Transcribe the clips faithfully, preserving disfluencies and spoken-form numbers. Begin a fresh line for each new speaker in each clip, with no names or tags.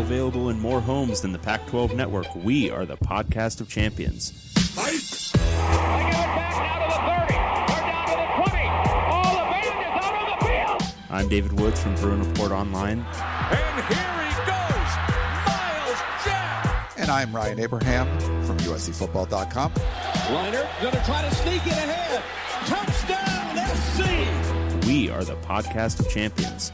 available in more homes than the Pac twelve network, we are the podcast of champions.
They give it back now to the thirty. We're down to the twenty. All the band is out on the field.
I'm David Woods from Bruin Report Online.
And here he goes, Miles Jack.
And I'm Ryan Abraham from U S C football dot com.
Liner going to try to sneak it ahead. Touchdown, S C.
We are the podcast of champions.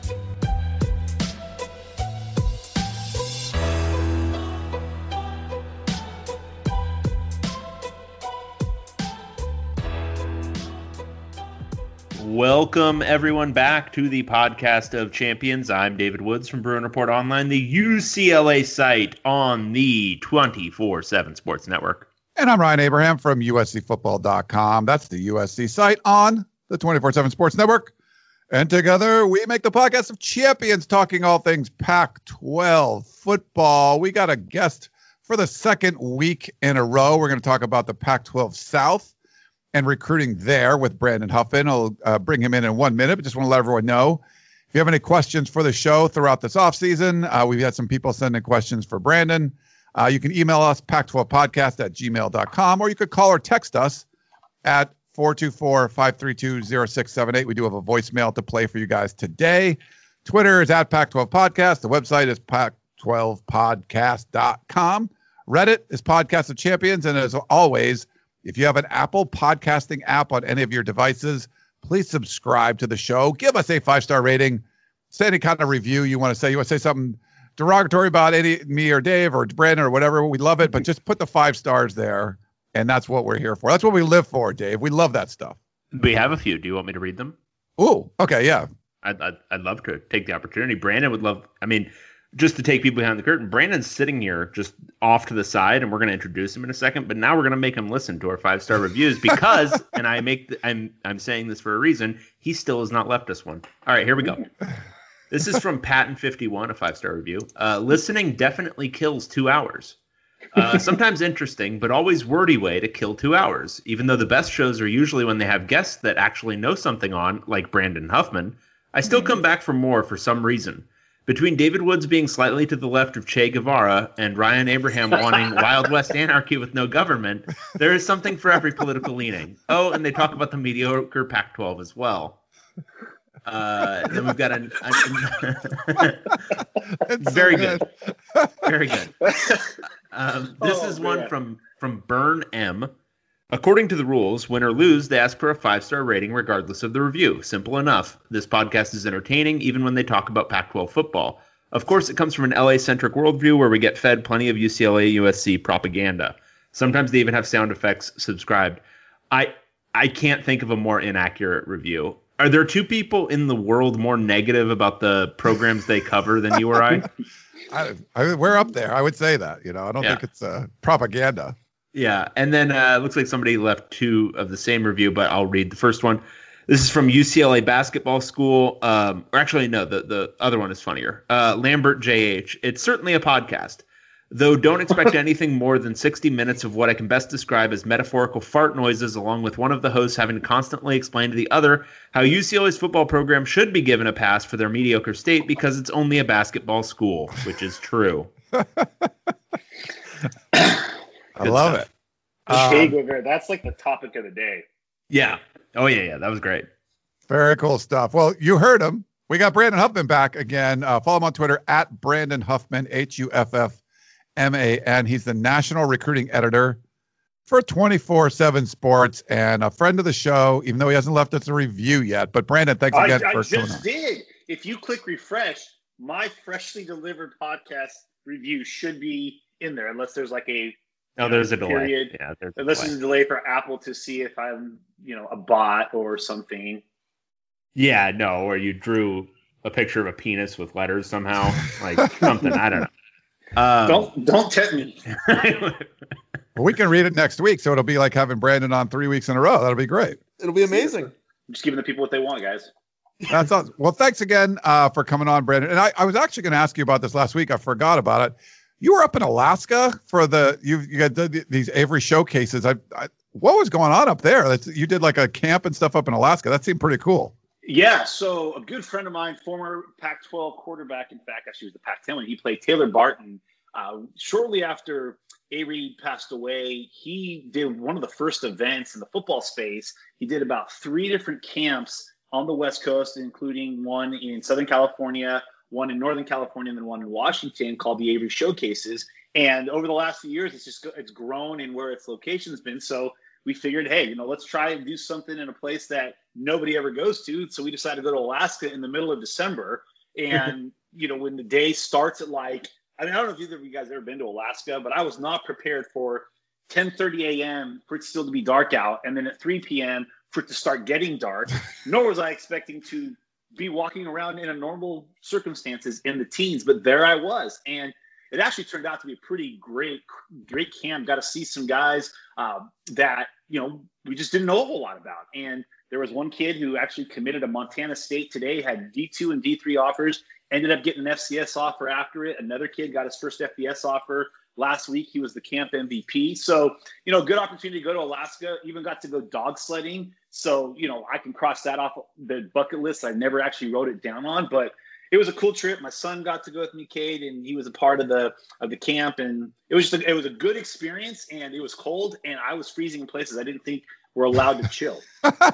Welcome, everyone, back to the podcast of champions. I'm David Woods from Bruin Report Online, the U C L A site on the twenty-four seven Sports Network.
And I'm Ryan Abraham from U S C football dot com. That's the U S C site on the twenty-four seven Sports Network. And together we make the podcast of champions, talking all things Pac twelve football. We got a guest for the second week in a row. We're going to talk about the Pac twelve South and recruiting there with Brandon Huffman. I'll uh, bring him in in one minute, but just want to let everyone know, if you have any questions for the show throughout this offseason, uh, we've had some people sending questions for Brandon. Uh, you can email us, pac twelve podcast at gmail dot com, or you could call or text us at four two four, five three two, zero six seven eight. We do have a voicemail to play for you guys today. Twitter is at Pac twelve podcast. The website is pac twelve podcast dot com. Reddit is Podcast of Champions. And as always, if you have an Apple podcasting app on any of your devices, please subscribe to the show. Give us a five-star rating. Say any kind of review you want to say. You want to say something derogatory about any me or Dave or Brandon or whatever. We love it, but just put the five stars there, and that's what we're here for. That's what we live for, Dave. We love that stuff.
We have a few. Do you want me to read them?
Ooh, okay, yeah.
I'd, I'd, I'd love to take the opportunity. Brandon would love, I mean, just to take people behind the curtain, Brandon's sitting here just off to the side, and we're going to introduce him in a second, but now we're going to make him listen to our five-star reviews because, and I make, the, I'm, I'm saying this for a reason, he still has not left us one. All right, here we go. This is from Patton fifty-one, a five-star review. Uh, listening definitely kills two hours. Uh, sometimes interesting, but always wordy way to kill two hours. Even though the best shows are usually when they have guests that actually know something on, like Brandon Huffman, I still come back for more for some reason. Between David Woods being slightly to the left of Che Guevara and Ryan Abraham wanting Wild West anarchy with no government, there is something for every political leaning. Oh, and they talk about the mediocre Pac twelve as well. Uh, then we've got a, a, a very good, very good. Um, this oh, is man. one from from Burn M. According to the rules, win or lose, they ask for a five-star rating regardless of the review. Simple enough. This podcast is entertaining even when they talk about Pac twelve football. Of course, it comes from an L A-centric worldview where we get fed plenty of U C L A U S C propaganda. Sometimes they even have sound effects subscribed. I I can't think of a more inaccurate review. Are there two people in the world more negative about the programs they cover than you or I?
I, I we're up there. I would say that. You know, I don't yeah. think it's uh, propaganda.
Yeah, and then uh, it looks like somebody left two of the same review, but I'll read the first one. This is from U C L A Basketball School. Um, or actually, no, the, the other one is funnier. Uh, Lambert J H. It's certainly a podcast, though don't expect anything more than sixty minutes of what I can best describe as metaphorical fart noises, along with one of the hosts having to constantly explain to the other how U C L A's football program should be given a pass for their mediocre state because it's only a basketball school, which is true.
I love stuff.
it. Um, That's like the topic of the day.
Yeah. Oh, yeah, yeah. That was great.
Very cool stuff. Well, you heard him. We got Brandon Huffman back again. Uh, follow him on Twitter at Brandon Huffman, H U F F M A N. He's the national recruiting editor for twenty-four seven Sports and a friend of the show, even though he hasn't left us a review yet. But Brandon, thanks again
I,
for
I just did. If you click refresh, my freshly delivered podcast review should be in there, unless there's like a
No, there's a
period.
delay. Yeah, there's a
Unless
delay.
there's a delay for Apple to see if I'm, you know, a bot or something.
Yeah, no, or you drew a picture of a penis with letters somehow, like something. I don't know. Um,
don't don't tempt me.
Well, we can read it next week, so it'll be like having Brandon on three weeks in a row. That'll be great.
It'll be amazing.
I'm just giving the people what they want, guys.
That's awesome. Well, thanks again uh, for coming on, Brandon. And I, I was actually going to ask you about this last week. I forgot about it. You were up in Alaska for the you you got the, these Avery showcases. I, I what was going on up there? That's, you did like a camp and stuff up in Alaska. That seemed pretty cool.
Yeah, so a good friend of mine, former Pac twelve quarterback, in fact, actually was the Pac ten when he played, Taylor Barton. Uh, shortly after A. Reed passed away, he did one of the first events in the football space. He did about three different camps on the West Coast, including one in Southern California, one in Northern California, and then one in Washington called the Avery Showcases. And over the last few years, it's just it's grown in where its location's been. So we figured, hey, you know, let's try and do something in a place that nobody ever goes to. So we decided to go to Alaska in the middle of December. And, you know, when the day starts at like, I mean, I don't know if either of you guys have ever been to Alaska, but I was not prepared for ten thirty a.m. for it still to be dark out. And then at three p.m. for it to start getting dark, nor was I expecting to be walking around in a normal circumstances in the teens, but there I was. And it actually turned out to be a pretty great, great camp. Got to see some guys uh, that, you know, we just didn't know a whole lot about. And there was one kid who actually committed to Montana State today, had D two and D three offers, ended up getting an F C S offer after it. Another kid got his first F B S offer last week. He was the camp M V P. So, you know, good opportunity to go to Alaska, even got to go dog sledding. So, you know, I can cross that off the bucket list. I never actually wrote it down on, but it was a cool trip. My son got to go with me, Cade, and he was a part of the of the camp. And it was just a, it was a good experience, and it was cold, and I was freezing in places I didn't think were allowed to chill.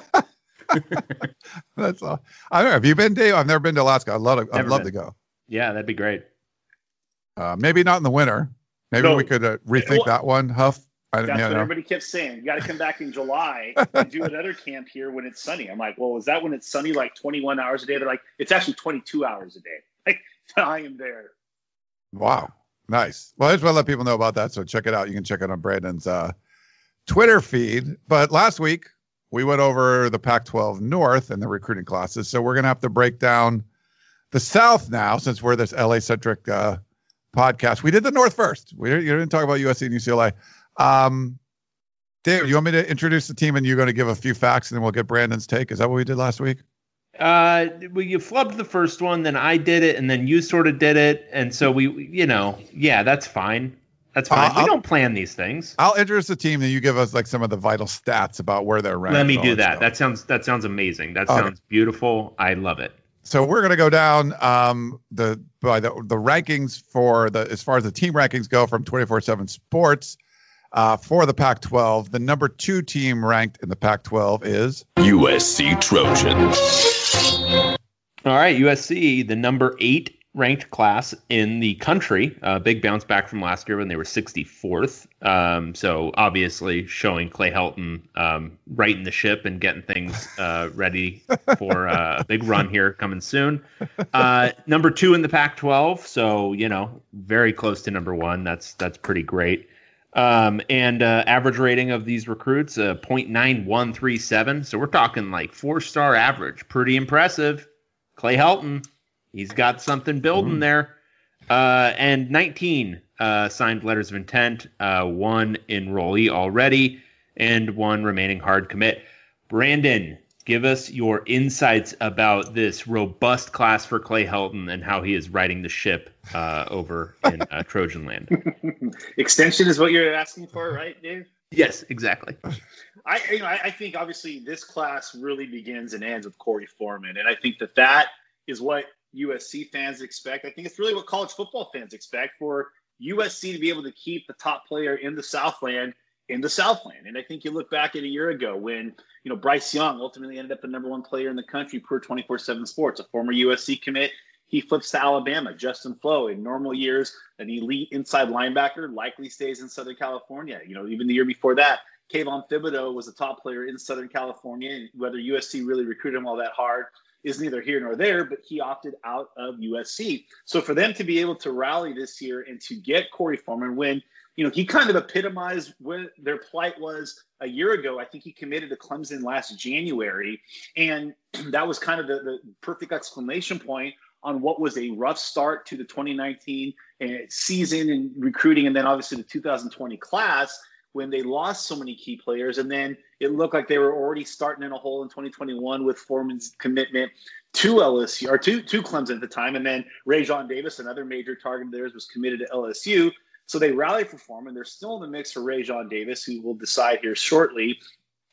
That's all. I don't know. Have you been, Dave? I've never been to Alaska. I'd love to, I'd love to go.
Yeah, that'd be great.
Uh, maybe not in the winter. Maybe
No.
we could uh, rethink
Well,
that one, Huff. I
That's
didn't
what
know.
everybody kept saying. You got to come back in July and do another camp here when it's sunny. I'm like, well, is that when it's sunny like twenty-one hours a day? They're like, it's actually twenty-two hours a day. Like, I am there.
Wow. Nice. Well, I just want to let people know about that. So check it out. You can check it on Brandon's uh, Twitter feed. But last week, we went over the Pac twelve North and the recruiting classes. So we're going to have to break down the South now, since we're this L A-centric uh, podcast. We did the North first. We you didn't talk about U S C and U C L A. Um, David, you want me to introduce the team and you're going to give a few facts and then we'll get Brandon's take? Is that what we did last week?
Uh, well, you flubbed the first one, then I did it, and then you sort of did it, and so we, you know, yeah, that's fine. That's fine.
Uh,
we
I'll-
don't plan these things.
I'll introduce the team and you give us like some of the vital stats about where they're ranked.
Let me
and all
do that.
stuff.
That sounds that sounds amazing. That
Okay.
sounds beautiful. I love it.
So we're going to go down um, the by the the rankings for the as far as the team rankings go from twenty-four seven Sports uh, for the Pac twelve. The number two team ranked in the Pac twelve is
U S C Trojans.
All right, U S C, the number eight ranked class in the country. Uh, big bounce back from last year when they were sixty-fourth. Um, so obviously showing Clay Helton um, righting the ship and getting things uh, ready for uh, a big run here coming soon. Uh, number two in the Pac twelve. So, you know, very close to number one. That's that's pretty great. Um, and uh, average rating of these recruits, uh, point nine one three seven. So we're talking like four-star average. Pretty impressive. Clay Helton, he's got something building
Mm.
there. Uh, and nineteen uh, signed letters of intent, uh, one enrollee already, and one remaining hard commit. Brandon, give us your insights about this robust class for Clay Helton and how he is riding the ship uh, over in uh, Trojan land.
Extension is what you're asking for, right, Dave?
Yes, exactly.
I, you know, I, I think obviously this class really begins and ends with Corey Foreman, and I think that that is what U S C fans expect. I think it's really what college football fans expect for U S C to be able to keep the top player in the Southland in the Southland. And I think you look back at a year ago when, you know, Bryce Young ultimately ended up the number one player in the country per twenty-four seven Sports, a former U S C commit. He flips to Alabama. Justin Flo, in normal years, an elite inside linebacker, likely stays in Southern California. You know, even the year before that, Kayvon Thibodeau was a top player in Southern California. And whether U S C really recruited him all that hard is neither here nor there, but he opted out of U S C. So for them to be able to rally this year and to get Corey Foreman when, you know, he kind of epitomized what their plight was a year ago. I think he committed to Clemson last January. And that was kind of the, the perfect exclamation point on what was a rough start to the twenty nineteen season and recruiting, and then obviously the two thousand twenty class when they lost so many key players. And then it looked like they were already starting in a hole in twenty twenty-one with Foreman's commitment to L S U, or to, to Clemson at the time. And then Rajon Davis, another major target of theirs, was committed to L S U. So they rallied for Foreman. They're still in the mix for Rajon Davis, who will decide here shortly.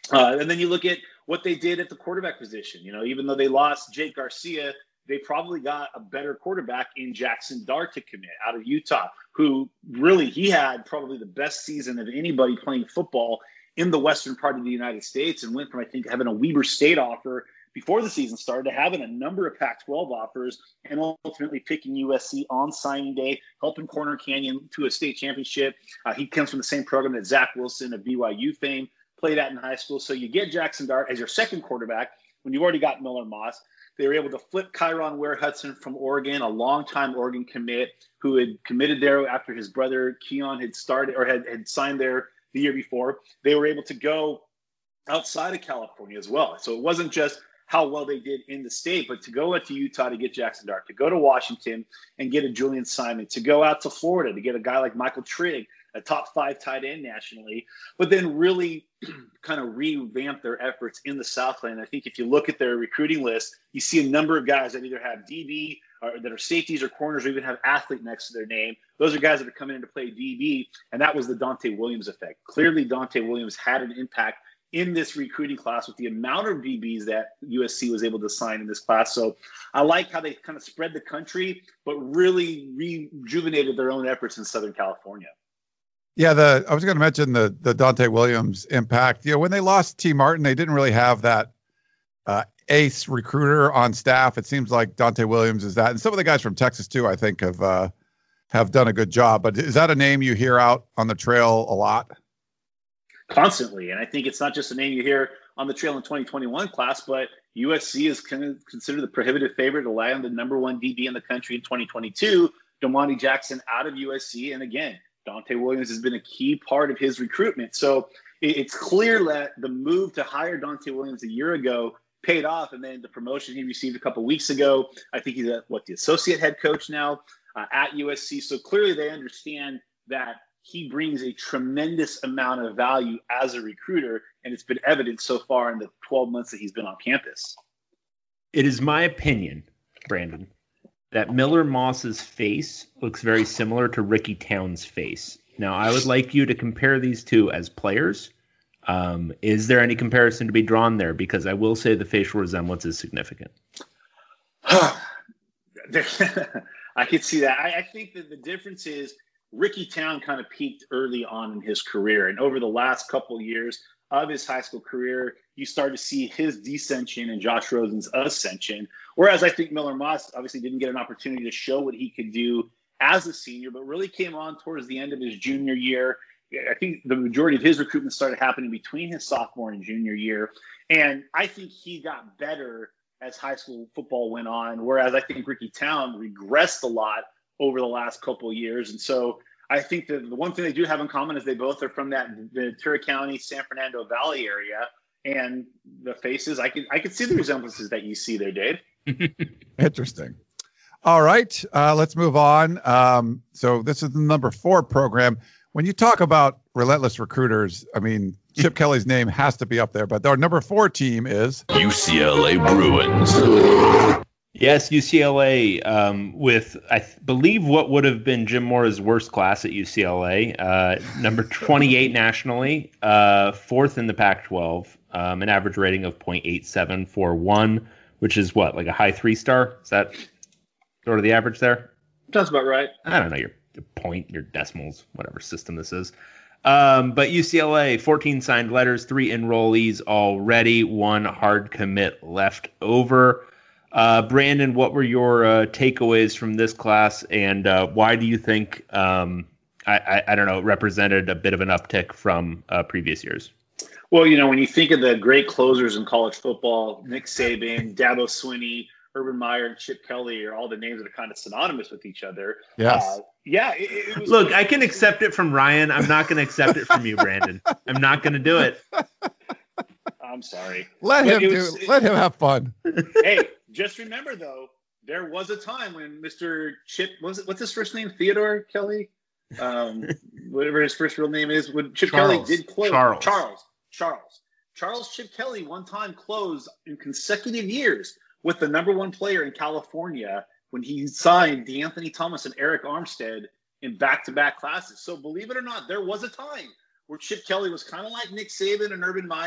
Uh, and then you look at what they did at the quarterback position. You know, even though they lost Jake Garcia, they probably got a better quarterback in Jackson Dart to commit out of Utah, who really, he had probably the best season of anybody playing football in the western part of the United States, and went from, I think, having a Weber State offer before the season started to having a number of Pac twelve offers, and ultimately picking U S C on signing day, helping Corner Canyon to a state championship. Uh, he comes from the same program that Zach Wilson of B Y U fame played at in high school. So you get Jackson Dart as your second quarterback when you've already got Miller Moss. They were able to flip Kyron Ware Hudson from Oregon, a longtime Oregon commit who had committed there after his brother Keon had started or had, had signed there the year before. They were able to go outside of California as well. So it wasn't just how well they did in the state, but to go out to Utah to get Jackson Dart, to go to Washington and get a Julian Simon, to go out to Florida to get a guy like Michael Trigg, a top five tight end nationally, but then really kind of revamp their efforts in the Southland. I think if you look at their recruiting list, you see a number of guys that either have D B or that are safeties or corners or even have athlete next to their name. Those are guys that are coming in to play D B, and that was the Dante Williams effect. Clearly, Dante Williams had an impact in this recruiting class with the amount of D Bs that U S C was able to sign in this class. So I like how they kind of spread the country, but really rejuvenated their own efforts in Southern California.
Yeah, the I was going to mention the the Dante Williams impact. You know, when they lost T. Martin, they didn't really have that uh, ace recruiter on staff. It seems like Dante Williams is that, and some of the guys from Texas too, I think, have uh, have done a good job. But is that a name you hear out on the trail a lot?
Constantly, and I think it's not just a name you hear on the trail in twenty twenty-one class, but U S C is kind of considered the prohibitive favorite to land the number one D B in the country in twenty twenty-two. Damani Jackson out of U S C, and again, Dante Williams has been a key part of his recruitment. So it's clear that the move to hire Dante Williams a year ago paid off, and then the promotion he received a couple weeks ago, I think he's at, what, the associate head coach now uh, at U S C. So clearly they understand that he brings a tremendous amount of value as a recruiter, and it's been evident so far in the twelve months that he's been on campus.
It is my opinion, Brandon, that Miller Moss's face looks very similar to Ricky Towns' face. Now, I would like you to compare these two as players. Um, is there any comparison to be drawn there? Because I will say the facial resemblance is significant.
I could see that. I, I think that the difference is Ricky Town kind of peaked early on in his career. And over the last couple of years of his high school career, you start to see his descension and Josh Rosen's ascension. Whereas I think Miller Moss obviously didn't get an opportunity to show what he could do as a senior, but really came on towards the end of his junior year. I think the majority of his recruitment started happening between his sophomore and junior year. And I think he got better as high school football went on, whereas I think Ricky Town regressed a lot over the last couple of years. And so I think that the one thing they do have in common is they both are from that Ventura County, San Fernando Valley area. And the faces, I could I could see the resemblances that you see there, Dave.
Interesting. All right, uh, let's move on. Um, so this is the number four program. When you talk about relentless recruiters, I mean, Chip Kelly's name has to be up there, but our number four team is
U C L A Bruins.
Yes, U C L A um, with, I th- believe, what would have been Jim Mora's worst class at U C L A, uh, number twenty-eight nationally, uh, fourth in the Pac twelve, um, an average rating of point eight seven four one, which is what, like a high three-star? Is that sort of the average there?
That's about right.
I don't know, your, your point, your decimals, whatever system this is. Um, but U C L A, fourteen signed letters, three enrollees already, one hard commit left over. Uh, Brandon, what were your uh, takeaways from this class, and uh, why do you think, um, I, I, I don't know, it represented a bit of an uptick from uh, previous years?
Well, you know, when you think of the great closers in college football, Nick Saban, Dabo Swinney, Urban Meyer, and Chip Kelly are all the names that are kind of synonymous with each other.
Yes.
Uh, yeah. It, it was-
Look, I can accept it from Ryan. I'm not going to accept it from you, Brandon. I'm not going to do it.
I'm sorry.
let
But
him
it
do.
was-
let him have fun.
Hey, just remember, though, there was a time when Mister Chip, was it, what's his first name? Theodore Kelly? Um, whatever his first real name is. When Chip
Charles.
Kelly did close.
Charles.
Charles. Charles. Charles Chip Kelly one time closed in consecutive years with the number one player in California when he signed DeAnthony Thomas and Eric Armstead in back-to-back classes. So believe it or not, there was a time where Chip Kelly was kind of like Nick Saban and Urban Meyer.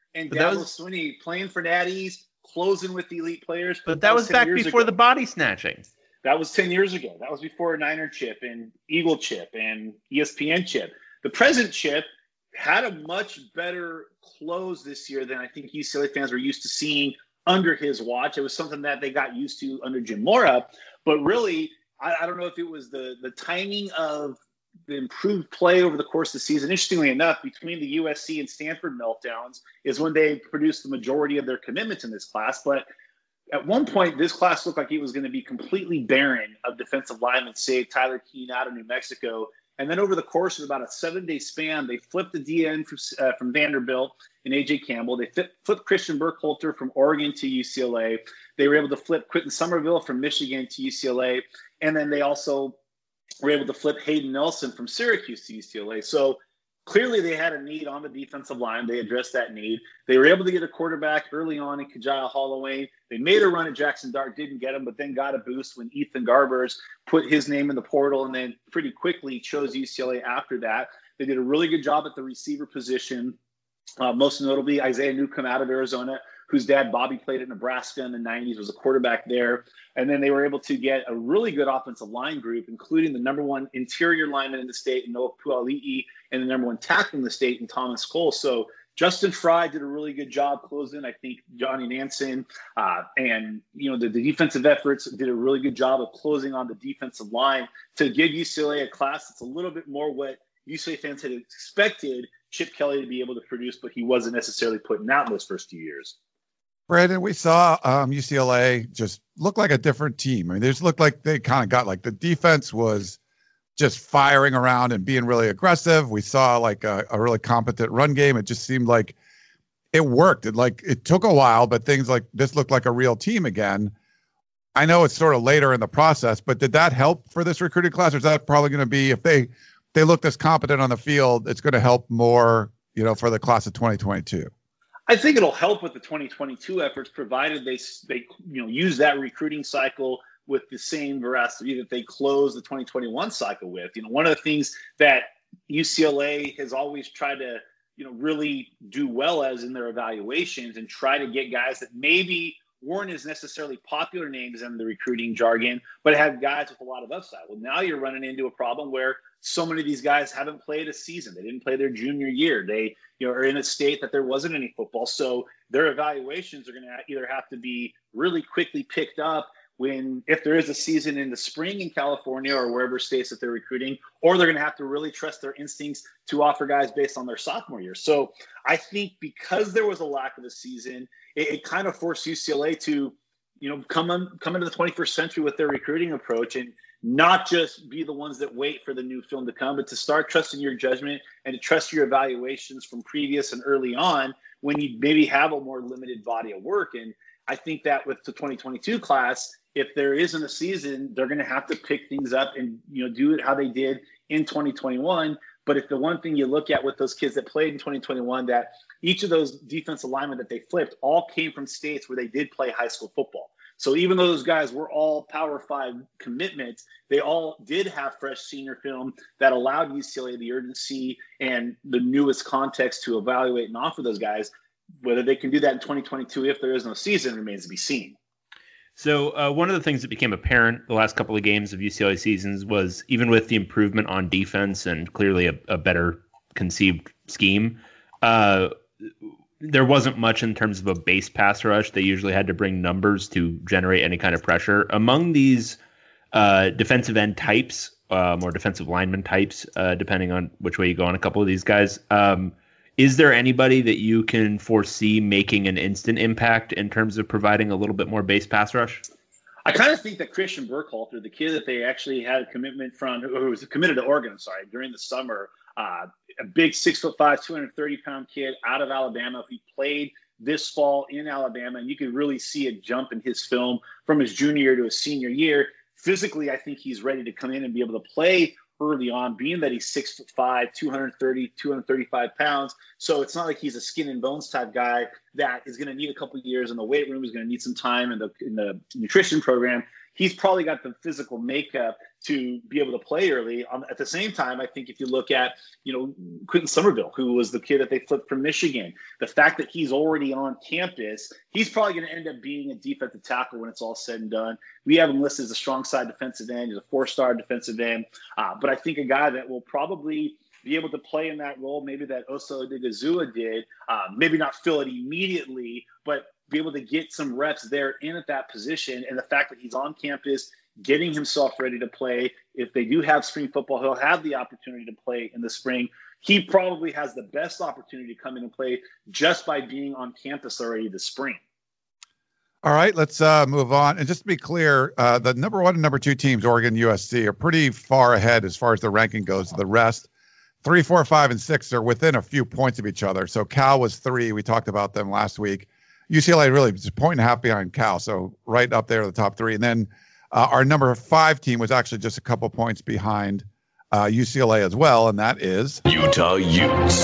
and
But that
Dabo
was-
Swinney playing for Natties, closing with the elite players.
But that was
ten
back
years
before
ago.
the body snatching.
That was ten years ago. That was before Niner Chip and Eagle Chip and E S P N Chip. The present Chip had a much better close this year than I think U C L A fans were used to seeing under his watch. It was something that they got used to under Jim Mora. But really, I, I don't know if it was the, the timing of the improved play over the course of the season. Interestingly enough, between the U S C and Stanford meltdowns is when they produced the majority of their commitments in this class. But at one point, this class looked like it was going to be completely barren of defensive linemen, save Tyler Keene out of New Mexico. And then over the course of about a seven-day span, they flipped the D N from, uh, from Vanderbilt and A J Campbell. They flipped, flipped Christian Burkhalter from Oregon to U C L A. They were able to flip Quentin Somerville from Michigan to U C L A. And then they also were able to flip Hayden Nelson from Syracuse to U C L A. So clearly they had a need on the defensive line. They addressed that need. They were able to get a quarterback early on in Kajaya Holloway. They made a run at Jackson Dart, didn't get him, but then got a boost when Ethan Garbers put his name in the portal and then pretty quickly chose U C L A after that. They did a really good job at the receiver position, uh, most notably Isaiah Newcomb out of Arizona, whose dad Bobby played at Nebraska in the nineties, was a quarterback there. And then they were able to get a really good offensive line group, including the number one interior lineman in the state, Noah Puali'i, and the number one tackle in the state, in Thomas Cole. So Justin Fry did a really good job closing. I think Johnny Nansen uh, and, you know, the, the defensive efforts did a really good job of closing on the defensive line to give U C L A a class that's a little bit more what U C L A fans had expected Chip Kelly to be able to produce, but he wasn't necessarily putting out in those first few years.
Brandon, we saw um, U C L A just look like a different team. I mean, they just looked like they kind of got like the defense was just firing around and being really aggressive. We saw like a, a really competent run game. It just seemed like it worked. It like it took a while, but things like this looked like a real team again. I know it's sort of later in the process, but did that help for this recruiting class? Or is that probably going to be, if they they look this competent on the field, it's going to help more, you know, for the class of twenty twenty-two?
I think it'll help with the twenty twenty-two efforts, provided they they you know use that recruiting cycle with the same veracity that they close the twenty twenty-one cycle with. You know, one of the things that U C L A has always tried to you know really do well as in their evaluations and try to get guys that maybe weren't as necessarily popular names in the recruiting jargon, but had guys with a lot of upside. Well, now you're running into a problem where so many of these guys haven't played a season. They didn't play their junior year. They you know, are in a state that there wasn't any football. So their evaluations are going to either have to be really quickly picked up when, if there is a season in the spring in California or wherever states that they're recruiting, or they're going to have to really trust their instincts to offer guys based on their sophomore year. So I think because there was a lack of a season, it, it kind of forced U C L A to, you know, come on, come into the twenty-first century with their recruiting approach and not just be the ones that wait for the new film to come, but to start trusting your judgment and to trust your evaluations from previous and early on when you maybe have a more limited body of work. And I think that with the twenty twenty-two class, if there isn't a season, they're going to have to pick things up and, you know, do it how they did in twenty twenty-one. But if the one thing you look at with those kids that played in twenty twenty-one, that each of those defensive linemen that they flipped all came from states where they did play high school football. So even though those guys were all Power Five commitments, they all did have fresh senior film that allowed U C L A the urgency and the newest context to evaluate and offer those guys. Whether they can do that in twenty twenty-two, if there is no season, remains to be seen.
So uh, one of the things that became apparent the last couple of games of U C L A seasons was, even with the improvement on defense and clearly a, a better conceived scheme, uh, there wasn't much in terms of a base pass rush. They usually had to bring numbers to generate any kind of pressure. Among these uh, defensive end types, um, or defensive lineman types, uh, depending on which way you go on a couple of these guys, um, is there anybody that you can foresee making an instant impact in terms of providing a little bit more base pass rush?
I kind of think that Christian Burkhalter, the kid that they actually had a commitment from, who was committed to Oregon, sorry, during the summer, uh, a big six foot five, two hundred thirty pound kid out of Alabama. He played this fall in Alabama, and you could really see a jump in his film from his junior year to his senior year. Physically, I think he's ready to come in and be able to play early on, being that he's six foot five, two hundred thirty, two hundred thirty-five pounds. So it's not like he's a skin and bones type guy that is going to need a couple of years in the weight room, is going to need some time in the in the nutrition program. he's probably got the physical makeup to be able to play early. Um, at the same time, I think if you look at, you know, Quentin Somerville, who was the kid that they flipped from Michigan, the fact that he's already on campus, he's probably going to end up being a defensive tackle when it's all said and done. We have him listed as a strong side defensive end. He's a four-star defensive end. Uh, but I think a guy that will probably be able to play in that role, maybe that Osa Odigizua did, uh, maybe not fill it immediately, but be able to get some reps there in at that position. And the fact that he's on campus, getting himself ready to play. If they do have spring football, he'll have the opportunity to play in the spring. He probably has the best opportunity to come in and play just by being on campus already this spring.
All right, let's uh, move on. And just to be clear, uh, the number one and number two teams, Oregon, U S C, are pretty far ahead as far as the ranking goes. The rest, three, four, five, and six are within a few points of each other. So Cal was three. We talked about them last week. U C L A really just a point and a half behind Cal, so right up there at the top three. And then uh, our number five team was actually just a couple points behind uh, U C L A as well, and that is
Utah Utes.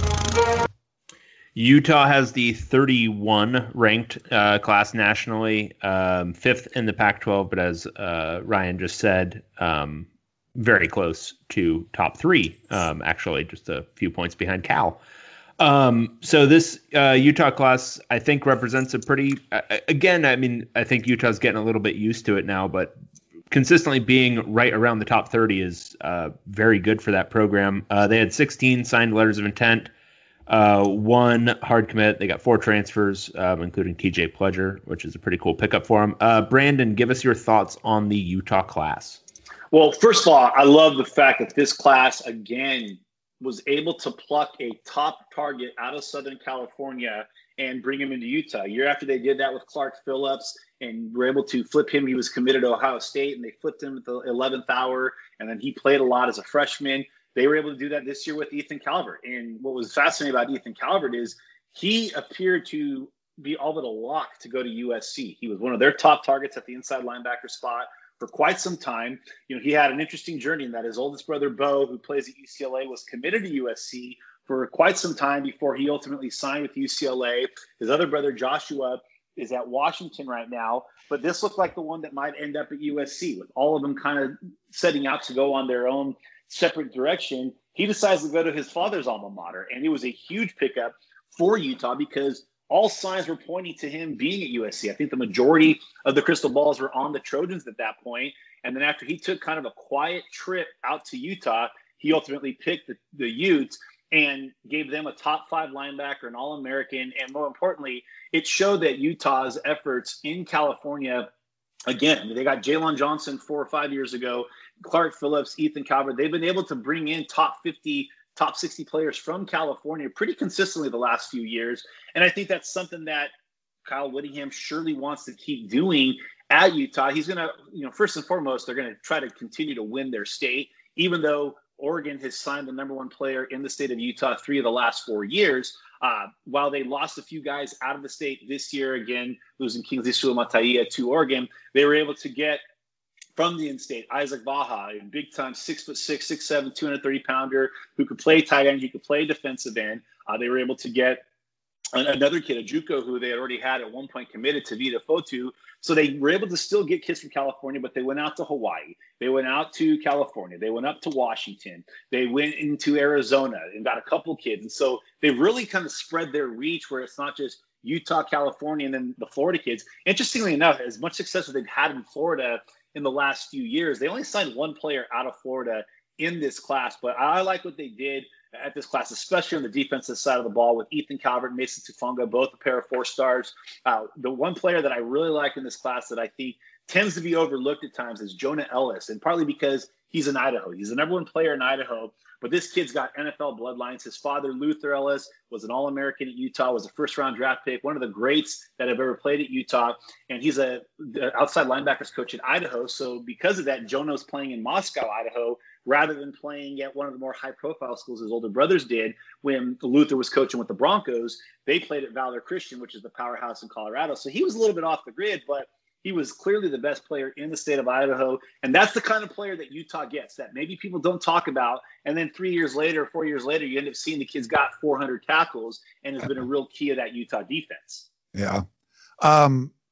Utah has the thirty-one ranked uh, class nationally, um, fifth in the Pac twelve, but as uh, Ryan just said, um, very close to top three, um, actually just a few points behind Cal. Um, so this uh, Utah class, I think, represents a pretty, uh, again, I mean, I think Utah's getting a little bit used to it now, but consistently being right around the top thirty is uh, very good for that program. Uh, they had sixteen signed letters of intent, uh, one hard commit. They got four transfers, um, including T J Pledger, which is a pretty cool pickup for them. Uh, Brandon, give us your thoughts on the Utah class.
Well, first of all, I love the fact that this class, again, was able to pluck a top target out of Southern California and bring him into Utah. A year after they did that with Clark Phillips and were able to flip him, he was committed to Ohio State, and they flipped him at the eleventh hour, and then he played a lot as a freshman. They were able to do that this year with Ethan Calvert. And what was fascinating about Ethan Calvert is he appeared to be all but a lock to go to U S C. He was one of their top targets at the inside linebacker spot for quite some time. You know, he had an interesting journey in that his oldest brother, Bo, who plays at U C L A, was committed to U S C for quite some time before he ultimately signed with U C L A. His other brother, Joshua, is at Washington right now, but this looked like the one that might end up at U S C, with all of them kind of setting out to go on their own separate direction. He decides to go to his father's alma mater, and it was a huge pickup for Utah because all signs were pointing to him being at U S C. I think the majority of the crystal balls were on the Trojans at that point. And then after he took kind of a quiet trip out to Utah, he ultimately picked the, the Utes and gave them a top five linebacker, an All-American. And more importantly, it showed that Utah's efforts in California, again, they got Jalen Johnson four or five years ago, Clark Phillips, Ethan Calvert. They've been able to bring in top fifty top sixty players from California pretty consistently the last few years. And I think that's something that Kyle Whittingham surely wants to keep doing at Utah. He's going to, you know, first and foremost, they're going to try to continue to win their state, even though Oregon has signed the number one player in the state of Utah three of the last four years. Uh, while they lost a few guys out of the state this year, again, losing Kingsley Suamataia to Oregon, they were able to get from the in-state, Isaac Baja, a big-time six foot six, six seven, two hundred thirty pounder who could play tight end, he could play defensive end. Uh, they were able to get another kid, a JUCO, who they had already had at one point committed to Vita Fotu. So they were able to still get kids from California, but they went out to Hawaii. They went out to California. They went up to Washington. They went into Arizona and got a couple kids. And so they really kind of spread their reach where it's not just Utah, California, and then the Florida kids. Interestingly enough, as much success as they've had in Florida in the last few years, they only signed one player out of Florida in this class. But I like what they did at this class, especially on the defensive side of the ball with Ethan Calvert and Mason Tufunga, both a pair of four stars. Uh, the one player that I really like in this class that I think tends to be overlooked at times is Jonah Ellis, and partly because he's in Idaho. He's the number one player in Idaho, but this kid's got N F L bloodlines. His father, Luther Ellis, was an All-American at Utah, was a first-round draft pick, one of the greats that have ever played at Utah, and he's a outside linebackers coach at Idaho. So because of that, Jonah's playing in Moscow, Idaho, rather than playing at one of the more high-profile schools his older brothers did. When Luther was coaching with the Broncos, they played at Valor Christian, which is the powerhouse in Colorado. So he was a little bit off the grid, but he was clearly the best player in the state of Idaho. And that's the kind of player that Utah gets, that maybe people don't talk about. And then three years later, four years later, you end up seeing the kid's got four hundred tackles and has been a real key of that Utah defense.
Yeah. Um,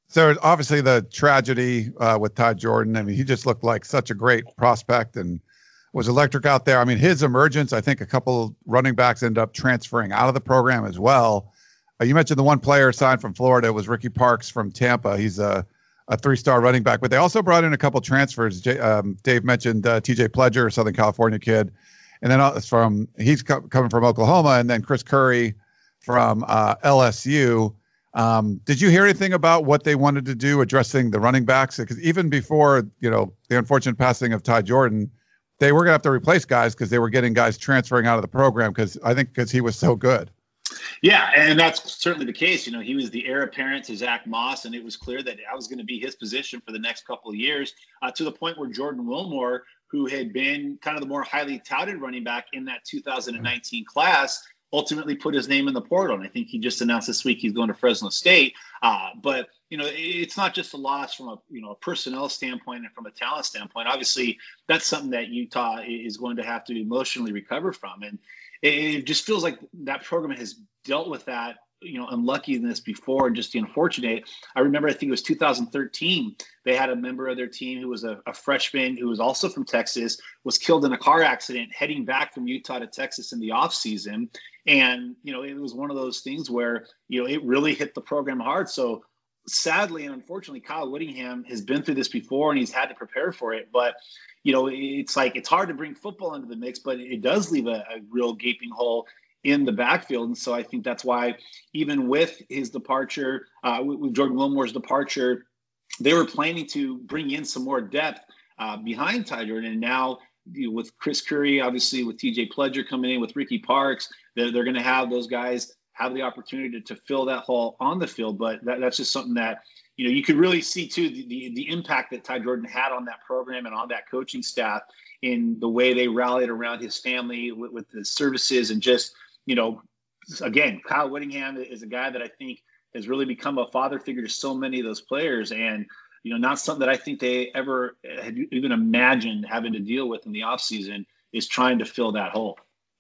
So obviously the tragedy uh, with Ty Jordan. I mean, he just looked like such a great prospect and was electric out there. I mean, his emergence, I think a couple running backs ended up transferring out of the program as well. Uh, you mentioned the one player signed from Florida was Ricky Parks from Tampa. He's a, a three-star running back, but they also brought in a couple transfers. J, um, Dave mentioned uh, T J Pledger, Southern California kid. And then uh, from he's co- coming from Oklahoma, and then Chris Curry from uh, L S U. Um, did you hear anything about what they wanted to do addressing the running backs? Because even before, you know, the unfortunate passing of Ty Jordan, they were going to have to replace guys because they were getting guys transferring out of the program because I think because he was so good.
Yeah, and that's certainly the case. You know, he was the heir apparent to Zach Moss, and it was clear that that was going to be his position for the next couple of years, uh, to the point where Jordan Wilmore, who had been kind of the more highly touted running back in that two thousand nineteen class, ultimately put his name in the portal. And I think he just announced this week he's going to Fresno State. Uh, but, you know, it's not just a loss from a, you know, a personnel standpoint and from a talent standpoint. Obviously, that's something that Utah is going to have to emotionally recover from. And it just feels like that program has dealt with that, you know, unluckiness before and just the unfortunate. I remember, I think it was two thousand thirteen, they had a member of their team who was a, a freshman who was also from Texas, was killed in a car accident heading back from Utah to Texas in the off season. And, you know, it was one of those things where, you know, it really hit the program hard. So sadly and unfortunately, Kyle Whittingham has been through this before and he's had to prepare for it. But, you know, it's like it's hard to bring football into the mix, but it does leave a, a real gaping hole in the backfield. And so I think that's why even with his departure, uh, with, with Jordan Wilmore's departure, they were planning to bring in some more depth uh, behind Ty Jordan. And now, you know, with Chris Curry, obviously with T J Pledger coming in, with Ricky Parks, they're, they're going to have those guys have the opportunity to, to fill that hole on the field. But that, that's just something that, you know, you could really see too, the, the, the impact that Ty Jordan had on that program and on that coaching staff in the way they rallied around his family with, with the services. And just, you know, again, Kyle Whittingham is a guy that I think has really become a father figure to so many of those players. And, you know, not something that I think they ever had even imagined having to deal with in the offseason is trying to fill that hole.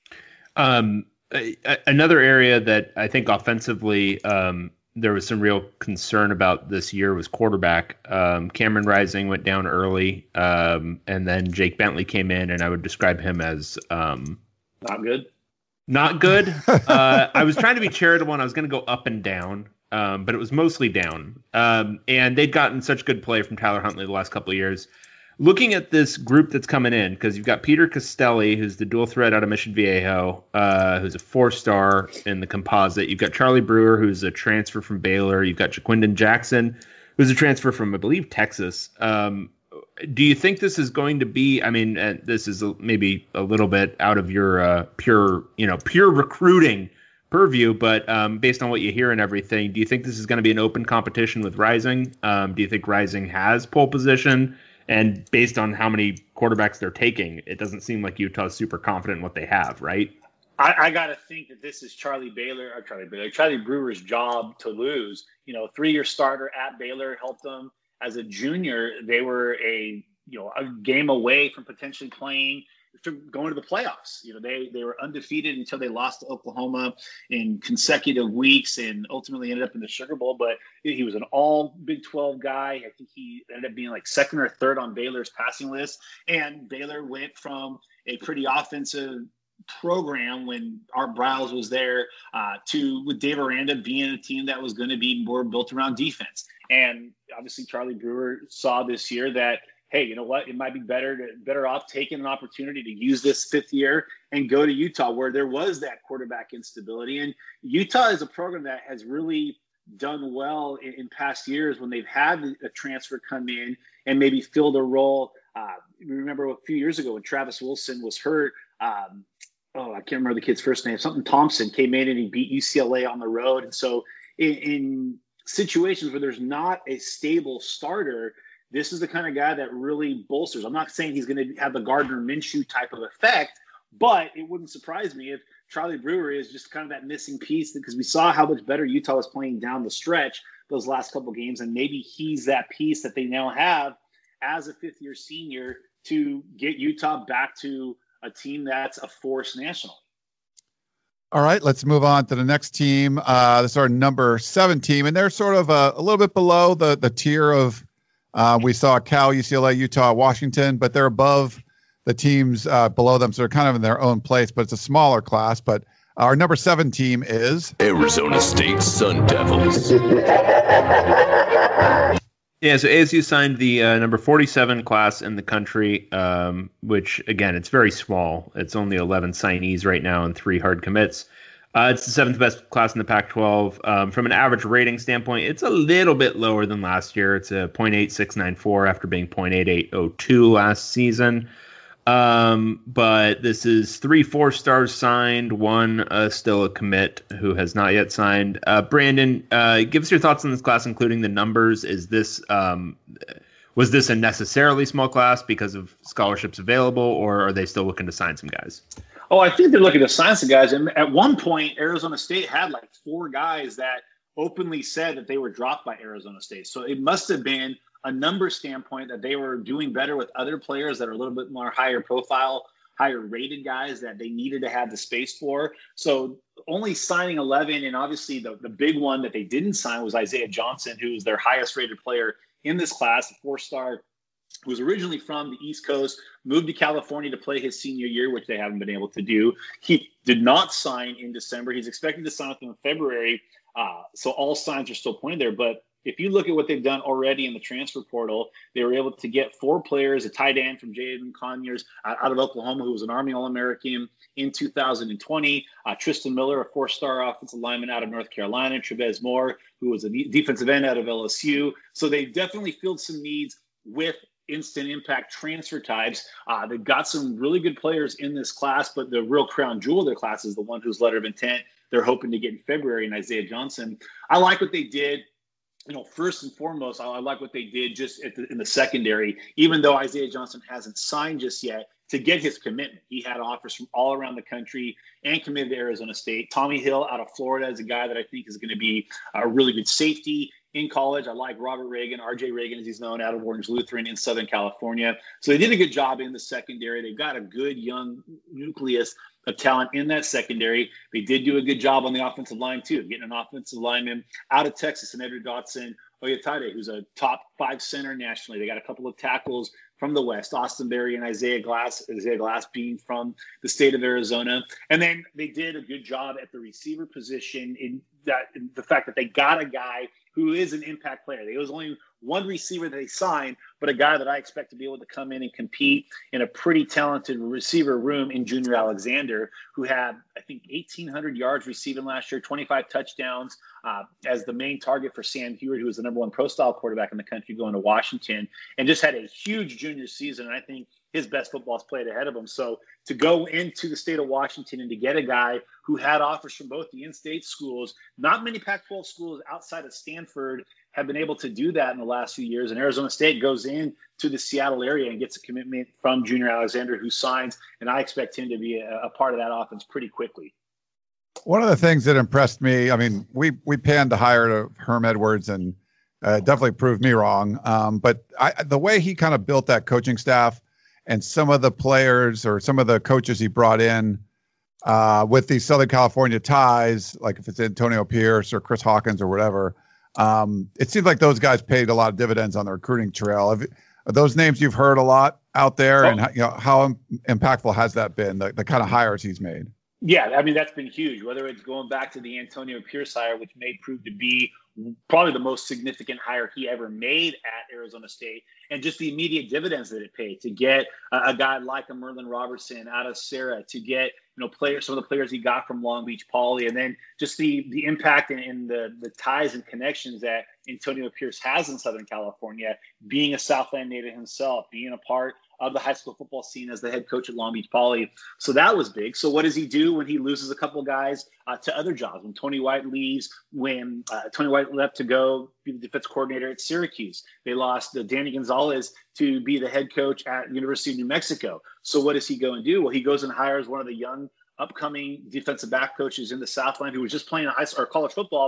Um, another area that I think offensively um, there was some real concern about this year was quarterback. Um, Cameron Rising went down early, um, and then Jake Bentley came in, and I would describe him as um,
not good.
Not good. uh, I was trying to be charitable, and I was going to go up and down, um, but it was mostly down. Um, and they'd gotten such good play from Tyler Huntley the last couple of years. Looking at this group that's coming in, because you've got Peter Costelli, who's the dual threat out of Mission Viejo, uh, who's a four-star in the composite. You've got Charlie Brewer, who's a transfer from Baylor. You've got Jaquindon Jackson, who's a transfer from, I believe, Texas. Um, do you think this is going to be, I mean, uh, this is a, maybe a little bit out of your uh, pure, you know, pure recruiting purview, but um, based on what you hear and everything, do you think this is going to be an open competition with Rising? Um, do you think Rising has pole position? And based on how many quarterbacks they're taking, it doesn't seem like Utah's super confident in what they have, right?
I, I got to think that this is Charlie Baylor, or Charlie Baylor, Charlie Brewer's job to lose. You know, three-year starter at Baylor helped them as a junior. They were a you know a game away from potentially playing, from going to the playoffs. You know, they they were undefeated until they lost to Oklahoma in consecutive weeks, and ultimately ended up in the Sugar Bowl. But he was an all Big twelve guy. I think he ended up being like second or third on Baylor's passing list. And Baylor went from a pretty offensive program when Art Briles was there uh, to with Dave Aranda being a team that was going to be more built around defense. And obviously Charlie Brewer saw this year that, hey, you know what? It might be better to better off taking an opportunity to use this fifth year and go to Utah, where there was that quarterback instability. And Utah is a program that has really done well in, in past years when they've had a transfer come in and maybe filled a role. Uh, remember a few years ago when Travis Wilson was hurt. Um, oh, I can't remember the kid's first name. Something Thompson came in and he beat U C L A on the road. And so in, in situations where there's not a stable starter, this is the kind of guy that really bolsters. I'm not saying he's going to have the Gardner Minshew type of effect, but it wouldn't surprise me if Charlie Brewer is just kind of that missing piece, because we saw how much better Utah was playing down the stretch those last couple games. And maybe he's that piece that they now have as a fifth year senior to get Utah back to a team that's a force nationally.
All right, let's move on to the next team. Uh, this is our number seven team, and they're sort of a, a little bit below the the tier of uh, we saw Cal, U C L A, Utah, Washington, but they're above the teams uh, below them, so they're kind of in their own place. But it's a smaller class. But our number seven team is
Arizona State Sun Devils.
Yeah, so A S U signed the uh, number forty-seven class in the country, um, which, again, it's very small. It's only eleven signees right now and three hard commits. Uh, it's the seventh best class in the Pac twelve. Um, from an average rating standpoint, it's a little bit lower than last year. It's a point eight six nine four after being point eight eight oh two last season. Um, but this is three four stars signed, one uh, still a commit who has not yet signed. Uh, Brandon, uh, give us your thoughts on this class, including the numbers. Is this um, was this a necessarily small class because of scholarships available, or are they still looking to sign some guys?
Oh, I think they're looking to sign some guys. And at one point, Arizona State had like four guys that openly said that they were dropped by Arizona State. So it must have been a number standpoint that they were doing better with other players that are a little bit more higher profile, higher rated guys that they needed to have the space for. So only signing eleven, and obviously the, the big one that they didn't sign was Isaiah Johnson, who is their highest rated player in this class, a four-star, who was originally from the East Coast, moved to California to play his senior year, which they haven't been able to do. He did not sign in December. He's expected to sign with them in February. Uh, so all signs are still pointing there. But if you look at what they've done already in the transfer portal, they were able to get four players, a tight end from Jaden Conyers uh, out of Oklahoma, who was an Army All-American in two thousand twenty, uh, Tristan Miller, a four-star offensive lineman out of North Carolina, Trevez Moore, who was a defensive end out of L S U. So they definitely filled some needs with instant impact transfer types. Uh, they've got some really good players in this class, but the real crown jewel of their class is the one whose letter of intent they're hoping to get in February, and Isaiah Johnson. I like what they did. You know, first and foremost, I, I like what they did just at the, in the secondary, even though Isaiah Johnson hasn't signed just yet, to get his commitment. He had offers from all around the country and committed to Arizona State. Tommy Hill out of Florida is a guy that I think is going to be a really good safety in college. I like Robert Reagan, R J Reagan, as he's known, out of Orange Lutheran in Southern California. So they did a good job in the secondary. They've got a good young nucleus of talent in that secondary. They did do a good job on the offensive line too, getting an offensive lineman out of Texas, and Edward Dotson Oyatade, who's a top five center nationally. They got a couple of tackles from the West, Austin Berry and Isaiah Glass, Isaiah Glass being from the state of Arizona. And then they did a good job at the receiver position in that in the fact that they got a guy who is an impact player. There was only one receiver that they signed, but a guy that I expect to be able to come in and compete in a pretty talented receiver room in Junior Alexander, who had, I think, eighteen hundred yards receiving last year, twenty-five touchdowns uh, as the main target for Sam Heward, who was the number one pro-style quarterback in the country going to Washington, and just had a huge junior season. And I think his best football is played ahead of him. So to go into the state of Washington and to get a guy who had offers from both the in-state schools, not many Pac twelve schools outside of Stanford have been able to do that in the last few years. And Arizona State goes in to the Seattle area and gets a commitment from Junior Alexander, who signs, and I expect him to be a, a part of that offense pretty quickly.
One of the things that impressed me, I mean, we we panned to hire to Herm Edwards, and uh, definitely proved me wrong. Um, but I, the way he kind of built that coaching staff and some of the players or some of the coaches he brought in uh, with these Southern California ties, like if it's Antonio Pierce or Chris Hawkins or whatever, um, it seems like those guys paid a lot of dividends on the recruiting trail. Have, are those names you've heard a lot out there, oh. and how, you know, how impactful has that been, the, the kind of hires he's made?
Yeah, I mean, that's been huge, whether it's going back to the Antonio Pierce hire, which may prove to be probably the most significant hire he ever made at Arizona State, and just the immediate dividends that it paid to get a, a guy like a Merlin Robertson out of Sarah, to get, you know, players, some of the players he got from Long Beach Poly, and then just the the impact and, and the the ties and connections that Antonio Pierce has in Southern California, being a Southland native himself, being a part of the high school football scene as the head coach at Long Beach Poly. So that was big. So what does he do when he loses a couple guys uh, to other jobs? When Tony White leaves, when uh, Tony White left to go be the defense coordinator at Syracuse, they lost uh, Danny Gonzalez to be the head coach at University of New Mexico. So what does he go and do? Well, he goes and hires one of the young upcoming defensive back coaches in the Southland who was just playing high school or college football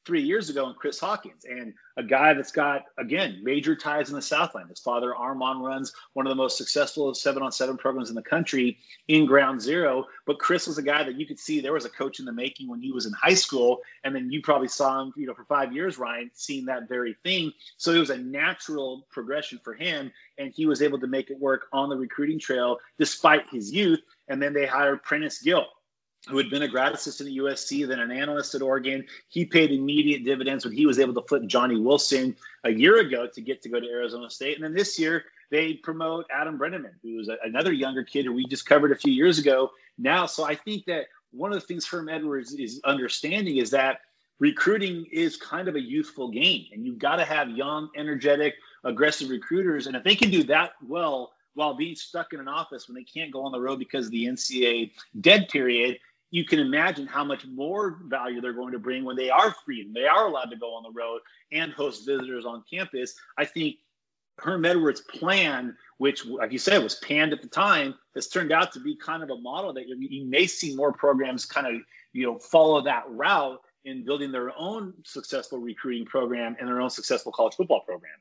three years ago in Chris Hawkins, and a guy that's got, again, major ties in the Southland. His father, Armand, runs one of the most successful seven-on-seven programs in the country in Ground Zero. But Chris was a guy that you could see there was a coach in the making when he was in high school, and then you probably saw him, you know, for five years, Ryan, seeing that very thing. So it was a natural progression for him, and he was able to make it work on the recruiting trail despite his youth. And then they hired Prentice Gill, who had been a grad assistant at U S C, then an analyst at Oregon. He paid immediate dividends when he was able to flip Johnny Wilson a year ago to get to go to Arizona State. And then this year, they promote Adam Brenneman, who was a, another younger kid who we just covered a few years ago now. So I think that one of the things Herm Edwards is understanding is that recruiting is kind of a youthful game, and you've got to have young, energetic, aggressive recruiters. And if they can do that well while being stuck in an office when they can't go on the road because of the N C double A dead period, you can imagine how much more value they're going to bring when they are free and they are allowed to go on the road and host visitors on campus. I think Herm Edwards' plan, which, like you said, was panned at the time, has turned out to be kind of a model that you, you may see more programs kind of, you know, follow that route in building their own successful recruiting program and their own successful college football program.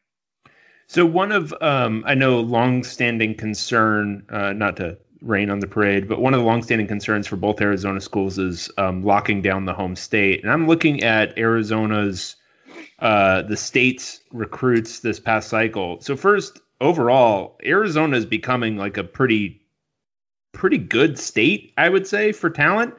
So one of, um, I know, longstanding concern, uh, not to rain on the parade, but one of the longstanding concerns for both Arizona schools is um, locking down the home state. And I'm looking at Arizona's, uh, the state's recruits this past cycle. So first, overall, Arizona is becoming like a pretty, pretty good state, I would say, for talent.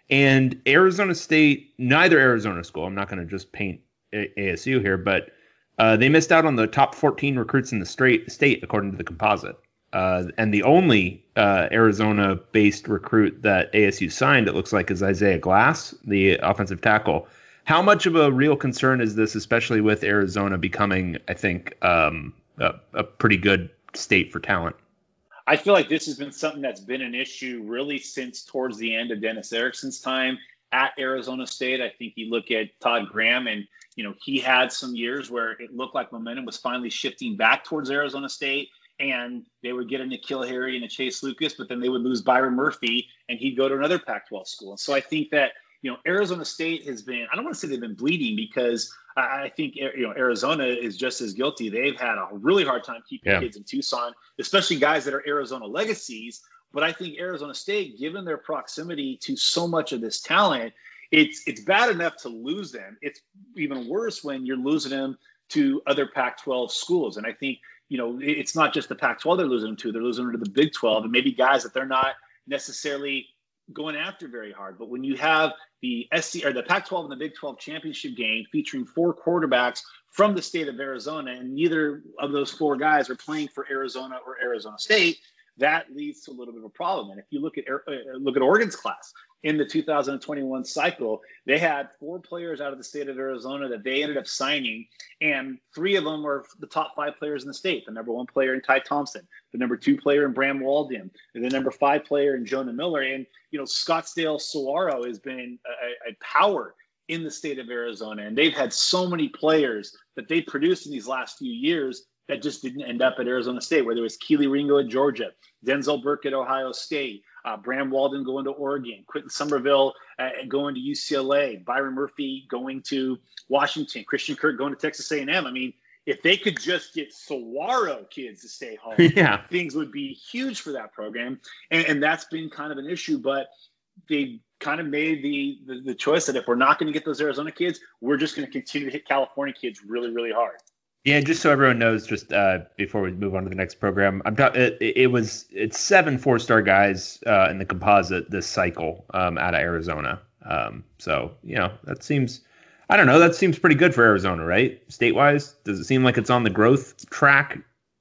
And Arizona State, neither Arizona school, I'm not going to just paint A S U here, but uh, they missed out on the top fourteen recruits in the straight state, according to the composite. Uh, and the only uh, Arizona-based recruit that A S U signed, it looks like, is Isaiah Glass, the offensive tackle. How much of a real concern is this, especially with Arizona becoming, I think, um, a, a pretty good state for talent?
I feel like this has been something that's been an issue really since towards the end of Dennis Erickson's time at Arizona State. I think you look at Todd Graham, and you know he had some years where it looked like momentum was finally shifting back towards Arizona State. And they would get a N'Keal Harry and a Chase Lucas, but then they would lose Byron Murphy, and he'd go to another Pac twelve school. And so I think that, you know, Arizona State has been, I don't want to say they've been bleeding, because I think, you know, Arizona is just as guilty. They've had a really hard time keeping
yeah.
kids in Tucson, especially guys that are Arizona legacies. But I think Arizona State, given their proximity to so much of this talent, it's it's bad enough to lose them. It's even worse when you're losing them to other Pac twelve schools. And I think, you know, it's not just the Pac twelve they're losing them to. They're losing them to the Big twelve, and maybe guys that they're not necessarily going after very hard. But when you have the S C or the Pac twelve and the Big twelve championship game featuring four quarterbacks from the state of Arizona, and neither of those four guys are playing for Arizona or Arizona State, that leads to a little bit of a problem. And if you look at look at Oregon's class in the two thousand twenty-one cycle, they had four players out of the state of Arizona that they ended up signing, and three of them were the top five players in the state. The number one player in Ty Thompson, the number two player in Bram Walden, and the number five player in Jonah Miller. And, you know, Scottsdale Saguaro has been a, a power in the state of Arizona, and they've had so many players that they produced in these last few years that just didn't end up at Arizona State, whether it was Keely Ringo at Georgia, Denzel Burke at Ohio State, uh, Bram Walden going to Oregon, Quentin Somerville uh, going to U C L A, Byron Murphy going to Washington, Christian Kirk going to Texas A and M. I mean, if they could just get Saguaro kids to stay home,
yeah.
things would be huge for that program. And, and that's been kind of an issue, but they kind of made the, the, the choice that if we're not going to get those Arizona kids, we're just going to continue to hit California kids really, really hard.
Yeah, just so everyone knows, just uh, before we move on to the next program, I'm ta- it, it was it's seven four-star guys uh, in the composite this cycle um, out of Arizona. Um, so you know that seems, I don't know, that seems pretty good for Arizona, right? State-wise, does it seem like it's on the growth track?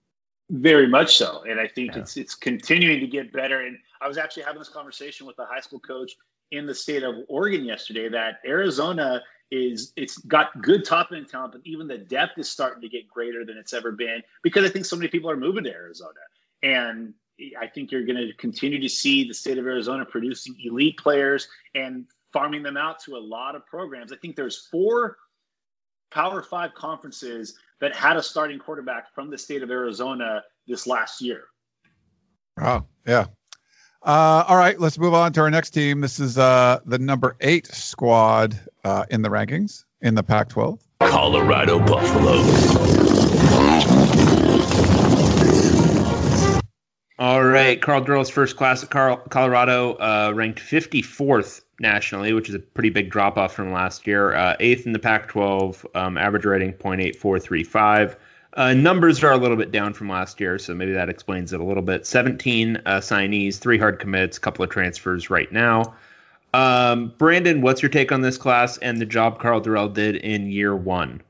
Very much so, and I think
Yeah.
it's it's continuing to get better. And I was actually having this conversation with a high school coach in the state of Oregon yesterday that Arizona is it's got good top end talent, but even the depth is starting to get greater than it's ever been because I think so many people are moving to Arizona. And I think you're going to continue to see the state of Arizona producing elite players and farming them out to a lot of programs. I think there's four Power Five conferences that had a starting quarterback from the state of Arizona this last year.
Oh, yeah. Uh, all right, let's move on to our next team. This is uh, the number eight squad uh, in the rankings in the Pac twelve.
Colorado Buffalo.
All right, Karl Dorrell's first class at Colorado uh, ranked fifty-fourth nationally, which is a pretty big drop-off from last year. Uh, eighth in the Pac twelve, um, average rating point eight four three five. Uh, numbers are a little bit down from last year, so maybe that explains it a little bit. seventeen uh, signees, three hard commits, a couple of transfers right now. Um, Brandon, what's your take on this class and the job Karl Dorrell did in year one?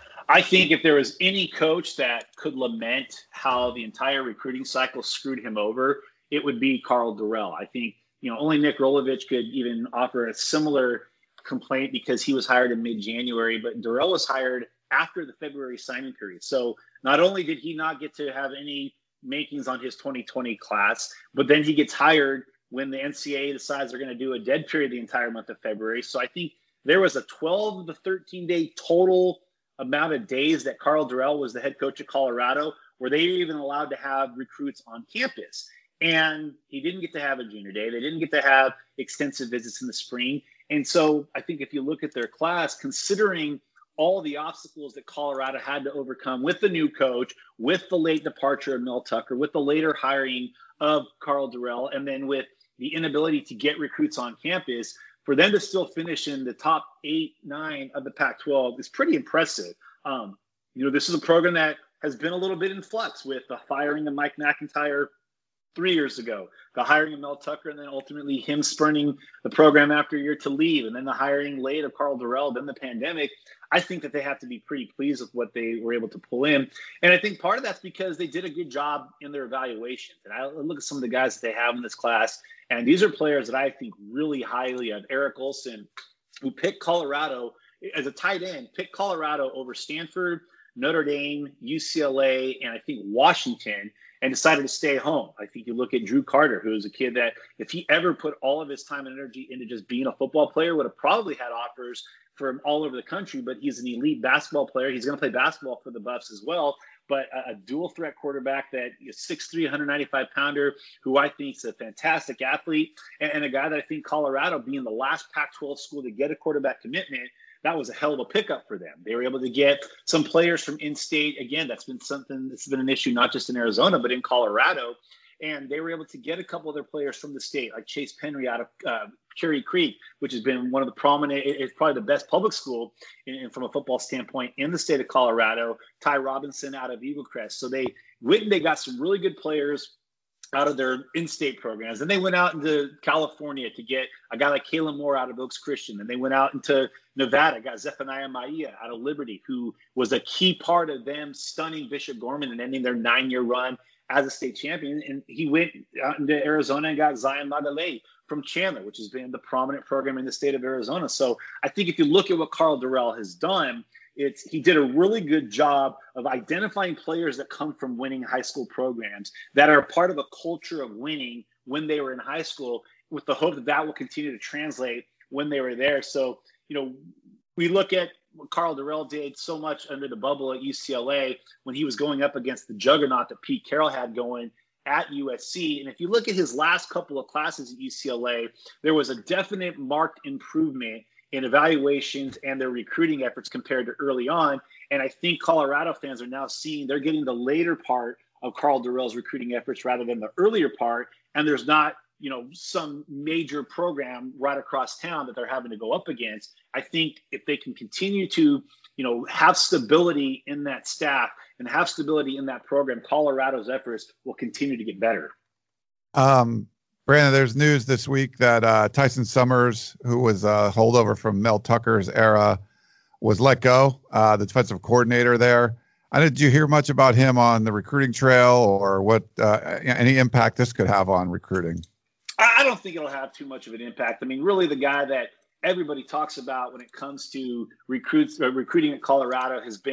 I think if there was any coach that could lament how the entire recruiting cycle screwed him over, it would be Karl Dorrell. I think, you know, only Nick Rolovich could even offer a similar complaint because he was hired in mid-January, but Dorrell was hired after the February signing period. So not only did he not get to have any makings on his twenty twenty class, but then he gets hired when the N C double A decides they're going to do a dead period the entire month of February. So I think there was a twelve to thirteen day total amount of days that Karl Dorrell was the head coach of Colorado where they were even allowed to have recruits on campus. And he didn't get to have a junior day. They didn't get to have extensive visits in the spring. And so I think if you look at their class, considering all the obstacles that Colorado had to overcome with the new coach, with the late departure of Mel Tucker, with the later hiring of Karl Dorrell, and then with the inability to get recruits on campus, for them to still finish in the top eight, nine of the Pac twelve is pretty impressive. Um, you know, this is a program that has been a little bit in flux with the firing of Mike McIntyre three years ago, the hiring of Mel Tucker, and then ultimately him spurning the program after a year to leave, and then the hiring late of Karl Dorrell, then the pandemic. I think that they have to be pretty pleased with what they were able to pull in. And I think part of that's because they did a good job in their evaluations. And I look at some of the guys that they have in this class, and these are players that I think really highly of. Eric Olson, who picked Colorado as a tight end, picked Colorado over Stanford, Notre Dame, U C L A, and I think Washington, and decided to stay home. I think you look at Drew Carter, who is a kid that if he ever put all of his time and energy into just being a football player, would have probably had offers from all over the country, but he's an elite basketball player. He's going to play basketball for the Buffs as well, but a, a dual threat quarterback that is six three, one ninety-five pounder, who I think is a fantastic athlete, and, and a guy that I think Colorado, being the last Pac twelve school to get a quarterback commitment, that was a hell of a pickup for them. They were able to get some players from in-state. Again, that's been something that's been an issue not just in Arizona, but in Colorado. And they were able to get a couple of their players from the state, like Chase Penry out of uh, Cherry Creek, which has been one of the prominent, it's probably the best public school in, in, from a football standpoint in the state of Colorado. Ty Robinson out of Eagle Crest. So they went and they got some really good players out of their in-state programs. Then they went out into California to get a guy like Kalen Moore out of Oaks Christian. And they went out into Nevada, got Zephaniah Maia out of Liberty, who was a key part of them stunning Bishop Gorman and ending their nine-year run as a state champion. And he went out into Arizona and got Zion Magalay from Chandler, which has been the prominent program in the state of Arizona. So I think if you look at what Karl Dorrell has done, It's, he did a really good job of identifying players that come from winning high school programs that are part of a culture of winning when they were in high school, with the hope that that will continue to translate when they were there. So, you know, we look at what Karl Dorrell did so much under the bubble at U C L A when he was going up against the juggernaut that Pete Carroll had going at U S C. And if you look at his last couple of classes at U C L A, there was a definite marked improvement in evaluations and their recruiting efforts compared to early on. And I think Colorado fans are now seeing they're getting the later part of Karl Dorrell's recruiting efforts rather than the earlier part. And there's not, you know, some major program right across town that they're having to go up against. I think if they can continue to, you know, have stability in that staff and have stability in that program, Colorado's efforts will continue to get better.
Um, Brandon, there's news this week that uh, Tyson Summers, who was a holdover from Mel Tucker's era, was let go, uh, the defensive coordinator there. Uh, did you hear much about him on the recruiting trail, or what uh, any impact this could have on recruiting?
I don't think it'll have too much of an impact. I mean, really the guy that everybody talks about when it comes to recruits uh, recruiting at Colorado has been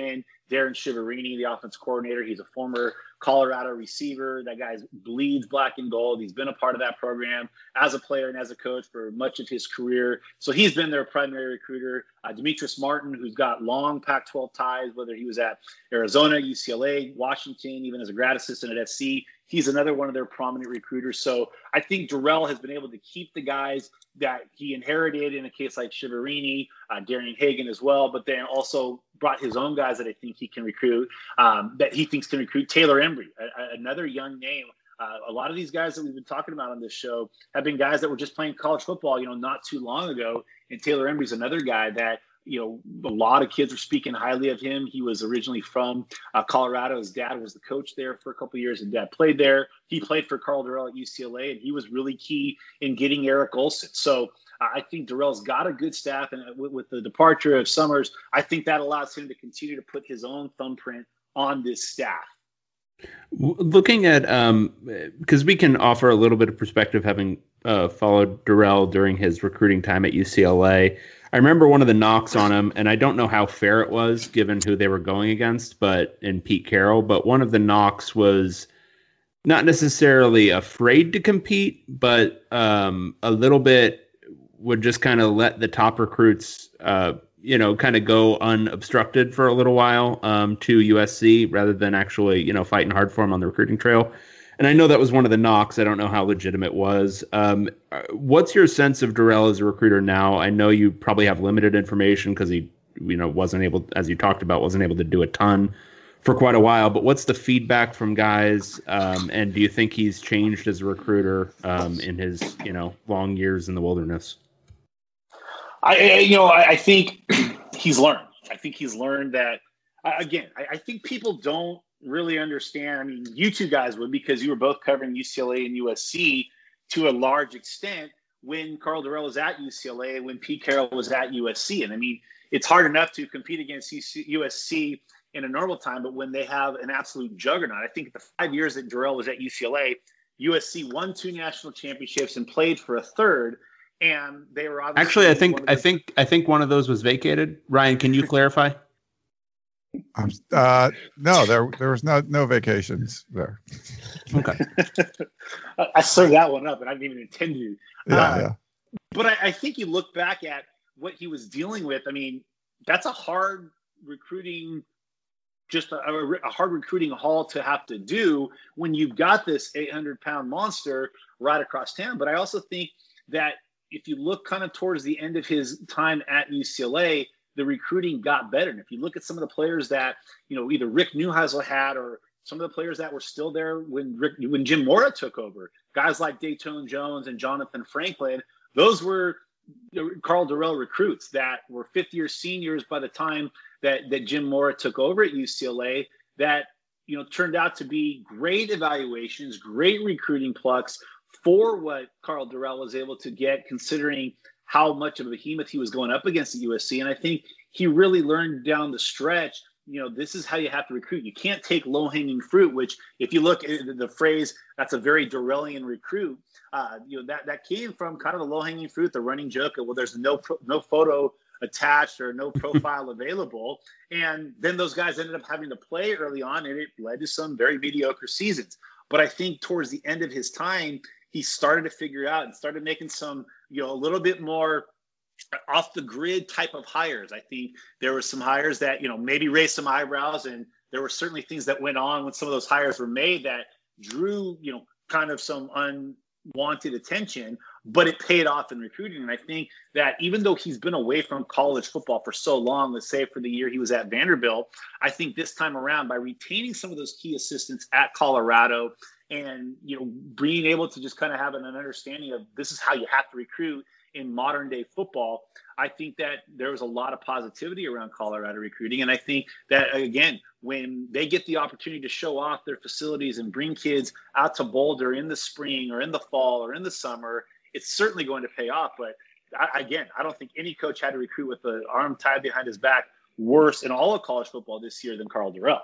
Darren Chiaverini, the offense coordinator. He's a former Colorado receiver. That guy bleeds black and gold. He's been a part of that program as a player and as a coach for much of his career. So he's been their primary recruiter. Uh, Demetrius Martin, who's got long Pac twelve ties, whether he was at Arizona, U C L A, Washington, even as a grad assistant at S C. He's another one of their prominent recruiters. So I think Dorrell has been able to keep the guys that he inherited in a case like Chiaverini, uh, Darian Hagan as well, but then also brought his own guys that I think he can recruit, um, that he thinks can recruit. Taylor Embry, a, a, another young name. Uh, a lot of these guys that we've been talking about on this show have been guys that were just playing college football, you know, not too long ago. And Taylor Embry's another guy that, you know, a lot of kids were speaking highly of him. He was originally from uh, Colorado. His dad was the coach there for a couple of years, and dad played there. He played for Karl Dorrell at U C L A, and he was really key in getting Eric Olson. So uh, I think Dorrell's got a good staff, and with, with the departure of Summers, I think that allows him to continue to put his own thumbprint on this staff.
Looking at, um, because we can offer a little bit of perspective having uh, followed Dorrell during his recruiting time at U C L A. I remember one of the knocks on him, and I don't know how fair it was given who they were going against, but in Pete Carroll, but one of the knocks was not necessarily afraid to compete, but um, a little bit would just kind of let the top recruits, uh, you know, kind of go unobstructed for a little while um, to U S C rather than actually, you know, fighting hard for him on the recruiting trail. And I know that was one of the knocks. I don't know how legitimate it was. Um, what's your sense of Dorrell as a recruiter now? I know you probably have limited information because he, you know, wasn't able, as you talked about, wasn't able to do a ton for quite a while. But what's the feedback from guys? Um, and do you think he's changed as a recruiter um, in his, you know, long years in the wilderness?
I, you know, I, I think he's learned. I think he's learned that, again, I, I think people don't really understand. I mean, you two guys would, because you were both covering U C L A and U S C to a large extent when Karl Dorrell was at U C L A, when Pete Carroll was at U S C. And I mean, it's hard enough to compete against U S C in a normal time, but when they have an absolute juggernaut, I think the five years that Dorrell was at U C L A, U S C won two national championships and played for a third. And they were obviously
actually, I think, I think, I think one of those was vacated. Ryan, can you clarify?
Um, uh, no, there there was no no vacations there.
Okay.
I served that one up, and I didn't even intend to.
Yeah,
uh,
yeah.
But I, I think you look back at what he was dealing with. I mean, that's a hard recruiting, just a, a hard recruiting haul to have to do when you've got this eight hundred pound monster right across town. But I also think that if you look kind of towards the end of his time at U C L A, the recruiting got better. And if you look at some of the players that, you know, either Rick Neuheisel had or some of the players that were still there when Rick, when Jim Mora took over, guys like Dayton Jones and Jonathan Franklin, those were Karl Dorrell recruits that were fifth-year seniors by the time that, that Jim Mora took over at U C L A that, you know, turned out to be great evaluations, great recruiting plucks for what Karl Dorrell was able to get, considering how much of a behemoth he was going up against at U S C. And I think he really learned down the stretch, you know, this is how you have to recruit. You can't take low-hanging fruit, which if you look at the phrase, that's a very Dorrellian recruit, uh, you know, that, that came from kind of the low-hanging fruit, the running joke of, well, there's no pro, no photo attached or no profile available. And then those guys ended up having to play early on, and it led to some very mediocre seasons. But I think towards the end of his time, he started to figure out and started making some, you know, a little bit more off the grid type of hires. I think there were some hires that, you know, maybe raised some eyebrows, and there were certainly things that went on when some of those hires were made that drew, you know, kind of some unwanted attention, but it paid off in recruiting. And I think that even though he's been away from college football for so long, let's say for the year he was at Vanderbilt, I think this time around, by retaining some of those key assistants at Colorado and, you know, being able to just kind of have an understanding of this is how you have to recruit in modern day football, I think that there was a lot of positivity around Colorado recruiting. And I think that, again, when they get the opportunity to show off their facilities and bring kids out to Boulder in the spring or in the fall or in the summer, it's certainly going to pay off. But I, again, I don't think any coach had to recruit with the arm tied behind his back worse in all of college football this year than Karl Dorrell.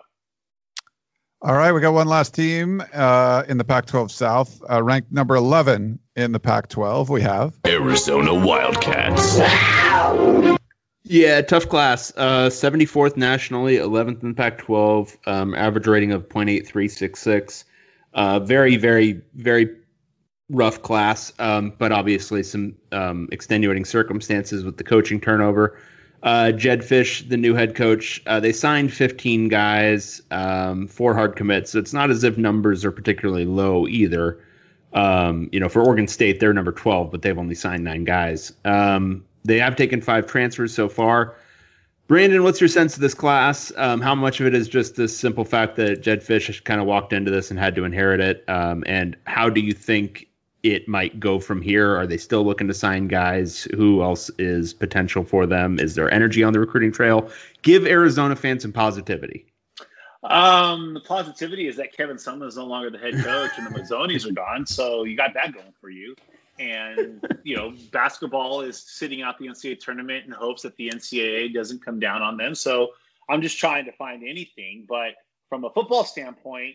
All right, we got one last team uh, in the Pac twelve South, uh, ranked number eleven in the Pac twelve. We have
Arizona Wildcats.
Yeah, tough class. Uh, seventy-fourth nationally, eleventh in Pac twelve, um, average rating of point eight three six six. Uh, very, very, very rough class, um, but obviously some um, extenuating circumstances with the coaching turnover. Uh, Jedd Fisch, the new head coach, uh, they signed fifteen guys, um, four hard commits. So it's not as if numbers are particularly low either. Um, you know, for Oregon State, they're number twelve, but they've only signed nine guys. Um, they have taken five transfers so far. Brandon, what's your sense of this class? Um, how much of it is just the simple fact that Jedd Fisch kind of walked into this and had to inherit it? Um, and how do you think it might go from here? Are they still looking to sign guys? Who else is potential for them? Is there energy on the recruiting trail? Give Arizona fans some positivity.
Um, the positivity is that Kevin Sumlin is no longer the head coach and the Mazzonis are gone. So you got that going for you. And, you know, basketball is sitting out the N C double A tournament in hopes that the N C double A doesn't come down on them. So I'm just trying to find anything. But from a football standpoint,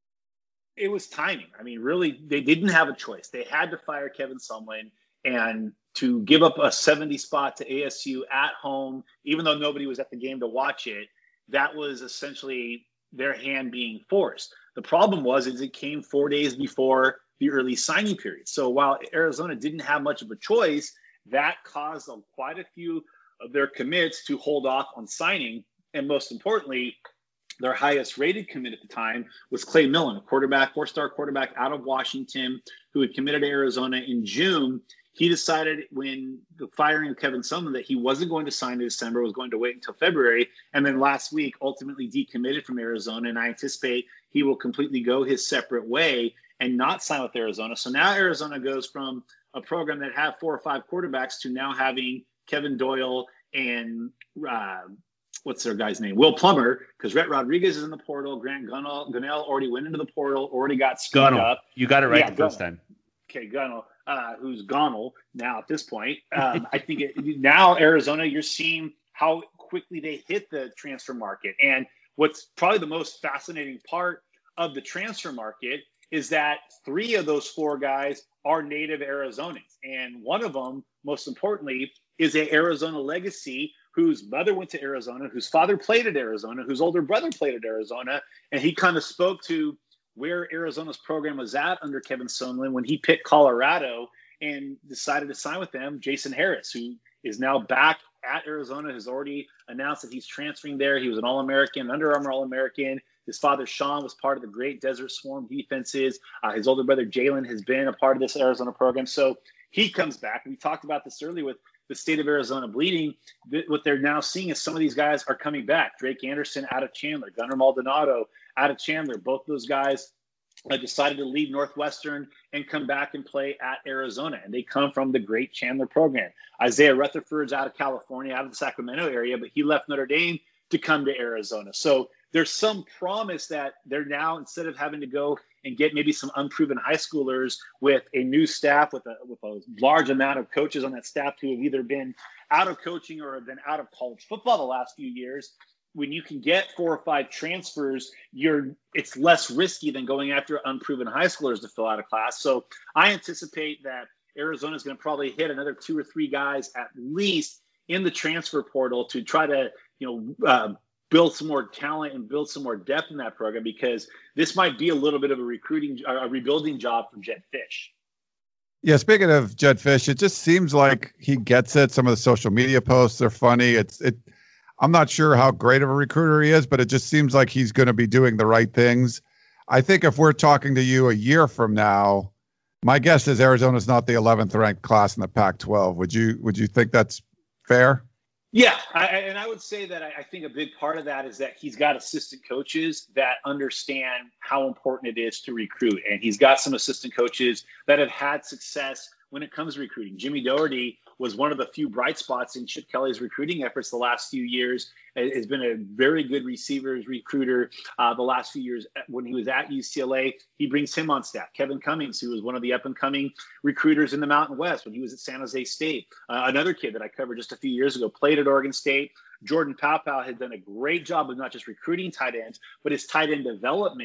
it was timing. I mean, really, they didn't have a choice. They had to fire Kevin Sumlin, and to give up a seventy spot to A S U at home, even though nobody was at the game to watch it, that was essentially their hand being forced. The problem was is it came four days before the early signing period. So while Arizona didn't have much of a choice, that caused um, quite a few of their commits to hold off on signing. And most importantly, their highest rated commit at the time was Clay Millen, a quarterback, four-star quarterback out of Washington, who had committed to Arizona in June. He decided when the firing of Kevin Sumlin that he wasn't going to sign in December, was going to wait until February. And then last week, ultimately decommitted from Arizona. And I anticipate he will completely go his separate way and not sign with Arizona. So now Arizona goes from a program that had four or five quarterbacks to now having Kevin Doyle and uh, what's their guy's name? Will Plummer, because Rhett Rodriguez is in the portal. Grant Gunnell, Gunnell already went into the portal, already got scooped up.
You got it right
yeah,
the first
Gunnell.
time.
Okay, Gunnell, uh, who's Gunnell now at this point. Um, I think it, now Arizona, you're seeing how quickly they hit the transfer market. And what's probably the most fascinating part of the transfer market is that three of those four guys are native Arizonans. And one of them, most importantly, is a Arizona legacy whose mother went to Arizona, whose father played at Arizona, whose older brother played at Arizona. And he kind of spoke to where Arizona's program was at under Kevin Sumlin when he picked Colorado and decided to sign with them. Jason Harris, who is now back at Arizona, has already announced that he's transferring there. He was an All-American, Under Armour All-American. His father, Sean, was part of the great Desert Swarm defenses. Uh, his older brother, Jalen, has been a part of this Arizona program. So he comes back. We talked about this earlier with the state of Arizona bleeding. What they're now seeing is some of these guys are coming back. Drake Anderson out of Chandler, Gunnar Maldonado out of Chandler. Both those guys uh, decided to leave Northwestern and come back and play at Arizona. And they come from the great Chandler program. Isaiah Rutherford's out of California, out of the Sacramento area, but he left Notre Dame to come to Arizona. So there's some promise that they're now, instead of having to go and get maybe some unproven high schoolers with a new staff, with a with a large amount of coaches on that staff who have either been out of coaching or have been out of college football the last few years, when you can get four or five transfers, you're it's less risky than going after unproven high schoolers to fill out a class. So I anticipate that Arizona is going to probably hit another two or three guys at least in the transfer portal to try to, you know, uh, build some more talent and build some more depth in that program, because this might be a little bit of a recruiting, a rebuilding job for Jedd Fisch.
Yeah, speaking of Jedd Fisch, it just seems like he gets it. Some of the social media posts are funny. It's it. I'm not sure how great of a recruiter he is, but it just seems like he's going to be doing the right things. I think if we're talking to you a year from now, my guess is Arizona's not the eleventh ranked class in the Pac twelve. Would you Would you think that's fair?
Yeah, I, and I would say that I, I think a big part of that is that he's got assistant coaches that understand how important it is to recruit. And he's got some assistant coaches that have had success when it comes to recruiting. Jimmy Doherty was one of the few bright spots in Chip Kelly's recruiting efforts the last few years. Has been a very good receivers recruiter uh, the last few years. When he was at U C L A, he brings him on staff. Kevin Cummings, who was one of the up-and-coming recruiters in the Mountain West when he was at San Jose State. Uh, another kid that I covered just a few years ago, played at Oregon State. Jordan Paopao had done a great job of not just recruiting tight ends, but his tight end development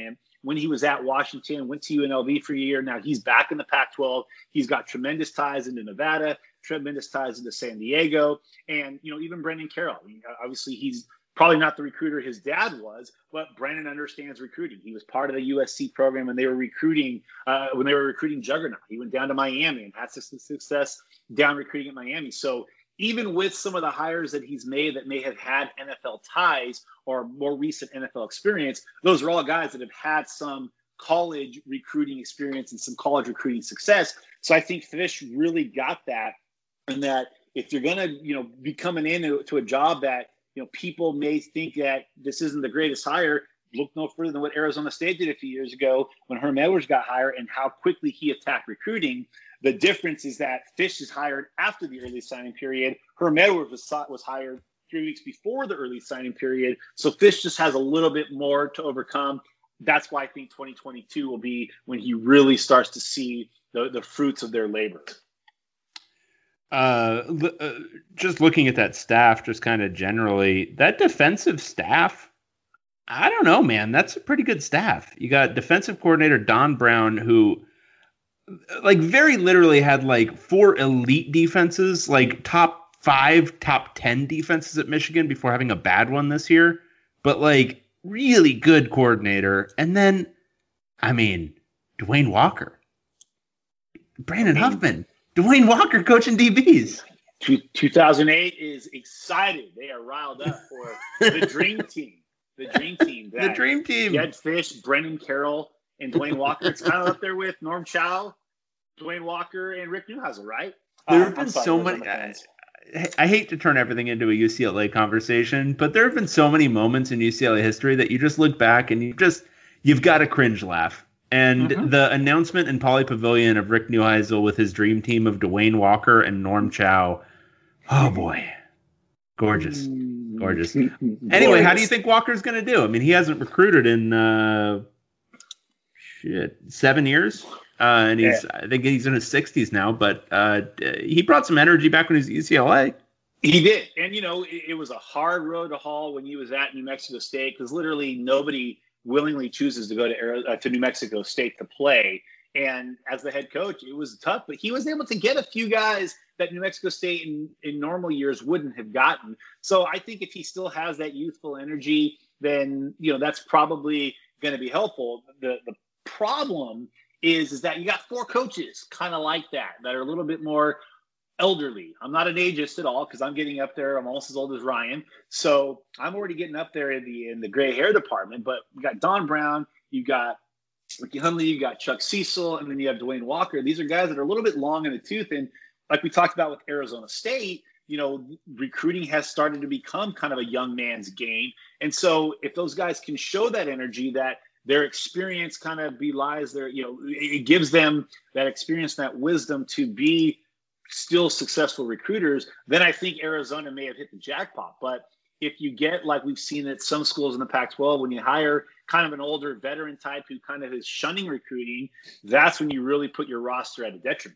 when he was at Washington, went to U N L V for a year. Now he's back in the Pac twelve. He's got tremendous ties into Nevada, tremendous ties into San Diego. And, you know, even Brendan Carroll, I mean, obviously he's probably not the recruiter his dad was, but Brandon understands recruiting. He was part of the U S C program when they were recruiting, uh, when they were recruiting Juggernaut. He went down to Miami and had success down recruiting at Miami. So even with some of the hires that he's made that may have had N F L ties or more recent N F L experience, those are all guys that have had some college recruiting experience and some college recruiting success. So I think Fisch really got that, and that if you're going to, you know, be coming into to a job that, you know, people may think that this isn't the greatest hire, look no further than what Arizona State did a few years ago when Herm Edwards got hired and how quickly he attacked recruiting. The difference is that Fisch is hired after the early signing period. Herm Edwards was, was hired three weeks before the early signing period. So Fisch just has a little bit more to overcome. That's why I think twenty twenty-two will be when he really starts to see the, the fruits of their labor.
Uh, uh, just looking at that staff, just kind of generally, that defensive staff, I don't know, man. That's a pretty good staff. You got defensive coordinator Don Brown, who like very literally had like four elite defenses, like top five, top ten defenses at Michigan before having a bad one this year. But like really good coordinator. And then, I mean, Dwayne Walker, Brandon I mean, Huffman. Dwayne Walker coaching D Bs.
two thousand eight is excited. They are riled up for the dream team. The dream team.
The dream team.
Jed Fisch, Brendan Carroll, and Dwayne Walker. It's kind of up there with Norm Chow, Dwayne Walker, and Rick Neuheisel, right?
There have um, been sorry, so many. I, I hate to turn everything into a U C L A conversation, but there have been so many moments in U C L A history that you just look back and you just you've got a cringe laugh. And mm-hmm. the announcement in Pauley Pavilion of Rick Neuheisel with his dream team of Dwayne Walker and Norm Chow. Oh, boy. Gorgeous. Gorgeous. Anyway, how do you think Walker's going to do? I mean, he hasn't recruited in, uh, shit, seven years. Uh, and he's, yeah. I think he's in his sixties now. But uh, he brought some energy back when he was at U C L A.
He did. And, you know, it, it was a hard road to haul when he was at New Mexico State because literally nobody – willingly chooses to go to uh, to New Mexico State to play. And as the head coach, it was tough, but he was able to get a few guys that New Mexico State in, in normal years wouldn't have gotten. So I think if he still has that youthful energy, then, you know, that's probably going to be helpful. The the problem is, is that you got four coaches kind of like that, that are a little bit more elderly. I'm not an ageist at all because I'm getting up there. I'm almost as old as Ryan. So I'm already getting up there in the in the gray hair department. But you got Don Brown, you got Ricky Hundley, you got Chuck Cecil, and then you have Dwayne Walker. These are guys that are a little bit long in the tooth. And like we talked about with Arizona State, you know, recruiting has started to become kind of a young man's game. And so if those guys can show that energy, that their experience kind of belies their, you know, it gives them that experience, that wisdom to be still successful recruiters, then I think Arizona may have hit the jackpot. But if you get, like we've seen at some schools in the Pac twelve, when you hire kind of an older veteran type who kind of is shunning recruiting, that's when you really put your roster at a detriment.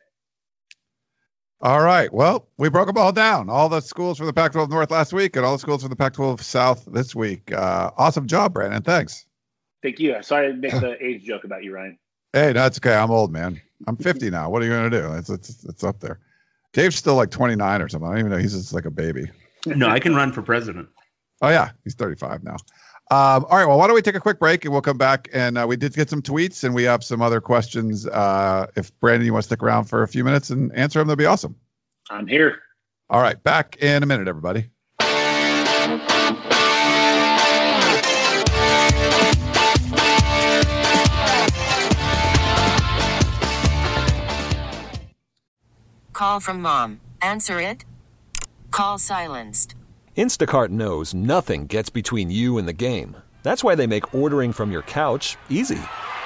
All right. Well, we broke them all down. All the schools for the Pac twelve North last week and all the schools for the Pac twelve South this week. Uh, awesome job, Brandon. Thanks.
Thank you. Sorry to make the age joke about you, Ryan.
Hey, that's okay. I'm old, man. I'm fifty now. What are you going to do? It's, it's, it's up there. Dave's still like twenty-nine or something. I don't even know. He's just like a baby.
No, I can run for president.
Oh, yeah. He's thirty-five now. Um, all right. Well, why don't we take a quick break and we'll come back. And uh, we did get some tweets and we have some other questions. Uh, if Brandon, you want to stick around for a few minutes and answer them, that'd be awesome.
I'm here.
All right. Back in a minute, everybody.
Call from mom. Answer it. Call silenced.
Instacart knows nothing gets between you and the game. That's why they make ordering from your couch easy.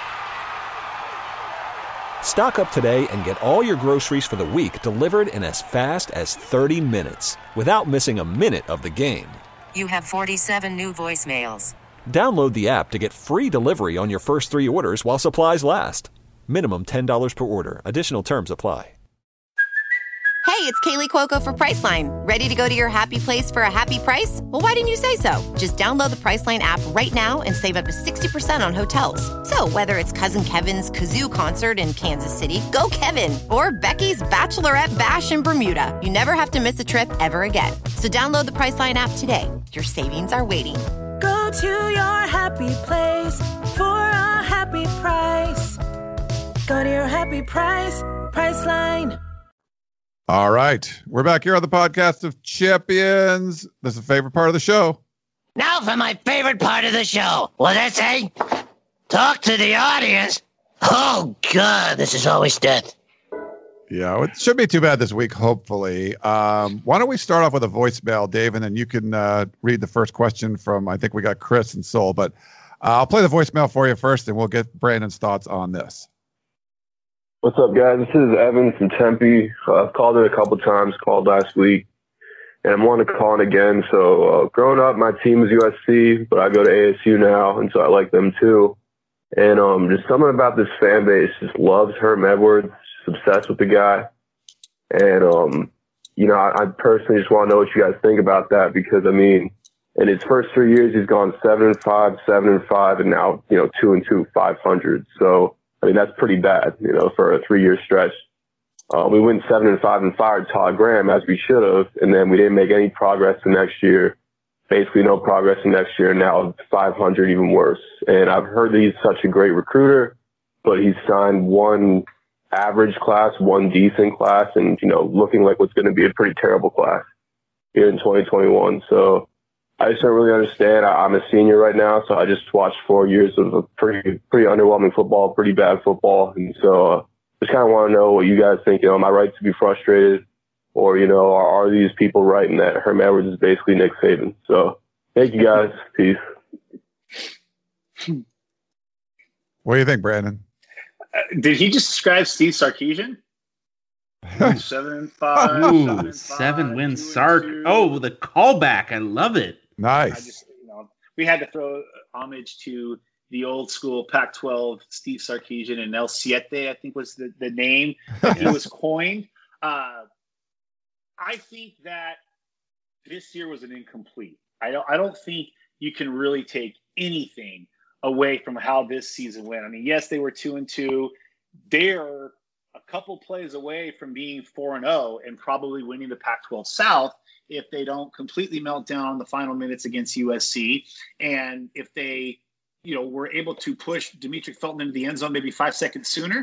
Stock up today and get all your groceries for the week delivered in as fast as thirty minutes without missing a minute of the game.
You have forty-seven new voicemails.
Download the app to get free delivery on your first three orders while supplies last. Minimum ten dollars per order. Additional terms apply.
Hey, it's Kaylee Cuoco for Priceline. Ready to go to your happy place for a happy price? Well, why didn't you say so? Just download the Priceline app right now and save up to sixty percent on hotels. So whether it's Cousin Kevin's Kazoo Concert in Kansas City, go Kevin, or Becky's Bachelorette Bash in Bermuda, you never have to miss a trip ever again. So download the Priceline app today. Your savings are waiting.
Go to your happy place for a happy price. Go to your happy price, Priceline.
All right. We're back here on the podcast of Champions. This is a favorite part of the show.
Now for my favorite part of the show. What did I say? Talk to the audience. Oh, God, this is always death.
Yeah, it shouldn't be too bad this week, hopefully. Um, why don't we start off with a voicemail, Dave, and then you can uh, read the first question from, I think we got Chris and Sol. But uh, I'll play the voicemail for you first, and we'll get Brandon's thoughts on this.
What's up, guys? This is Evan from Tempe. Uh, I've called in a couple times, called last week, and I'm wanting to call in again. So uh, growing up, my team was U S C, but I go to A S U now, and so I like them too. And um, just something about this fan base just loves Herm Edwards, just obsessed with the guy. And, um, you know, I, I personally just want to know what you guys think about that because, I mean, in his first three years, he's gone seven and five, seven and five, and now, you know, two and two, five hundred. So, I mean, that's pretty bad, you know, for a three-year stretch. Uh, we went seven and five and fired Todd Graham as we should have, and then we didn't make any progress the next year. Basically, no progress the next year. Now five hundred, even worse. And I've heard that he's such a great recruiter, but he's signed one average class, one decent class, and you know, looking like what's going to be a pretty terrible class here in twenty twenty-one. So I just don't really understand. I, I'm a senior right now, so I just watched four years of a pretty, pretty underwhelming football, pretty bad football. And so uh, just kind of want to know what you guys think. You know, am I right to be frustrated? Or, you know, are, are these people right in that Herm Edwards is basically Nick Saban? So thank you guys. Peace.
What do you think, Brandon?
Uh, did he just describe Steve Sarkisian? seven and five.
Ooh,
seven, and
seven
five,
wins
two
Sark.
and two.
Oh, the callback. I love it.
Nice.
I just, you know, we had to throw homage to the old school Pac twelve Steve Sarkisian, and El Siete, I think was the, the name that he was coined. Uh, I think that this year was an incomplete. I don't I don't think you can really take anything away from how this season went. I mean, yes, they were two and two. They're a couple plays away from being four and oh and probably winning the Pac twelve South if they don't completely melt down the final minutes against U S C, and if they, you know, were able to push Demetric Felton into the end zone maybe five seconds sooner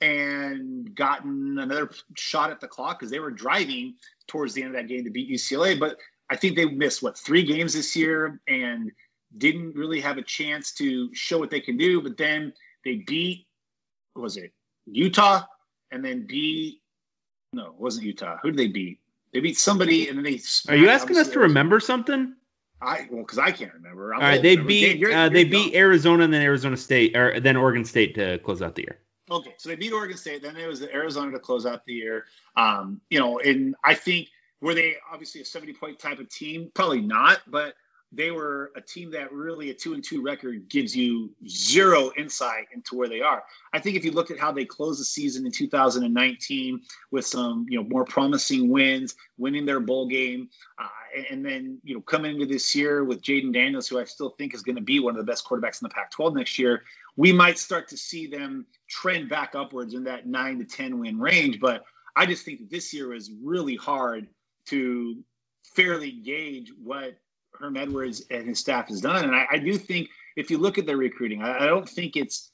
and gotten another shot at the clock because they were driving towards the end of that game to beat U C L A. But I think they missed, what, three games this year and didn't really have a chance to show what they can do. But then they beat, what was it, Utah, and then beat, no, it wasn't Utah. Who did they beat? They beat somebody, and then they.
Are you asking us to remember something?
I well, because I can't remember. I'm
All right,
old.
they
Remember,
beat
you're-
uh,
you're
they
young.
beat Arizona and then Arizona State, or then Oregon State to close out the year.
Okay, so they beat Oregon State. Then it was Arizona to close out the year. Um, you know, and I think were they obviously a seventy-point type of team? Probably not, but they were a team that really a two and two record gives you zero insight into where they are. I think if you look at how they closed the season in two thousand nineteen with some, you know, more promising wins, winning their bowl game, uh, and then, you know, coming into this year with Jaden Daniels, who I still think is going to be one of the best quarterbacks in the Pac twelve next year, we might start to see them trend back upwards in that nine to ten win range. But I just think that this year was really hard to fairly gauge what Herm Edwards and his staff has done. And I, I do think if you look at their recruiting, I, I don't think it's,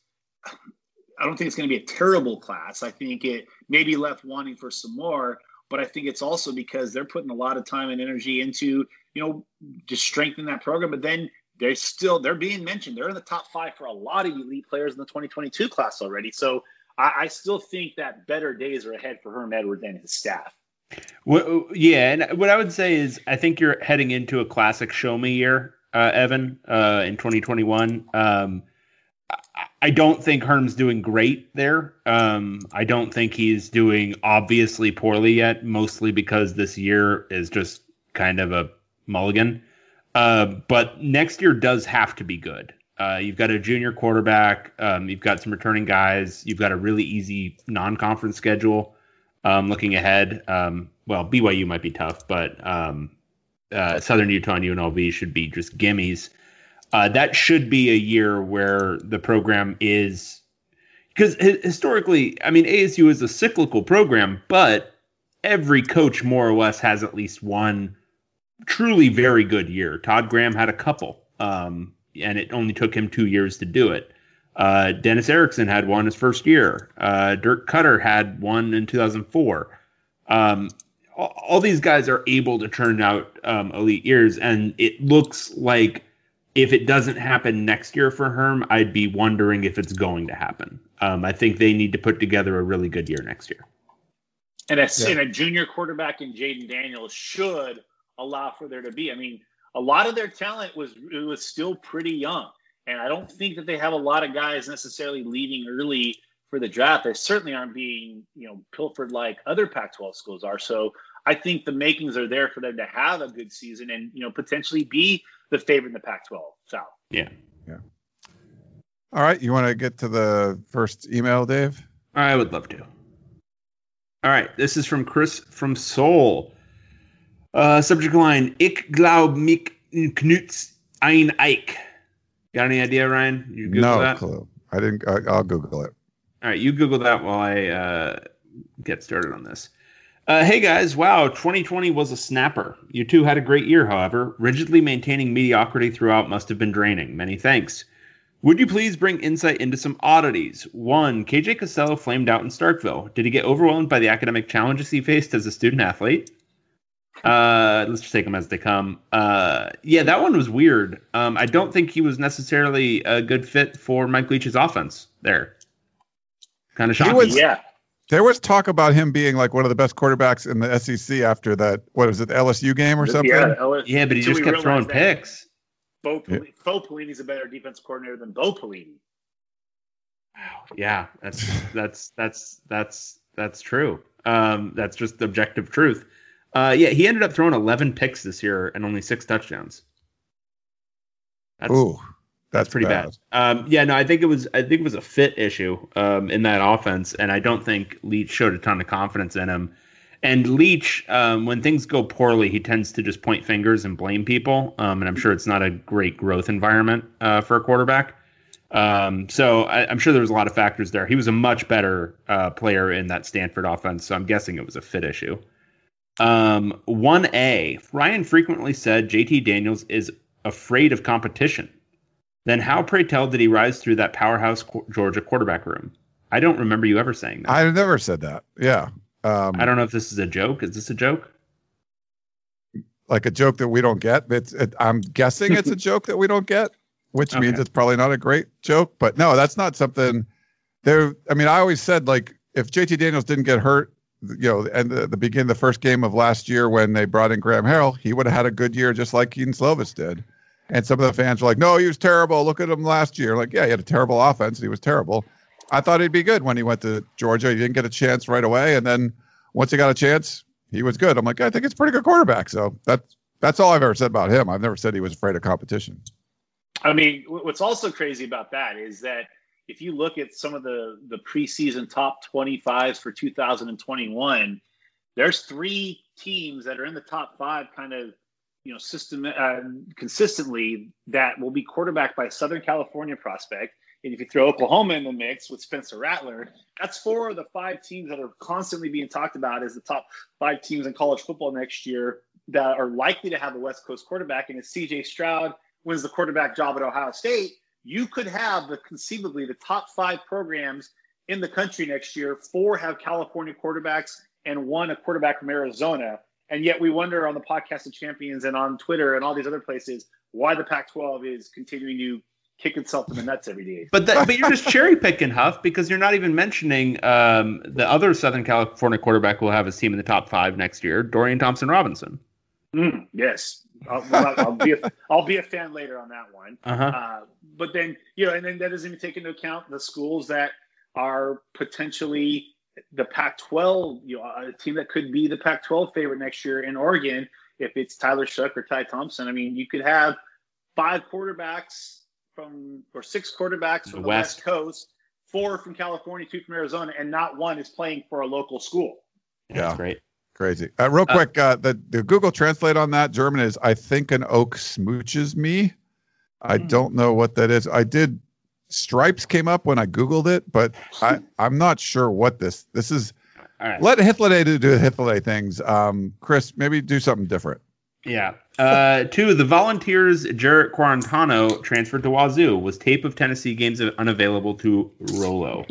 I don't think it's going to be a terrible class. I think it may be left wanting for some more, but I think it's also because they're putting a lot of time and energy into, you know, just strengthening that program. But then they're still, they're being mentioned. They're in the top five for a lot of elite players in the twenty twenty-two class already. So I, I still think that better days are ahead for Herm Edwards and his staff.
Well, yeah, and what I would say is I think you're heading into a classic show me year, uh, Evan, uh, in twenty twenty-one. Um, I, I don't think Herm's doing great there. Um, I don't think he's doing obviously poorly yet, mostly because this year is just kind of a mulligan. Uh, but next year does have to be good. Uh, you've got a junior quarterback. Um, you've got some returning guys. You've got a really easy non-conference schedule. Um, looking ahead, um, well, B Y U might be tough, but um, uh, Southern Utah and U N L V should be just gimmies. Uh, that should be a year where the program is, because historically, I mean, A S U is a cyclical program, but every coach more or less has at least one truly very good year. Todd Graham had a couple, um, and it only took him two years to do it. Uh, Dennis Erickson had one his first year. Uh, Dirk Cutter had one in two thousand four. Um, all, all these guys are able to turn out um, elite years, and it looks like if it doesn't happen next year for Herm, I'd be wondering if it's going to happen. Um, I think they need to put together a really good year next year.
And a,
Yeah.
and a junior quarterback in Jaden Daniels should allow for there to be. I mean, a lot of their talent was it was still pretty young. And I don't think that they have a lot of guys necessarily leaving early for the draft. They certainly aren't being, you know, pilfered like other Pac twelve schools are. So I think the makings are there for them to have a good season and, you know, potentially be the favorite in the Pac twelve South.
Yeah.
Yeah. All right. You want to get to the first email, Dave?
I would love to. All right. This is from Chris from Seoul. Uh, subject line, Ich glaub mich Knuts ein Eich. Got any idea, Ryan? You Google
no
that?
clue. I didn't. I, I'll Google it.
All right, you Google that while I uh, get started on this. Uh, hey guys, wow, twenty twenty was a snapper. You two had a great year, however. Rigidly maintaining mediocrity throughout must have been draining. Many thanks. Would you please bring insight into some oddities? One, K J Costello flamed out in Starkville. Did he get overwhelmed by the academic challenges he faced as a student athlete? Uh, let's just take them as they come. Uh, yeah, that one was weird. Um, I don't think he was necessarily a good fit for Mike Leach's offense there. Kind of shocking.
was-
Yeah.
There was talk about him being like one of the best quarterbacks in the S E C after that. What was it, the L S U game or something?
Yeah, L S U
Yeah, but he
until
just
we
kept throwing
realized that
picks.
Bo Pelini, Bo Pelini's a better defense coordinator than Bo Pelini.
Yeah, that's that's that's that's that's true. Um, that's just objective truth. Uh, yeah, he ended up throwing eleven picks this year and only six touchdowns. That's,
Ooh,
that's pretty bad. Um, yeah, no, I think it was I think it was a fit issue um, in that offense, and I don't think Leach showed a ton of confidence in him. And Leach, um, when things go poorly, he tends to just point fingers and blame people. Um, and I'm sure it's not a great growth environment uh, for a quarterback. Um, so I, I'm sure there was a lot of factors there. He was a much better uh, player in that Stanford offense, so I'm guessing it was a fit issue. Um, one A, Ryan frequently said J T Daniels is afraid of competition. Then how, pray tell, did he rise through that powerhouse Georgia quarterback room? I don't remember you ever saying that.
I never said that. Yeah. Um,
I don't know if this is a joke. Is this a joke?
Like a joke that we don't get. It's. It, I'm guessing it's a joke that we don't get, which
Okay.
means it's probably not a great joke. But no, that's not something. There. I mean, I always said like if J T Daniels didn't get hurt, you know, and the, the begin the first game of last year when they brought in Graham Harrell, he would have had a good year just like Keaton Slovis did. And some of the fans were like, "No, he was terrible. Look at him last year." Like, yeah, he had a terrible offense. He was terrible. I thought he'd be good when he went to Georgia. He didn't get a chance right away, and then once he got a chance, he was good. I'm like, I think it's a pretty good quarterback. So that's that's all I've ever said about him. I've never said he was afraid of competition.
I mean, what's also crazy about that is that if you look at some of the, the preseason top twenty-fives for two thousand twenty-one, there's three teams that are in the top five kind of, you know, system uh, consistently that will be quarterbacked by a Southern California prospect. And if you throw Oklahoma in the mix with Spencer Rattler, that's four of the five teams that are constantly being talked about as the top five teams in college football next year that are likely to have a West Coast quarterback. And if C J Stroud wins the quarterback job at Ohio State, you could have the conceivably the top five programs in the country next year. Four have California quarterbacks and one a quarterback from Arizona. And yet we wonder on the Podcast of Champions and on Twitter and all these other places why the Pac twelve is continuing to kick itself in the nuts every day.
But that, but you're just cherry picking, Huff, because you're not even mentioning um, the other Southern California quarterback who will have his team in the top five next year, Dorian Thompson-Robinson.
Mm, yes, I'll, well, I'll be a, I'll be a fan later on that one.
Uh-huh.
Uh, but then you know, and then that doesn't even take into account the schools that are potentially the Pac twelve, you know, a team that could be the Pac twelve favorite next year in Oregon if it's Tyler Shuck or Ty Thompson. I mean, you could have five quarterbacks from or six quarterbacks from
The
the
West.
West Coast, four from California, two from Arizona, and not one is playing for a local school.
Yeah, that's great.
Crazy. Uh, real quick, uh, the, the Google Translate on that German is, I think an oak smooches me. I
Hmm.
don't know what that is. I did. Stripes came up when I Googled it, but I, I'm not sure what this, this is.
All right.
Let Hithliday do, do Hithliday things. Um, Chris, maybe do something different.
Yeah. Uh, two, the Volunteers' Jarrett Quarantano transferred to Wazoo. Was tape of Tennessee games unavailable to Rolo?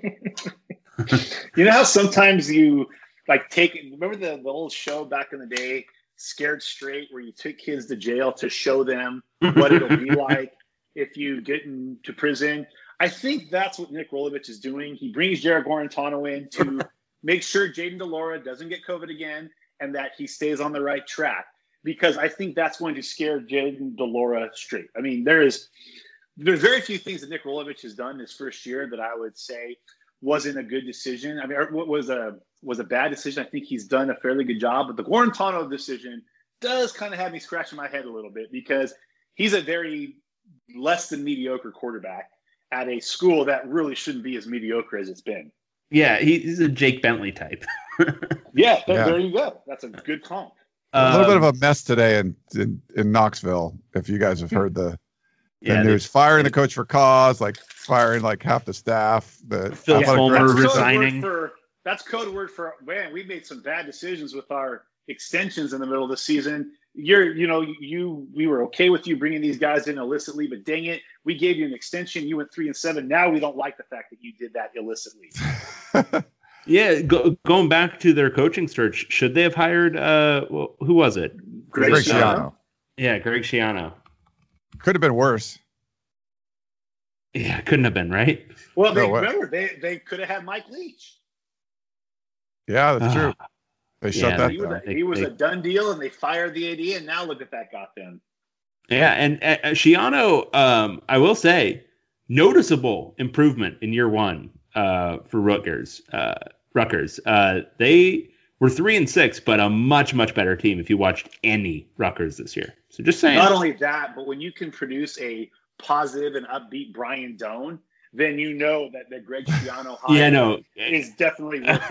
You know how sometimes you like take remember the, the old show back in the day, Scared Straight, where you took kids to jail to show them what it'll be like if you get into prison. I think that's what Nick Rolovich is doing. He brings Jarrett Guarantano in to make sure Jaden DeLora doesn't get COVID again and that he stays on the right track, because I think that's going to scare Jaden DeLora straight. I mean, there is there's very few things that Nick Rolovich has done this first year that I would say wasn't a good decision. I mean, what was a was a bad decision. I think he's done a fairly good job, but the Guarantano decision does kind of have me scratching my head a little bit, because he's a very less than mediocre quarterback at a school that really shouldn't be as mediocre as it's been.
Yeah, he, he's a Jake Bentley type.
Yeah, that,
Yeah.
there you go. That's a good comp.
A little bit
Um,
of a mess today in, in, in Knoxville, if you guys have heard the, the
Yeah,
news.
they-
Firing the coach for cause, like firing like half the staff. The
Phil
athletic
Fulmer
director
That's code
resigned.
resigning.
word for that's code word for man. We made some bad decisions with our extensions in the middle of the season. You're, you know, you we were okay with you bringing these guys in illicitly, but dang it, we gave you an extension. You went three and seven. Now we don't like the fact that you did that illicitly.
Yeah, go, going back to their coaching search, should they have hired, uh, well, who was it?
Greg
Greg
Schiano.
Schiano.
Yeah, Greg Schiano.
Could have been worse.
Yeah, couldn't have been, right?
Well, they
No way.
remember they they could have had Mike Leach.
Yeah, that's
Ah.
true. They shut
Yeah,
that
He was,
down.
a, he was
They-
a done deal, and they fired the A D, and now look at that got them.
Yeah, and uh, Schiano, um, I will say, noticeable improvement in year one uh, for Rutgers. Uh, Rutgers. Uh, they were three and six, but a much much better team if you watched any Rutgers this year. So just saying.
Not only that, but when you can produce a positive and upbeat Brian Doan, then you know that the Greg Schiano hire
Yeah, no.
is definitely worth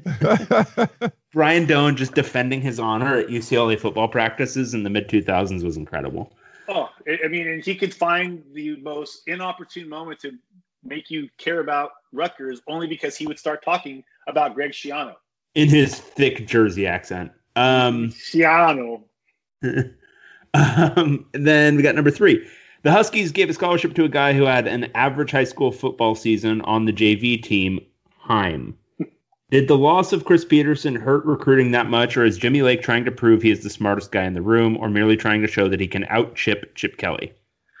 it.
Brian Doan just defending his honor at U C L A football practices in the mid two thousands was incredible.
Oh, I I mean, and he could find the most inopportune moment to make you care about Rutgers only because he would start talking about Greg Schiano.
In his thick Jersey accent. Um,
Schiano.
um, then we got number three. The Huskies gave a scholarship to a guy who had an average high school football season on the J V team, Heim. Did the loss of Chris Peterson hurt recruiting that much, or is Jimmy Lake trying to prove he is the smartest guy in the room, or merely trying to show that he can out-chip Chip Kelly?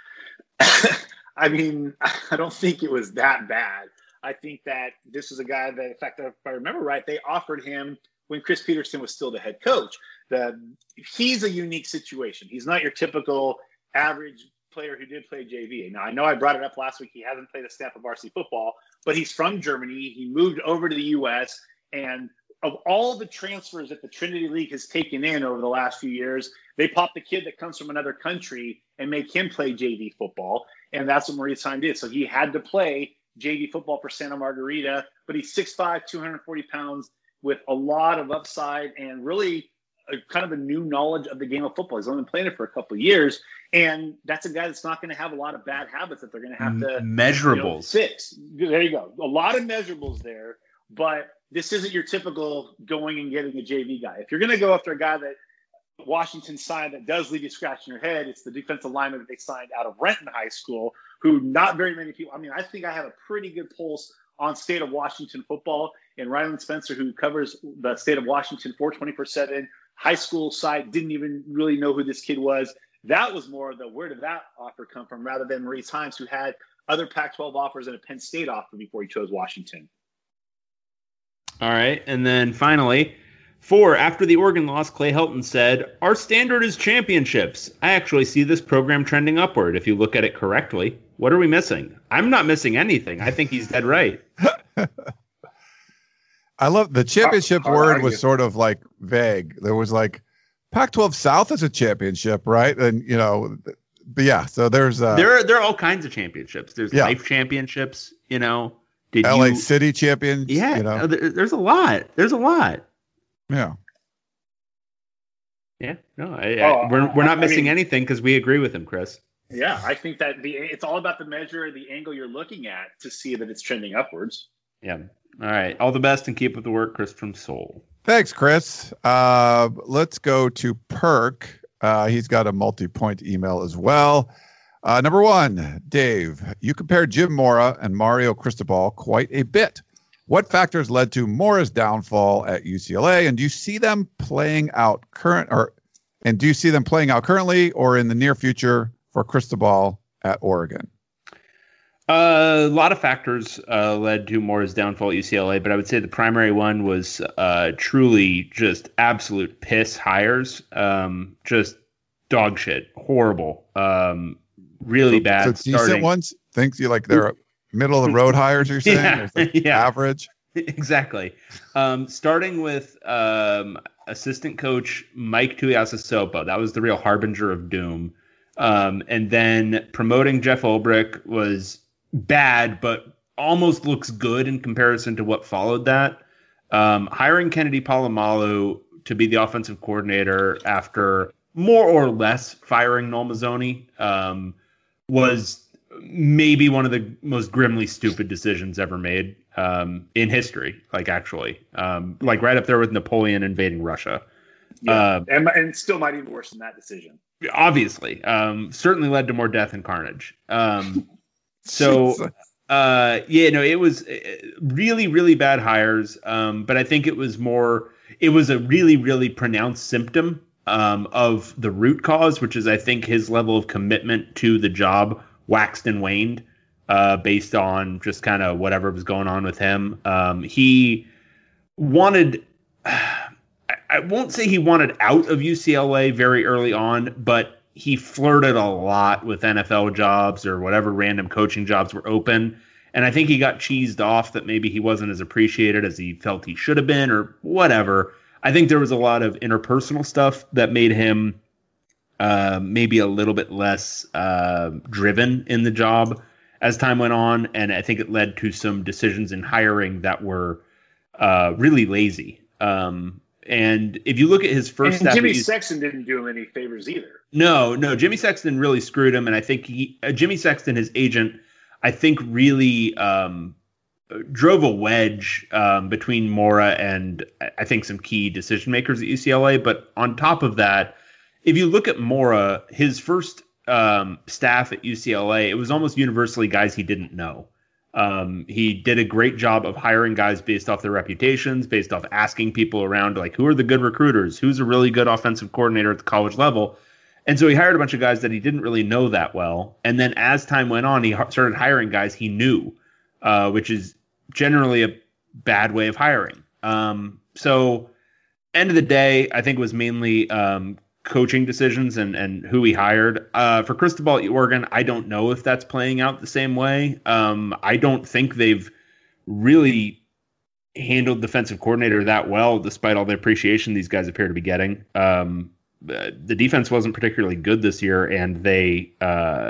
I mean, I don't think it was that bad. I think that this is a guy that, in fact, if I remember right, they offered him when Chris Peterson was still the head coach. The, he's a unique situation. He's not your typical average player who did play J V. Now, I know I brought it up last week. He hasn't played a snap of varsity football, but he's from Germany. He moved over to the U S, and of all the transfers that the Trinity League has taken in over the last few years, they pop the kid that comes from another country and make him play J V football, and that's what Maurice Heim did. So he had to play J V football for Santa Margarita, but he's six five, two hundred forty pounds with a lot of upside and really a, kind of a new knowledge of the game of football. He's only been playing it for a couple of years, and that's a guy that's not going to have a lot of bad habits that they're going to have to
Measurables.
you know, fix. There you go. A lot of measurables there, but this isn't your typical going and getting a J V guy. If you're going to go after a guy that Washington signed that does leave you scratching your head, it's the defensive lineman that they signed out of Renton High School, who not very many people, I mean, I think I have a pretty good pulse on state of Washington football, and Ryland Spencer, who covers the state of Washington for twenty-four seven, high school side, didn't even really know who this kid was. That was more of the where did that offer come from rather than Maurice Himes, who had other Pac twelve offers and a Penn State offer before he chose Washington.
All right. And then finally, four, after the Oregon loss, Clay Helton said, our standard is championships. I actually see this program trending upward if you look at it correctly. What are we missing? I'm not missing anything. I think he's dead right.
I love the championship
Hard- hard
word
argue.
was sort of like vague. There was like Pac twelve South is a championship, right? And you know, but yeah, so there's uh,
There are, there are all kinds of championships. There's
Yeah.
life championships, you know. Did
L A
you,
City champions.
Yeah,
you know,
there- there's a lot. There's a lot.
yeah.
Yeah, no, I,
Oh,
I, we're we're not
I
missing
mean-
anything because we agree with him, Chris.
Yeah, I think that the it's all about the measure, the angle you're looking at to see that it's trending upwards.
Yeah. All right. All the best and keep up the work, Chris from Seoul.
Thanks, Chris. Uh, let's go to Perk. Uh, he's got a multi-point email as well. Uh, number one, Dave, you compared Jim Mora and Mario Cristobal quite a bit. What factors led to Mora's downfall at U C L A, and do you see them playing out current, or and do you see them playing out currently or in the near future for Cristobal at Oregon?
Uh, a lot of factors uh, led to Mora's downfall at U C L A, but I would say the primary one was uh, truly just absolute piss hires. Um, just dog shit, horrible, um, really
so,
bad.
So decent
starting.
ones? Thinks you like they're middle of the road hires? You're saying?
Yeah,
Or it's like
yeah.
average.
Exactly. Um, starting with um, assistant coach Mike Tuiasosopo. That was the real harbinger of doom. Um, and then promoting Jeff Ulbrich was bad, but almost looks good in comparison to what followed that. Um, hiring Kennedy Palomalu to be the offensive coordinator after more or less firing Noel Mazzoni um, was maybe one of the most grimly stupid decisions ever made um, in history. Like actually, um, like right up there with Napoleon invading Russia.
Yeah,
Uh,
and, and still might even worse than that decision.
Obviously, um, certainly led to more death and carnage. Um, so,
Jesus.
uh, yeah, no, it was uh, really, really bad hires. Um, but I think it was more, it was a really, really pronounced symptom um, of the root cause, which is, I think, his level of commitment to the job waxed and waned uh, based on just kind of whatever was going on with him. Um, he wanted. I won't say he wanted out of U C L A very early on, but he flirted a lot with N F L jobs or whatever random coaching jobs were open. And I think he got cheesed off that maybe he wasn't as appreciated as he felt he should have been or whatever. I think there was a lot of interpersonal stuff that made him uh, maybe a little bit less uh, driven in the job as time went on. And I think it led to some decisions in hiring that were uh, really lazy. Um, And if you look at his first
And
step,
Jimmy
he's-
Sexton didn't do him any favors either.
no, no, Jimmy Sexton really screwed him, and I think he, uh, Jimmy Sexton, his agent, I think really um, drove a wedge um, between Mora and I think some key decision makers at U C L A. But on top of that, if you look at Mora, his first um, staff at U C L A, it was almost universally guys he didn't know. Um, he did a great job of hiring guys based off their reputations, based off asking people around, like, who are the good recruiters? Who's a really good offensive coordinator at the college level? And so he hired a bunch of guys that he didn't really know that well. And then as time went on, he h- started hiring guys he knew, uh, which is generally a bad way of hiring. Um, so end of the day, I think it was mainly um, coaching decisions and, and who he hired. Uh, for Cristobal at Oregon, I don't know if that's playing out the same way. Um, I don't think they've really handled defensive coordinator that well, despite all the appreciation these guys appear to be getting. Um, the, the defense wasn't particularly good this year, and they uh,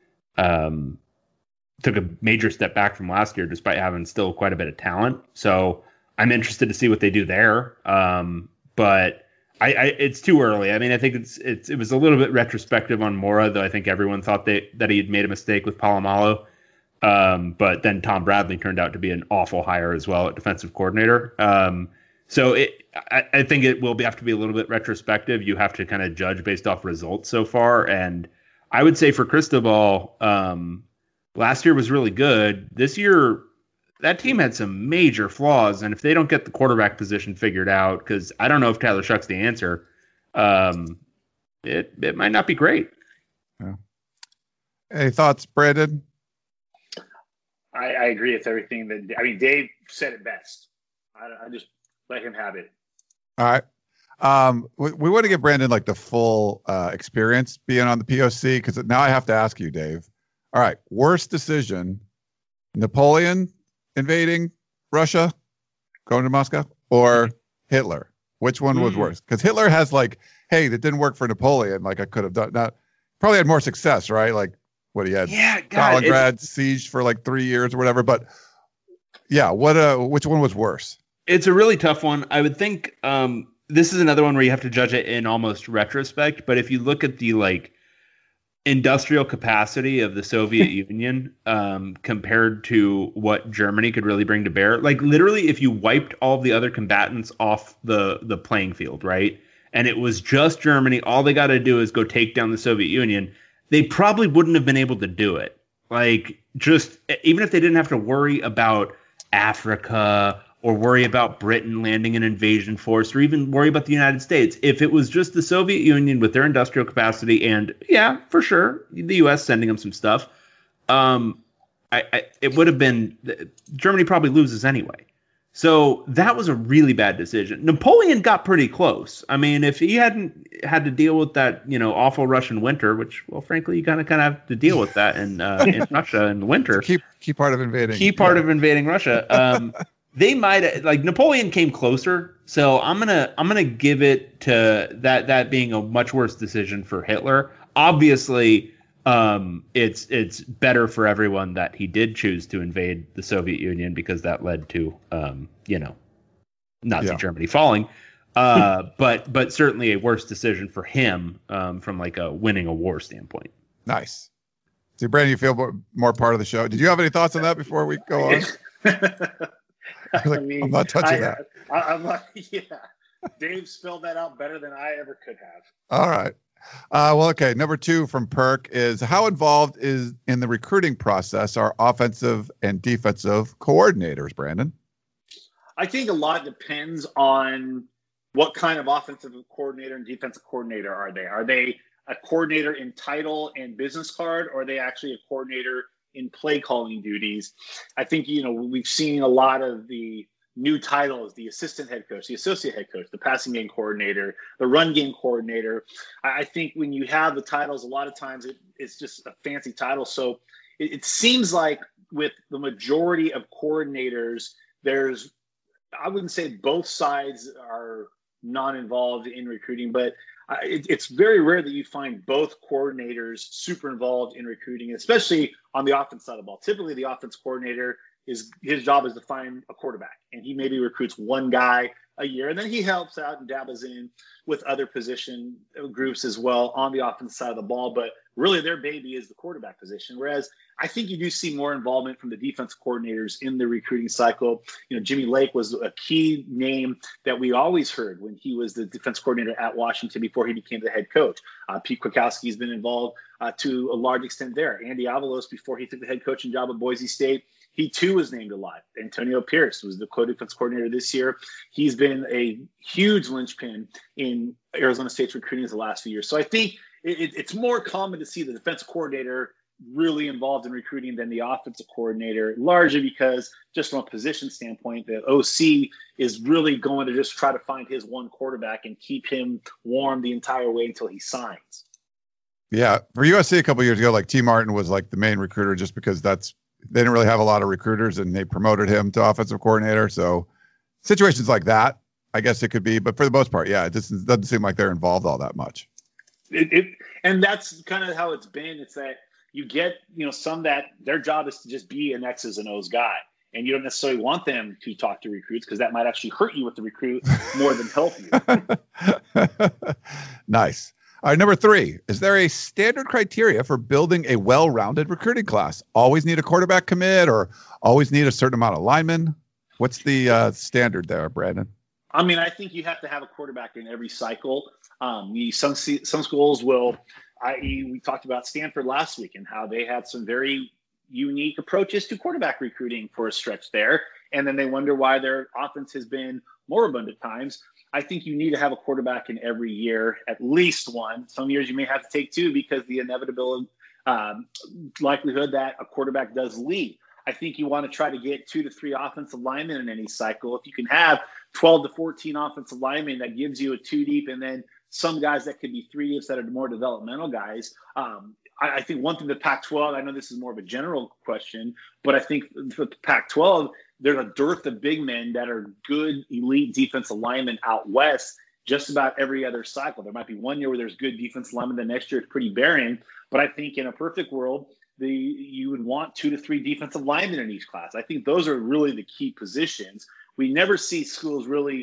um, took a major step back from last year, despite having still quite a bit of talent. So I'm interested to see what they do there. Um, but I, I, it's too early. I mean, I think it's it's it was a little bit retrospective on Mora, though I think everyone thought they, that he had made a mistake with Palomalu. Um, but then Tom Bradley turned out to be an awful hire as well at defensive coordinator. Um, so it, I, I think it will be, have to be a little bit retrospective. You have to kind of judge based off results so far. And I would say for Cristobal, um, last year was really good. This year, that team had some major flaws, and if they don't get the quarterback position figured out, because I don't know if Tyler Shuck's the answer, um, it it might not be great.
Yeah. Any thoughts, Brandon?
I, I agree with everything that I mean. Dave said it best. I, I just let him have it.
All right. Um, we, we want to give Brandon like the full uh, experience being on the P O C, because now I have to ask you, Dave. All right, worst decision: Napoleon invading Russia, going to Moscow, or Hitler? Which one was
Mm.
worse? Because Hitler has like, hey, that didn't work for Napoleon. Like I could have done that. Probably had more success, right? Like what he had,
Yeah, God,
Stalingrad siege for like three years or whatever. But yeah, what? Uh, which one was worse?
It's a really tough one. I would think um, this is another one where you have to judge it in almost retrospect. But if you look at the like industrial capacity of the Soviet Union um, compared to what Germany could really bring to bear, like literally, if you wiped all of the other combatants off the the playing field, right, and it was just Germany, all they got to do is go take down the Soviet Union. They probably wouldn't have been able to do it. Like, just even if they didn't have to worry about Africa or worry about Britain landing an invasion force or even worry about the United States, if it was just the Soviet Union with their industrial capacity and, yeah, for sure, the U S sending them some stuff, um, I, I, it would have been – Germany probably loses anyway. So that was a really bad decision. Napoleon got pretty close. I mean, if he hadn't had to deal with that, you know, awful Russian winter, which, well, frankly, you kind of kind of have to deal with that in uh, in Russia in the winter.
Key key part of invading.
Key part
yeah.
of invading Russia. Um, they might like Napoleon came closer, so I'm gonna I'm gonna give it to that that being a much worse decision for Hitler. Obviously. Um, it's it's better for everyone that he did choose to invade the Soviet Union because that led to um, you know Nazi
yeah.
Germany falling. Uh, but but certainly a worse decision for him um, from like a winning a war standpoint.
Nice. See, Brandon, you feel more, more part of the show. Did you have any thoughts on that before we go on?
I
like,
mean,
I'm not touching
I,
that.
I, I'm like, yeah. Dave spelled that out better than I ever could have.
All right. Uh, well, okay. Number two from Perk is how involved is in the recruiting process are offensive and defensive coordinators, Brandon?
I think a lot depends on what kind of offensive coordinator and defensive coordinator are they. Are they a coordinator in title and business card, or are they actually a coordinator in play calling duties? I think, you know, we've seen a lot of the new titles, the assistant head coach, the associate head coach, the passing game coordinator, the run game coordinator. I think when you have the titles, a lot of times it, it's just a fancy title. So it, it seems like with the majority of coordinators, there's, I wouldn't say both sides are not involved in recruiting, but it, it's very rare that you find both coordinators super involved in recruiting, especially on the offense side of the ball. Typically the offense coordinator His, his job is to find a quarterback, and he maybe recruits one guy a year, and then he helps out and dabbles in with other position groups as well on the offensive side of the ball. But really their baby is the quarterback position. Whereas I think you do see more involvement from the defense coordinators in the recruiting cycle. You know, Jimmy Lake was a key name that we always heard when he was the defense coordinator at Washington before he became the head coach. Uh, Pete Kwiatkowski has been involved uh, to a large extent there. Andy Avalos, before he took the head coaching job at Boise State, he too was named a lot. Antonio Pierce was the co-defense coordinator this year. He's been a huge linchpin in Arizona State's recruiting the last few years. So I think it, it's more common to see the defense coordinator really involved in recruiting than the offensive coordinator, largely because just from a position standpoint, the O C is really going to just try to find his one quarterback and keep him warm the entire way until he signs.
Yeah. For U S C a couple of years ago, like T. Martin was like the main recruiter just because that's, they didn't really have a lot of recruiters and they promoted him to offensive coordinator. So situations like that, I guess it could be, but for the most part, yeah, it just doesn't seem like they're involved all that much.
It, it, and that's kind of how it's been. It's that you get, you know, some that their job is to just be an X's and O's guy. And you don't necessarily want them to talk to recruits because that might actually hurt you with the recruit more than help you.
Nice. All right, number three, is there a standard criteria for building a well-rounded recruiting class? Always need a quarterback commit or always need a certain amount of linemen? What's the uh, standard there, Brandon?
I mean, I think you have to have a quarterback in every cycle. Um, you, some some schools will, that is, we talked about Stanford last week and how they had some very unique approaches to quarterback recruiting for a stretch there. And then they wonder why their offense has been moribund at times. I think you need to have a quarterback in every year, at least one. Some years you may have to take two because the inevitable um, likelihood that a quarterback does leave. I think you want to try to get two to three offensive linemen in any cycle. If you can have twelve to fourteen offensive linemen, that gives you a two deep, and then some guys that could be three deeps that are more developmental guys. Um, I, I think one thing the Pac twelve, I know this is more of a general question, but I think for the Pac twelve, there's a dearth of big men that are good elite defensive linemen out west just about every other cycle. There might be one year where there's good defensive linemen, the next year it's pretty barren. But I think in a perfect world, the you would want two to three defensive linemen in each class. I think those are really the key positions. We never see schools really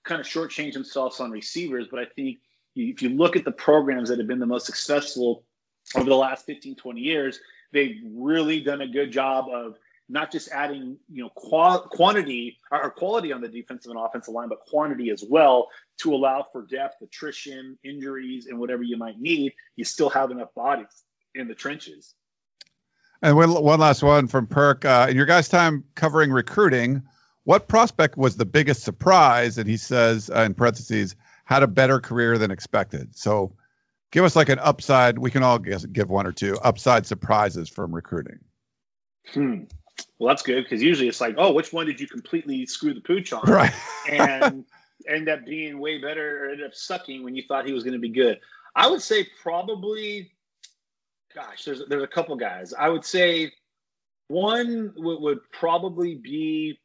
kind of shortchanged themselves on receivers, but I think if you look at the programs that have been the most successful over the last fifteen, twenty years, they've really done a good job of not just adding, you know, qual- quantity or quality on the defensive and offensive line, but quantity as well to allow for depth, attrition, injuries, and whatever you might need. You still have enough bodies in the trenches.
And one, one last one from Perk. Uh, in your guys' time covering recruiting, what prospect was the biggest surprise? And he says, uh, in parentheses, had a better career than expected. So give us like an upside. We can all guess, give one or two upside surprises from recruiting.
Hmm. Well, that's good, because usually it's like, oh, which one did you completely screw the pooch on?
Right.
And end up being way better or ended up sucking when you thought he was going to be good. I would say probably, gosh, there's there's a couple guys. I would say one would, would probably be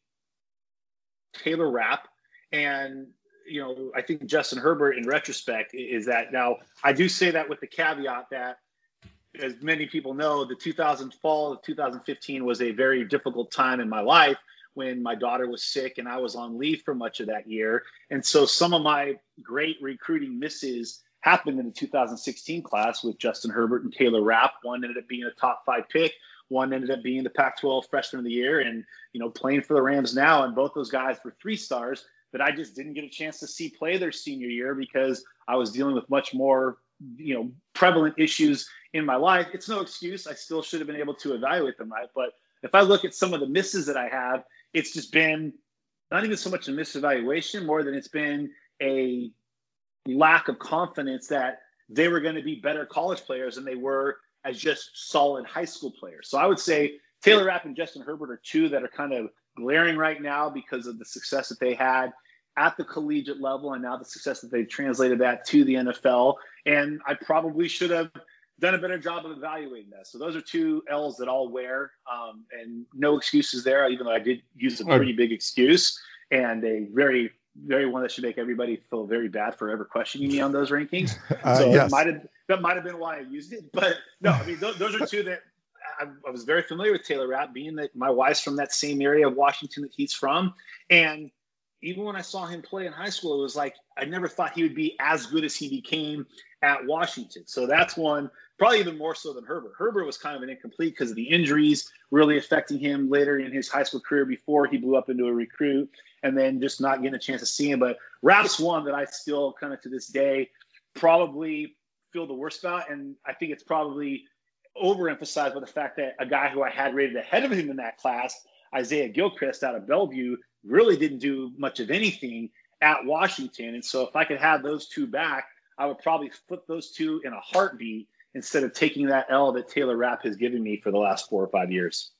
Taylor Rapp. And, you know, I think Justin Herbert, in retrospect, is that now I do say that with the caveat that, as many people know, the two thousand fall of two thousand fifteen was a very difficult time in my life when my daughter was sick and I was on leave for much of that year. And so some of my great recruiting misses happened in the two thousand sixteen class with Justin Herbert and Taylor Rapp. One ended up being a top five pick. One ended up being the Pac twelve freshman of the year and, you know, playing for the Rams now. And both those guys were three stars that I just didn't get a chance to see play their senior year because I was dealing with much more, you know, prevalent issues in my life. It's no excuse. I still should have been able to evaluate them right. But if I look at some of the misses that I have, it's just been not even so much a misevaluation, more than it's been a lack of confidence that they were going to be better college players than they were as just solid high school players. So I would say Taylor Rapp and Justin Herbert are two that are kind of glaring right now because of the success that they had at the collegiate level and now the success that they've translated that to the N F L. And I probably should have done a better job of evaluating that. So those are two L's that I'll wear, um, and no excuses there, even though I did use a pretty big excuse and a very, very one that should make everybody feel very bad for ever questioning me on those rankings.
Uh,
so
yes.
it might have, that might have been why I used it. But no, I mean, those, those are two that I, I was very familiar with Taylor Rapp, being that my wife's from that same area of Washington that he's from. And even when I saw him play in high school, it was like I never thought he would be as good as he became at Washington. So that's one, probably even more so than Herbert. Herbert was kind of an incomplete because of the injuries really affecting him later in his high school career before he blew up into a recruit, and then just not getting a chance to see him. But Rapp's one that I still kind of to this day probably feel the worst about, and I think it's probably overemphasized by the fact that a guy who I had rated ahead of him in that class, Isaiah Gilchrist out of Bellevue, really didn't do much of anything at Washington. And so if I could have those two back, I would probably flip those two in a heartbeat instead of taking that L that Taylor Rapp has given me for the last four or five years.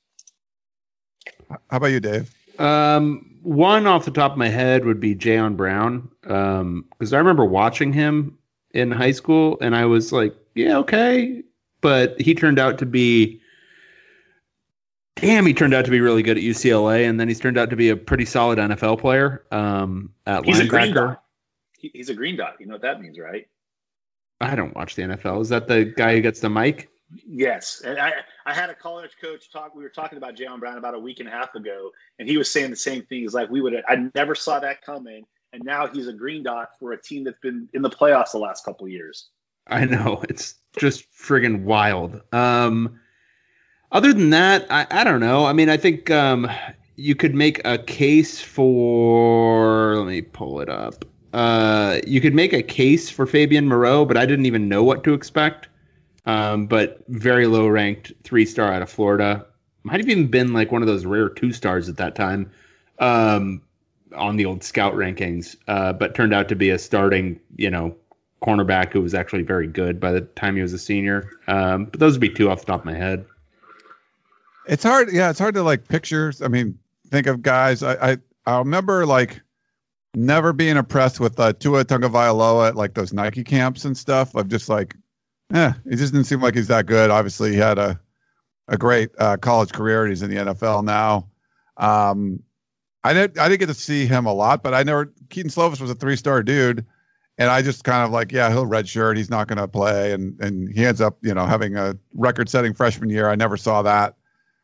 How about you, Dave?
Um, one off the top of my head would be Jayon Brown. Um, because I remember watching him in high school and I was like, yeah, okay. But he turned out to be, damn, he turned out to be really good at U C L A. And then he's turned out to be a pretty solid N F L player. Um, at
he's
linebacker.
a green dot. He, he's a green dot. You know what that means, right?
I don't watch the N F L. Is that the guy who gets the mic?
Yes. And I, I had a college coach talk. We were talking about Jayon Brown about a week and a half ago, and he was saying the same thing. He's like, we would, I never saw that coming. And now he's a green dot for a team that's been in the playoffs the last couple of years.
I know. It's just friggin' wild. Um, other than that, I, I don't know. I mean, I think um, you could make a case for, let me pull it up. Uh, you could make a case for Fabian Moreau, but I didn't even know what to expect. Um, but very low ranked three star out of Florida. Might have even been like one of those rare two stars at that time um, on the old scout rankings, uh, but turned out to be a starting, you know, cornerback who was actually very good by the time he was a senior. Um, but those would be two off the top of my head.
It's hard. Yeah, it's hard to like picture. I mean, think of guys. I I, I remember like never being impressed with uh, Tua Tagovailoa at like those Nike camps and stuff. Of just like, eh, it just didn't seem like he's that good. Obviously, he had a a great uh, college career. He's in the N F L now. Um, I didn't I didn't get to see him a lot, but I never. Keaton Slovis was a three star dude. And I just kind of like, yeah, he'll redshirt. He's not going to play. And and he ends up, you know, having a record-setting freshman year. I never saw that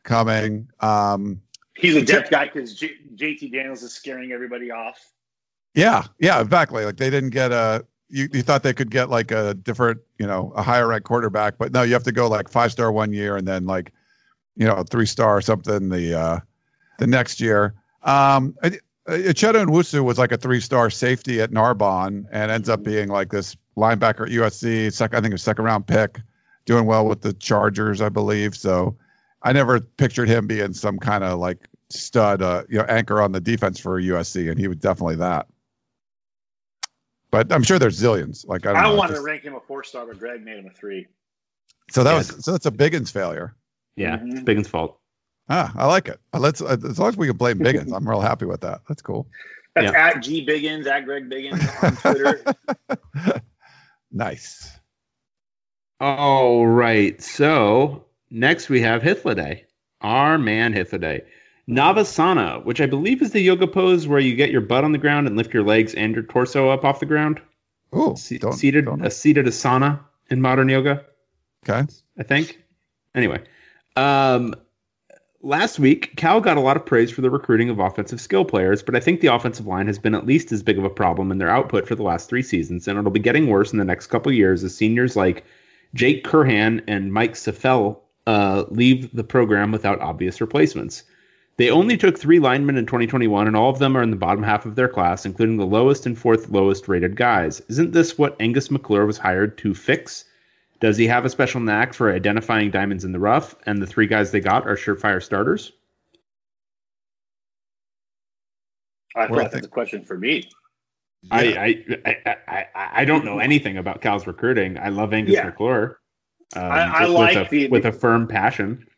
coming. Um,
He's a depth guy because J- JT Daniels is scaring everybody off.
Yeah, yeah, exactly. Like they didn't get a. You, you thought they could get like a different, you know, a higher ranked quarterback, but no, you have to go like five star one year and then like, you know, three star or something the uh, the next year. Um, Uchenna Nwosu was like a three star safety at Narbonne and ends up being like this linebacker at U S C. Second, I think a second round pick, doing well with the Chargers, I believe. So I never pictured him being some kind of like stud, uh, you know, anchor on the defense for U S C, and he was definitely that. But I'm sure there's zillions. Like I don't
I
know,
wanted
just,
to rank him a four star, but Greg made him a three.
So that
Yeah.
was so that's a Biggins failure.
Yeah,
Mhm.
it's Biggins' fault.
Ah, I like it. Uh, Let's uh, as long as we can blame Biggins, I'm real happy with that. That's cool.
That's
Yeah.
at G Biggins, at Greg Biggins on Twitter.
Nice.
All right. So next we have Hithliday, our man Hithliday. Navasana, which I believe is the yoga pose where you get your butt on the ground and lift your legs and your torso up off the ground.
Ooh,
Se-
don't-
seated
don't-
a seated asana in modern yoga,
Okay.
I think. Anyway, um, last week Cal got a lot of praise for the recruiting of offensive skill players, but I think the offensive line has been at least as big of a problem in their output for the last three seasons, and it'll be getting worse in the next couple of years as seniors like Jake Curhan and Mike Sefel uh, leave the program without obvious replacements. They only took three linemen in twenty twenty-one, and all of them are in the bottom half of their class, including the lowest and fourth lowest rated guys. Isn't this what Angus McClure was hired to fix? Does he have a special knack for identifying diamonds in the rough, and the three guys they got are surefire starters?
I
Well, I
thought that's
think-
a question for me.
I, I, I, I I don't know anything about Cal's recruiting. I love Angus
Yeah.
McClure. Um,
I- I
with,
like
with a,
the-
with a firm passion.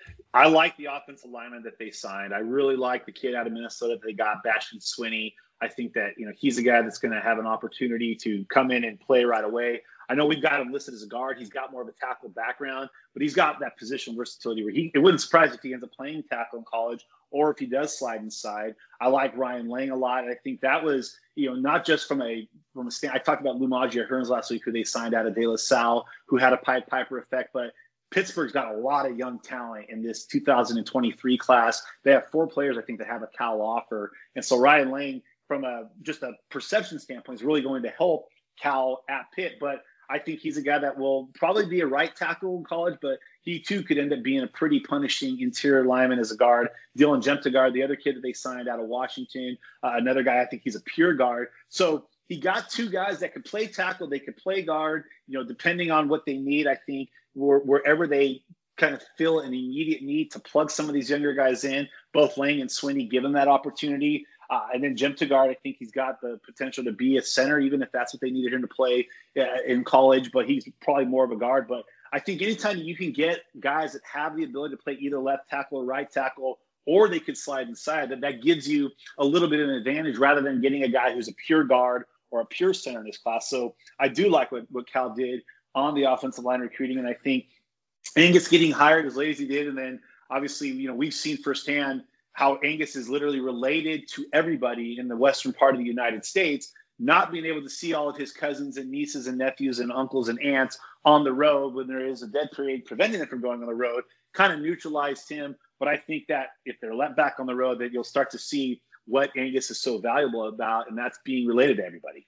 I like the offensive lineman that they signed. I really like the kid out of Minnesota that they got, Bastion Swinney. I think that, you know, he's a guy that's going to have an opportunity to come in and play right away. I know we've got him listed as a guard. He's got more of a tackle background, but he's got that position versatility where he, it wouldn't surprise if he ends up playing tackle in college or if he does slide inside. I like Ryan Lang a lot. I think that was, you know, not just from a, from a stand. I talked about Lumagia Hearns last week, who they signed out of De La Salle, who had a Pied Piper effect, but Pittsburgh's got a lot of young talent in this two thousand twenty-three class. They have four players, I think, that have a Cal offer. And so Ryan Lang, from a just a perception standpoint, is really going to help Cal at Pitt. But I think he's a guy that will probably be a right tackle in college, but he too could end up being a pretty punishing interior lineman as a guard. Dylan Jemtegard, the other kid that they signed out of Washington, uh, another guy, I think he's a pure guard. So he got two guys that could play tackle, they could play guard, you know, depending on what they need. I think wherever they kind of feel an immediate need to plug some of these younger guys in, both Lang and Swinney give them that opportunity. Uh, and then Jim Tegard, I think he's got the potential to be a center, even if that's what they needed him to play uh, in college, but he's probably more of a guard. But I think anytime you can get guys that have the ability to play either left tackle or right tackle, or they could slide inside, that that gives you a little bit of an advantage rather than getting a guy who's a pure guard or a pure center in this class. So I do like what, what Cal did on the offensive line recruiting. And I think Angus getting hired as late as he did. And then obviously, you know, we've seen firsthand how Angus is literally related to everybody in the western part of the United States, not being able to see all of his cousins and nieces and nephews and uncles and aunts on the road when there is a dead period preventing them from going on the road, kind of neutralized him. But I think that if they're let back on the road, that you'll start to see what Angus is so valuable about, and that's being related to everybody.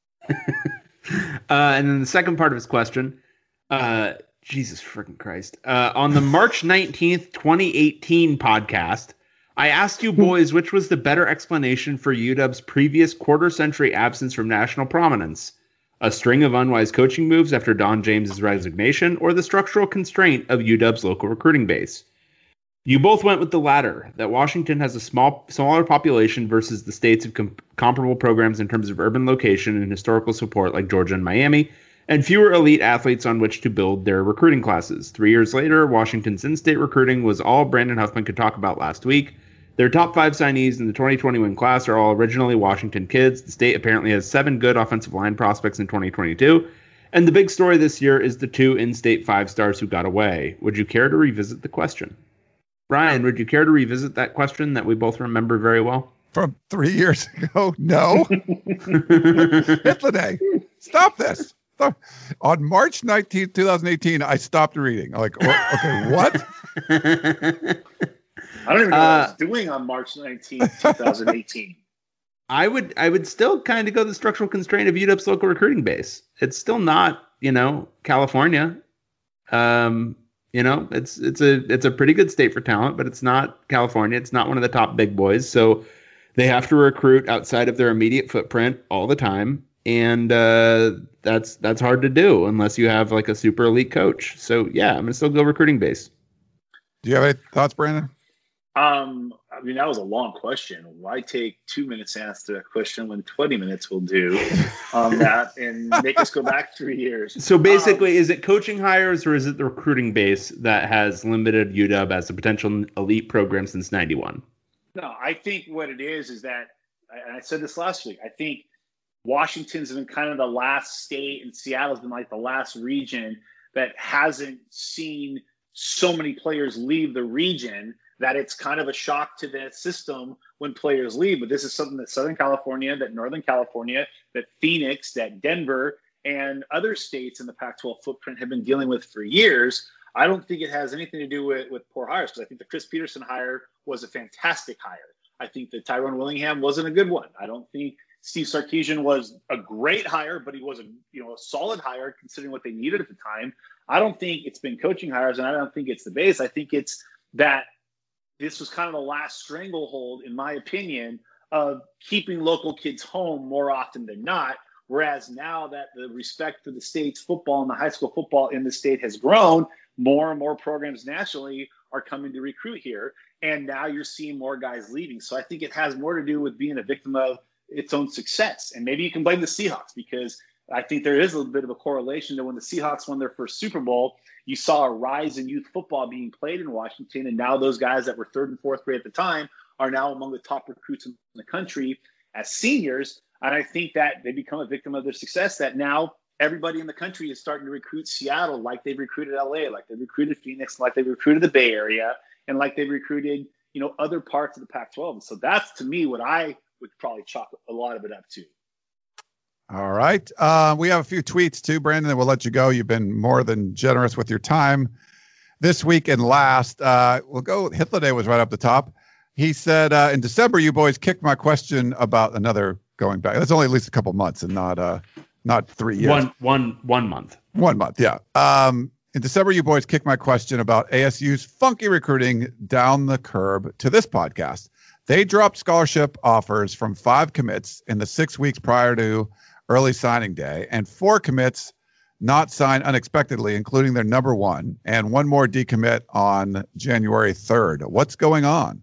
Uh, and then the second part of his question, uh, Jesus freaking Christ. Uh, on the March nineteenth, twenty eighteen podcast, I asked you boys which was the better explanation for U W B's previous quarter-century absence from national prominence. A string of unwise coaching moves after Don James's resignation, or the structural constraint of U W B's local recruiting base. You both went with the latter, that Washington has a small, smaller population versus the states of com- comparable programs in terms of urban location and historical support like Georgia and Miami, and fewer elite athletes on which to build their recruiting classes. Three years later, Washington's in-state recruiting was all Brandon Huffman could talk about last week. Their top five signees in the twenty twenty-one class are all originally Washington kids. The state apparently has seven good offensive line prospects in twenty twenty-two. And the big story this year is the two in-state five-stars who got away. Would you care to revisit the question? Ryan, would you care to revisit that question that we both remember very well?
From three years ago? No. Hithliday, stop this. Stop. On March nineteenth, twenty eighteen, I stopped reading. I'm like, okay, what?
I don't even know uh, what I was doing on March nineteenth, twenty eighteen.
I would I would still kind of go the structural constraint of U W F's local recruiting base. It's still not, you know, California. Um, you know, it's it's a it's a pretty good state for talent, but it's not California. It's not one of the top big boys. So they have to recruit outside of their immediate footprint all the time. And uh, that's that's hard to do unless you have like a super elite coach. So yeah, I'm gonna still go recruiting base.
Do you have any thoughts, Brandon?
Um, I mean, that was a long question. Why take two minutes to answer that question when twenty minutes will do on that and make us go back three years?
So basically, um, is it coaching hires or is it the recruiting base that has limited U W as a potential elite program since ninety-one?
No, I think what it is is that, and I said this last week, I think Washington's been kind of the last state and Seattle's been like the last region that hasn't seen so many players leave the region that it's kind of a shock to the system when players leave. But this is something that Southern California, that Northern California, that Phoenix, that Denver, and other states in the Pac twelve footprint have been dealing with for years. I don't think it has anything to do with, with poor hires, because I think the Chris Peterson hire was a fantastic hire. I think that Tyrone Willingham wasn't a good one. I don't think Steve Sarkisian was a great hire, but he was a you know a solid hire considering what they needed at the time. I don't think it's been coaching hires, and I don't think it's the base. I think it's that this was kind of the last stranglehold, in my opinion, of keeping local kids home more often than not. Whereas now that the respect for the state's football and the high school football in the state has grown, more and more programs nationally are coming to recruit here. And now you're seeing more guys leaving. So I think it has more to do with being a victim of its own success. And maybe you can blame the Seahawks, because I think there is a little bit of a correlation to when the Seahawks won their first Super Bowl, you saw a rise in youth football being played in Washington. And now those guys that were third and fourth grade at the time are now among the top recruits in the country as seniors. And I think that they become a victim of their success, that now everybody in the country is starting to recruit Seattle like they've recruited L A, like they've recruited Phoenix, like they've recruited the Bay Area, and like they've recruited, you know, other parts of the Pac twelve. So that's, to me, what I would probably chalk a lot of it up to.
All right. Uh, we have a few tweets too, Brandon, and we'll let you go. You've been more than generous with your time this week and last. Uh, we'll go. Hitler Day was right up the top. He said, uh, in December, you boys kicked my question about another going back. That's only at least a couple months and not uh, not three years.
One, one, one month.
One month, yeah. Um, in December, you boys kicked my question about A S U's funky recruiting down the curb to this podcast. They dropped scholarship offers from five commits in the six weeks prior to early signing day, and four commits not signed unexpectedly, including their number one, and one more decommit on January third. What's going on?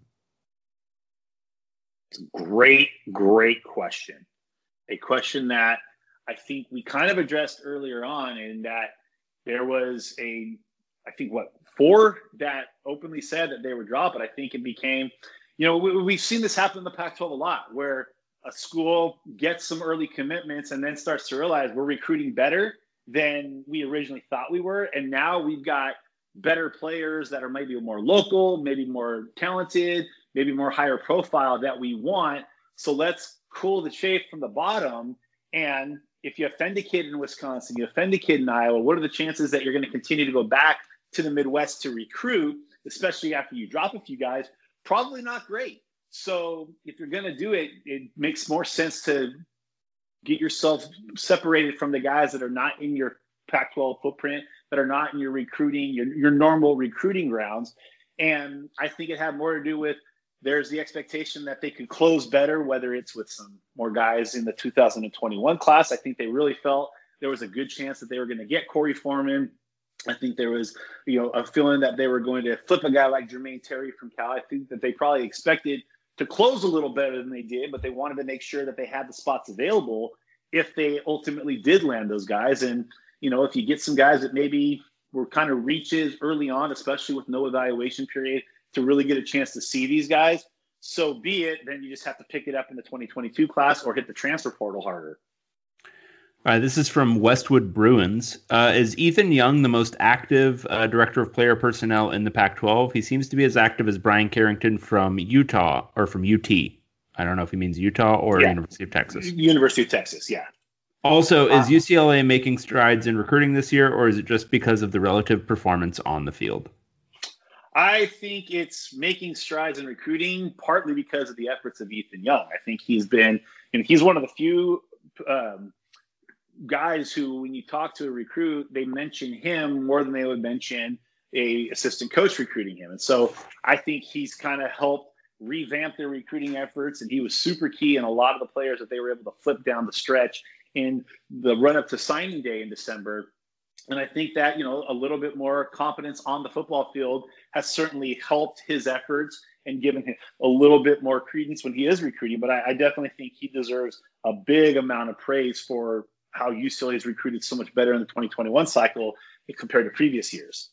Great, great question. A question that I think we kind of addressed earlier on, in that there was a, I think, what, four that openly said that they were dropped, but I think it became, you know, we, we've seen this happen in the Pac twelve a lot, where a school gets some early commitments and then starts to realize we're recruiting better than we originally thought we were. And now we've got better players that are maybe more local, maybe more talented, maybe more higher profile that we want. So let's cool the shape from the bottom. And if you offend a kid in Wisconsin, you offend a kid in Iowa, what are the chances that you're going to continue to go back to the Midwest to recruit, especially after you drop a few guys? Probably not great. So if you're going to do it, it makes more sense to get yourself separated from the guys that are not in your Pac twelve footprint, that are not in your recruiting, your, your normal recruiting grounds. And I think it had more to do with, there's the expectation that they could close better, whether it's with some more guys in the two thousand twenty-one class. I think they really felt there was a good chance that they were going to get Corey Foreman. I think there was, you know, a feeling that they were going to flip a guy like Jermaine Terry from Cal. I think that they probably expected to close a little better than they did, but they wanted to make sure that they had the spots available if they ultimately did land those guys. And, you know, if you get some guys that maybe were kind of reaches early on, especially with no evaluation period, to really get a chance to see these guys, so be it. Then you just have to pick it up in the twenty twenty-two class or hit the transfer portal harder.
All right, this is from Westwood Bruins. Uh, is Ethan Young the most active uh, director of player personnel in the Pac twelve? He seems to be as active as Brian Carrington from Utah, or from U T. I don't know if he means Utah or
yeah.
University of Texas.
University of Texas, yeah.
Also,
uh,
is U C L A making strides in recruiting this year, or is it just because of the relative performance on the field?
I think it's making strides in recruiting, partly because of the efforts of Ethan Young. I think he's been, and he's one of the few um, guys who, when you talk to a recruit, they mention him more than they would mention a assistant coach recruiting him. And so I think he's kind of helped revamp their recruiting efforts, and he was super key in a lot of the players that they were able to flip down the stretch in the run up to signing day in December. And I think that, you know, a little bit more confidence on the football field has certainly helped his efforts and given him a little bit more credence when he is recruiting. But I, I definitely think he deserves a big amount of praise for how U C L A has recruited so much better in the twenty twenty-one cycle compared to previous years.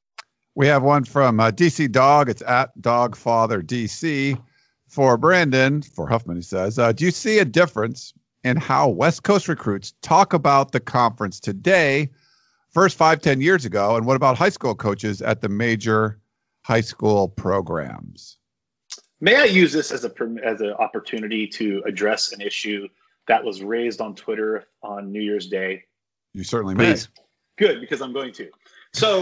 We have one from uh, D C Dog. It's at Dogfather D C. For Brandon, for Huffman, he says, uh, do you see a difference in how West Coast recruits talk about the conference today, first five, ten years ago? And what about high school coaches at the major high school programs?
May I use this as a as an opportunity to address an issue that was raised on Twitter on New Year's Day?
You certainly may.
Please. Good, because I'm going to. So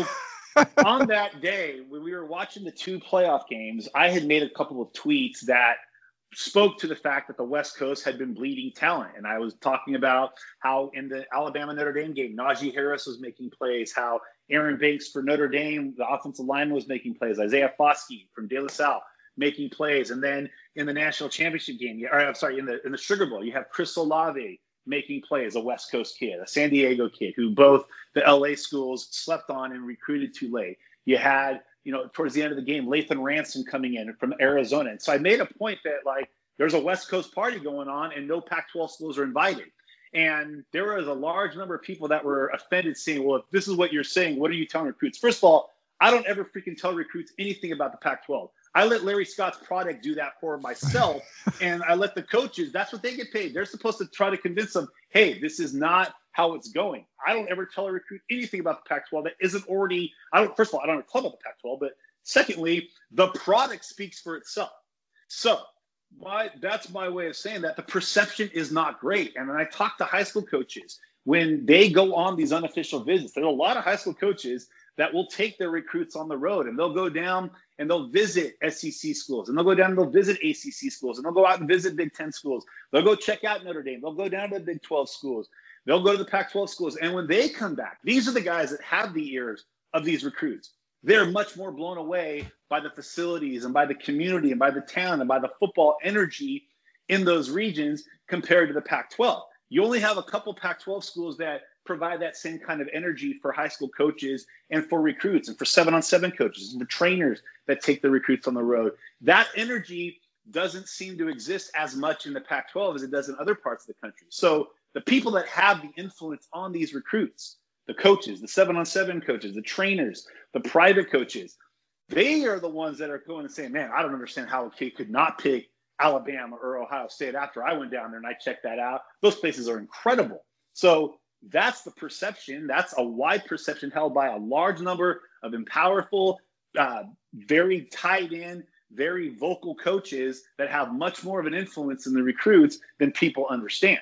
on that day, when we were watching the two playoff games, I had made a couple of tweets that spoke to the fact that the West Coast had been bleeding talent. And I was talking about how in the Alabama-Notre Dame game, Najee Harris was making plays, how Aaron Banks for Notre Dame, the offensive lineman, was making plays, Isaiah Foskey from De La Salle making plays. And then in the national championship game, or I'm sorry, in the in the Sugar Bowl, you have Chris Olave making plays, a West Coast kid, a San Diego kid, who both the L A schools slept on and recruited too late. You had, you know, towards the end of the game, Lathan Ransom coming in from Arizona. And so I made a point that, like, there's a West Coast party going on and no Pac twelve schools are invited. And there was a large number of people that were offended, saying, well, if this is what you're saying, what are you telling recruits? First of all, I don't ever freaking tell recruits anything about the Pac twelve. I let Larry Scott's product do that for myself, and I let the coaches, that's what they get paid. They're supposed to try to convince them, hey, this is not how it's going. I don't ever tell a recruit anything about the Pac twelve that isn't already, I don't, first of all, I don't have a club about the Pac twelve, but secondly, the product speaks for itself. So my, that's my way of saying that the perception is not great. And when I talk to high school coaches, when they go on these unofficial visits, there are a lot of high school coaches that will take their recruits on the road, and they'll go down and they'll visit S E C schools, and they'll go down and they'll visit A C C schools, and they'll go out and visit Big Ten schools. They'll go check out Notre Dame. They'll go down to the Big twelve schools. They'll go to the Pac twelve schools. And when they come back, these are the guys that have the ears of these recruits. They're much more blown away by the facilities and by the community and by the town and by the football energy in those regions compared to the Pac twelve. You only have a couple Pac twelve schools that provide that same kind of energy for high school coaches and for recruits and for seven on seven coaches and for trainers that take the recruits on the road. That energy doesn't seem to exist as much in the Pac twelve as it does in other parts of the country. So the people that have the influence on these recruits, the coaches, the seven on seven coaches, the trainers, the private coaches, they are the ones that are going and saying, man, I don't understand how a kid could not pick Alabama or Ohio State after I went down there and I checked that out. Those places are incredible. So that's the perception. That's a wide perception held by a large number of empowerful, uh, very tied in, very vocal coaches that have much more of an influence in the recruits than people understand.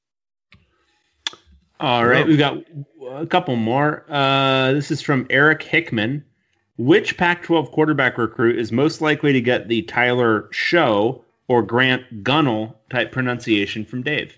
All right, we've got a couple more. Uh, this is from Eric Hickman. Which Pac twelve quarterback recruit is most likely to get the Tyler Show or Grant Gunnell type pronunciation from Dave?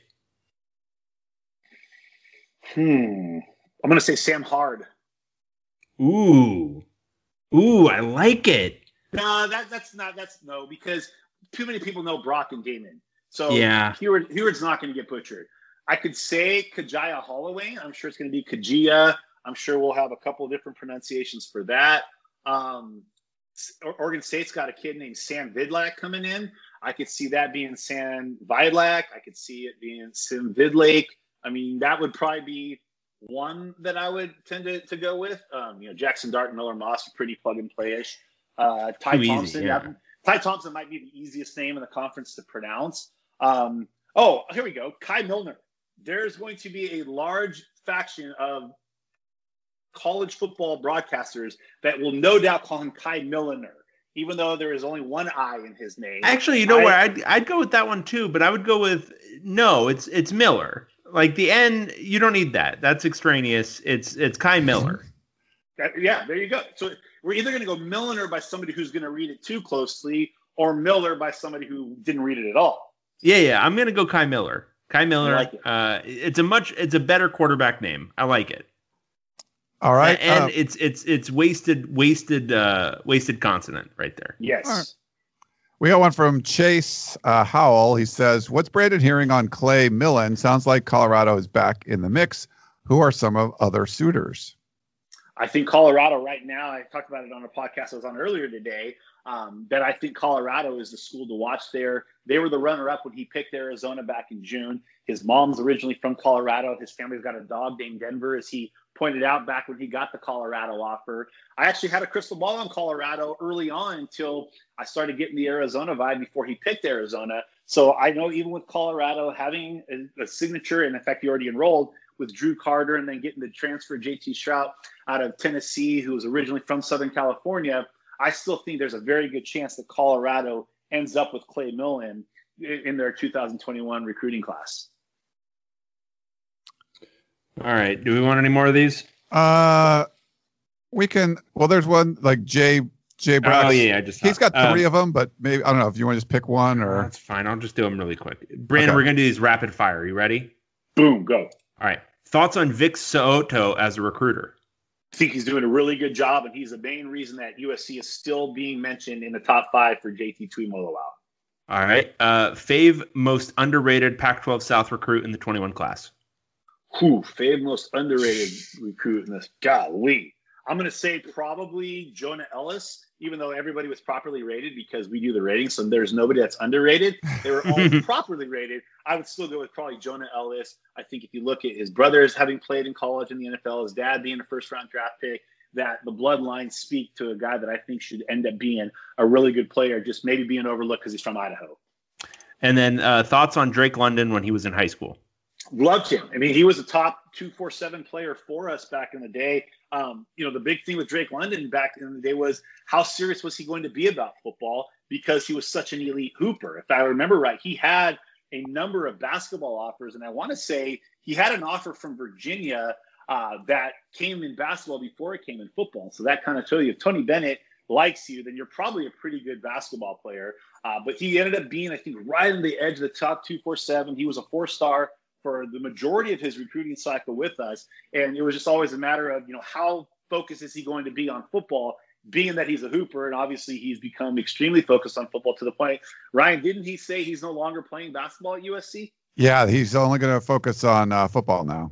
Hmm. I'm going to say Sam Hard.
Ooh. Ooh, I like it.
No, that, that's not, that's no, because too many people know Brock and Damon. So
yeah.
Heward, Heward's not going to get butchered. I could say Kajaya Holloway. I'm sure it's going to be Kajia. I'm sure we'll have a couple of different pronunciations for that. Um, Oregon State's got a kid named Sam Vidlak coming in. I could see that being Sam Vidlak. I could see it being Sam Vidlake. I mean, that would probably be one that I would tend to, to go with. Um, you know, Jackson Dart and Miller Moss are pretty plug and play-ish. Uh, Ty
Too
Thompson.
Easy, yeah.
that, Ty Thompson might be the easiest name in the conference to pronounce. Um, oh, here we go. Kai Milner. There's going to be a large faction of college football broadcasters that will no doubt call him Kai Milliner, even though there is only one I in his name.
Actually, you know
I,
where I'd I'd go with that one too, but I would go with no. It's it's Miller. Like the N, you don't need that. That's extraneous. It's it's Kai Miller.
That, yeah, there you go. So we're either going to go Milliner by somebody who's going to read it too closely, or Miller by somebody who didn't read it at all.
Yeah, yeah. I'm going to go Kai Miller. Kai Miller.
I like it.
Uh, it's a much, it's a better quarterback name. I like it.
All right,
and
uh,
it's it's it's wasted wasted uh, wasted consonant right there.
Yes.
Right. We got one from Chase uh, Howell. He says, "What's Brandon hearing on Clay Millen? Sounds like Colorado is back in the mix. Who are some of other suitors?"
I think Colorado right now, I talked about it on a podcast I was on earlier today, um, that I think Colorado is the school to watch there. They were the runner-up when he picked Arizona back in June. His mom's originally from Colorado. His family's got a dog named Denver, as he pointed out back when he got the Colorado offer. I actually had a crystal ball on Colorado early on until I started getting the Arizona vibe before he picked Arizona. So I know even with Colorado having a, a signature, and in fact, he already enrolled with Drew Carter, and then getting the transfer J T Shrout out of Tennessee, who was originally from Southern California, I still think there's a very good chance that Colorado ends up with Clay Millen in, in their two thousand twenty-one recruiting class.
All right. Do we want any more of these?
Uh, we can. Well, there's one like Jay Jay Brad.
Oh yeah, I just
he's got
uh,
three of them, but maybe I don't know if you want to just pick one or.
That's fine. I'll just do them really quick. Brandon,
Okay.
we're gonna do these rapid fire. You ready?
Boom, go.
All right. Thoughts on Vic Soto as a recruiter?
I think he's doing a really good job, and he's the main reason that U S C is still being mentioned in the top five for J T Tuimoloau.
All right. Uh, fave most underrated Pac twelve South recruit in the twenty-one class.
Whew, fave most underrated recruit in this. Golly. I'm going to say probably Jonah Ellis, even though everybody was properly rated because we do the ratings, so there's nobody that's underrated. They were all properly rated. I would still go with probably Jonah Ellis. I think if you look at his brothers having played in college in the N F L, his dad being a first-round draft pick, that the bloodlines speak to a guy that I think should end up being a really good player, just maybe being overlooked because he's from Idaho.
And then uh, thoughts on Drake London when he was in high school?
Loved him. I mean, he was a top two forty-seven player for us back in the day. Um, you know, the big thing with Drake London back in the day was how serious was he going to be about football because he was such an elite hooper. If I remember right, he had a number of basketball offers, and I want to say he had an offer from Virginia uh, that came in basketball before it came in football. So that kind of shows you if Tony Bennett likes you, then you're probably a pretty good basketball player. Uh, but he ended up being, I think, right on the edge of the top two forty-seven. He was a four-star for the majority of his recruiting cycle with us. And it was just always a matter of, you know, how focused is he going to be on football, being that he's a hooper. And obviously he's become extremely focused on football to the point. Ryan, didn't he say he's no longer playing basketball at U S C?
Yeah, he's only going to focus on uh, football now.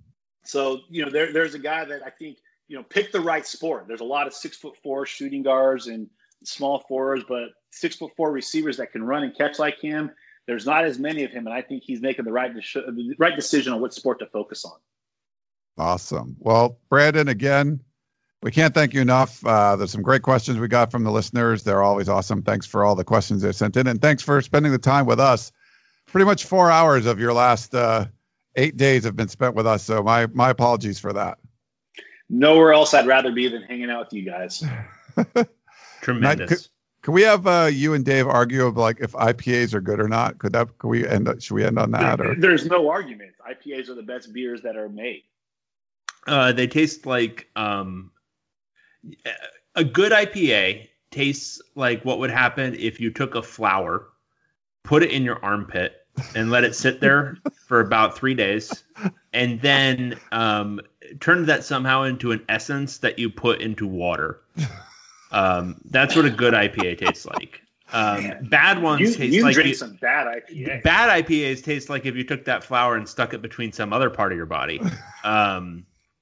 So, you know, there, there's a guy that I think, you know, pick the right sport. There's a lot of six foot four shooting guards and small forwards, but six foot four receivers that can run and catch like him. There's not as many of him, and I think he's making the right, de- right decision on what sport to focus on.
Awesome. Well, Brandon, again, we can't thank you enough. Uh, there's some great questions we got from the listeners. They're always awesome. Thanks for all the questions they sent in, and thanks for spending the time with us. Pretty much four hours of your last uh, eight days have been spent with us, so my my apologies for that.
Nowhere else I'd rather be than hanging out with you guys.
Tremendous.
Could, could we have uh, you and Dave argue of like if I P As are good or not? Could that? Could we end? Should we end on that?
There,
Or?
there's no argument. I P As are the best beers that are made.
Uh, they taste like um, a good I P A tastes like what would happen if you took a flower, put it in your armpit, and let it sit there for about three days, and then um, turned that somehow into an essence that you put into water. Um, that's what a good I P A tastes like. Um, bad ones
You,
taste
you
like
drink
you-
some bad I P A.
bad I P As taste like if you took that flower and stuck it between some other part of your body. Um,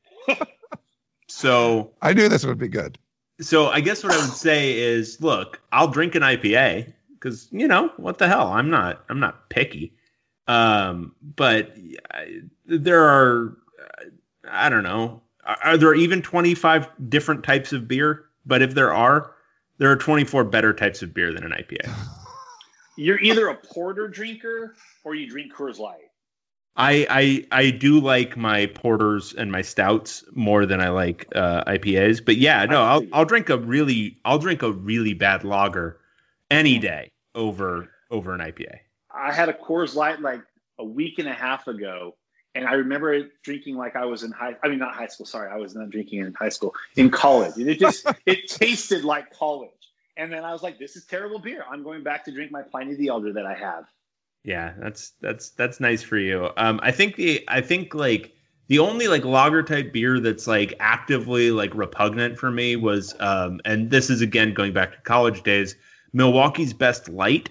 so
I knew this would be good.
So I guess what I would say is, look, I'll drink an I P A because, you know, what the hell? I'm not I'm not picky. Um, but I, there are, I don't know, are, are there even twenty-five different types of beer? But if there are, there are twenty-four better types of beer than an I P A.
You're either a porter drinker or you drink Coors Light.
I, I I do like my porters and my stouts more than I like uh, I P As. But yeah, no, I'll I'll drink a really I'll drink a really bad lager any day over over an I P A.
I had a Coors Light like a week and a half ago, And I remember it drinking like I was in high, I mean, not high school. Sorry. I was not drinking in high school, in college. It just, it tasted like college. And then I was like, this is terrible beer. I'm going back to drink my Pliny the Elder that I have.
Yeah, that's, that's, that's nice for you. Um, I think the, I think like the only like lager type beer that's like actively like repugnant for me was, um, and this is again, going back to college days, Milwaukee's Best Light.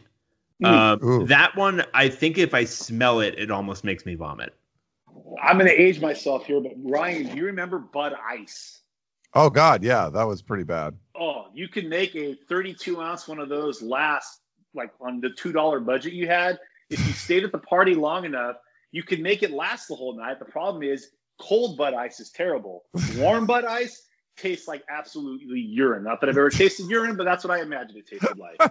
Uh, that one, I think if I smell it, it almost makes me vomit.
I'm going to age myself here, but Ryan, do you remember Bud Ice?
Oh, God, yeah, that was pretty bad.
Oh, you can make a thirty-two ounce one of those last, like on the two dollar budget you had. If you stayed at the party long enough, you could make it last the whole night. The problem is cold Bud Ice is terrible. Warm Bud Ice tastes like absolutely urine. Not that I've ever tasted urine, but that's what I imagine it tasted like.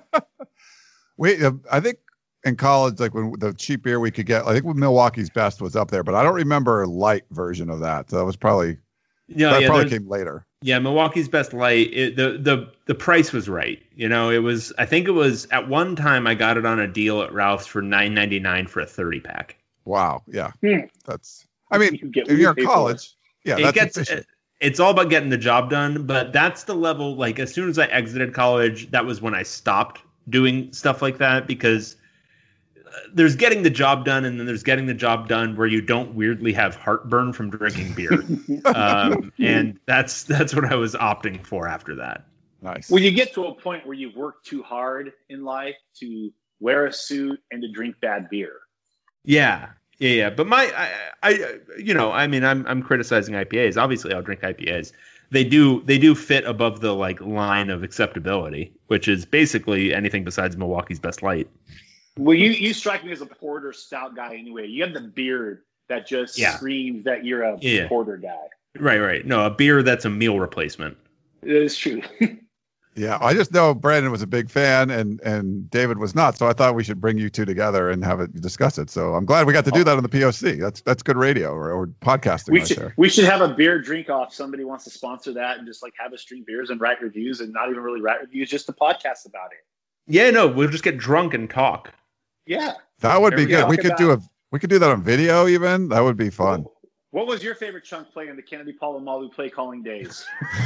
Wait, uh, I think in college, like when the cheap beer we could get, I think when Milwaukee's Best was up there, but I don't remember a light version of that. So that was probably,
yeah,
that
yeah,
probably came later.
Yeah, Milwaukee's Best Light, it, the the the price was right. You know, it was, I think it was, at one time I got it on a deal at Ralph's for nine ninety-nine for a thirty pack.
Wow, yeah.
Hmm.
That's, I mean,
You get
if you're
what you
in
pay
college, yeah,
It
that's
gets,
efficient.
it's all about getting the job done, but that's the level, like as soon as I exited college, that was when I stopped doing stuff like that, because there's getting the job done, and then there's getting the job done where you don't weirdly have heartburn from drinking beer. um, and that's that's what I was opting for after that.
Nice.
When you get to a point where you've worked too hard in life to wear a suit and to drink bad beer.
Yeah, yeah, yeah. But my, I, I, you know, I mean, I'm I'm criticizing I P As. Obviously, I'll drink I P As. They do they do fit above the like line of acceptability, which is basically anything besides Milwaukee's Best Light.
Well, you, you strike me as a porter stout guy anyway. You have the beard that just
Yeah.
screams that you're a
Yeah.
porter guy.
Right, right. No, a beer that's a meal replacement.
It is true.
Yeah, I just know Brandon was a big fan and and David was not, so I thought we should bring you two together and have it discuss it. So I'm glad we got to do that on the P O C. That's that's good radio or, or podcasting
we
right
should
there.
we should have a beer drink off. Somebody wants to sponsor that and just like have us drink beers and write reviews, and not even really write reviews, just a podcast about it.
Yeah, no, we'll just get drunk and talk.
Yeah.
That would
There
be
we
good.
go.
We
Talk
could do a we could do that on video even. That would be fun.
What was your favorite chunk play in the Kennedy Palomalu play calling days?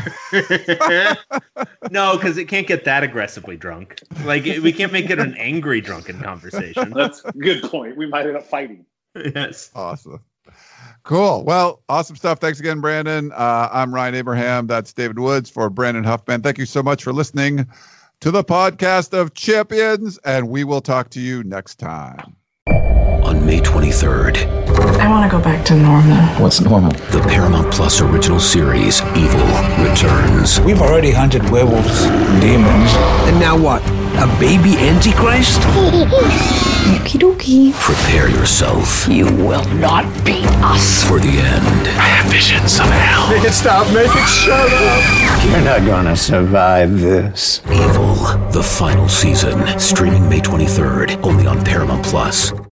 No, because it can't get that aggressively drunk. Like we can't make it an angry drunken conversation.
That's a good point. We might end up fighting.
Yes.
Awesome. Cool. Well, awesome stuff. Thanks again, Brandon. Uh, I'm Ryan Abraham. That's David Woods for Brandon Huffman. Thank you so much for listening to the podcast of Champions, and we will talk to you next time.
On May twenty-third,
I want to go back to normal.
what's normal? The Paramount Plus original series, Evil, returns.
We've already hunted werewolves, demons. And now what? A baby Antichrist?
Okie dokie.
Prepare yourself
You will not beat us.
for the end. I have visions of hell.
Make it stop, make it shut up. You're not gonna survive this.
Evil, the final season, streaming May twenty-third, only on Paramount Plus.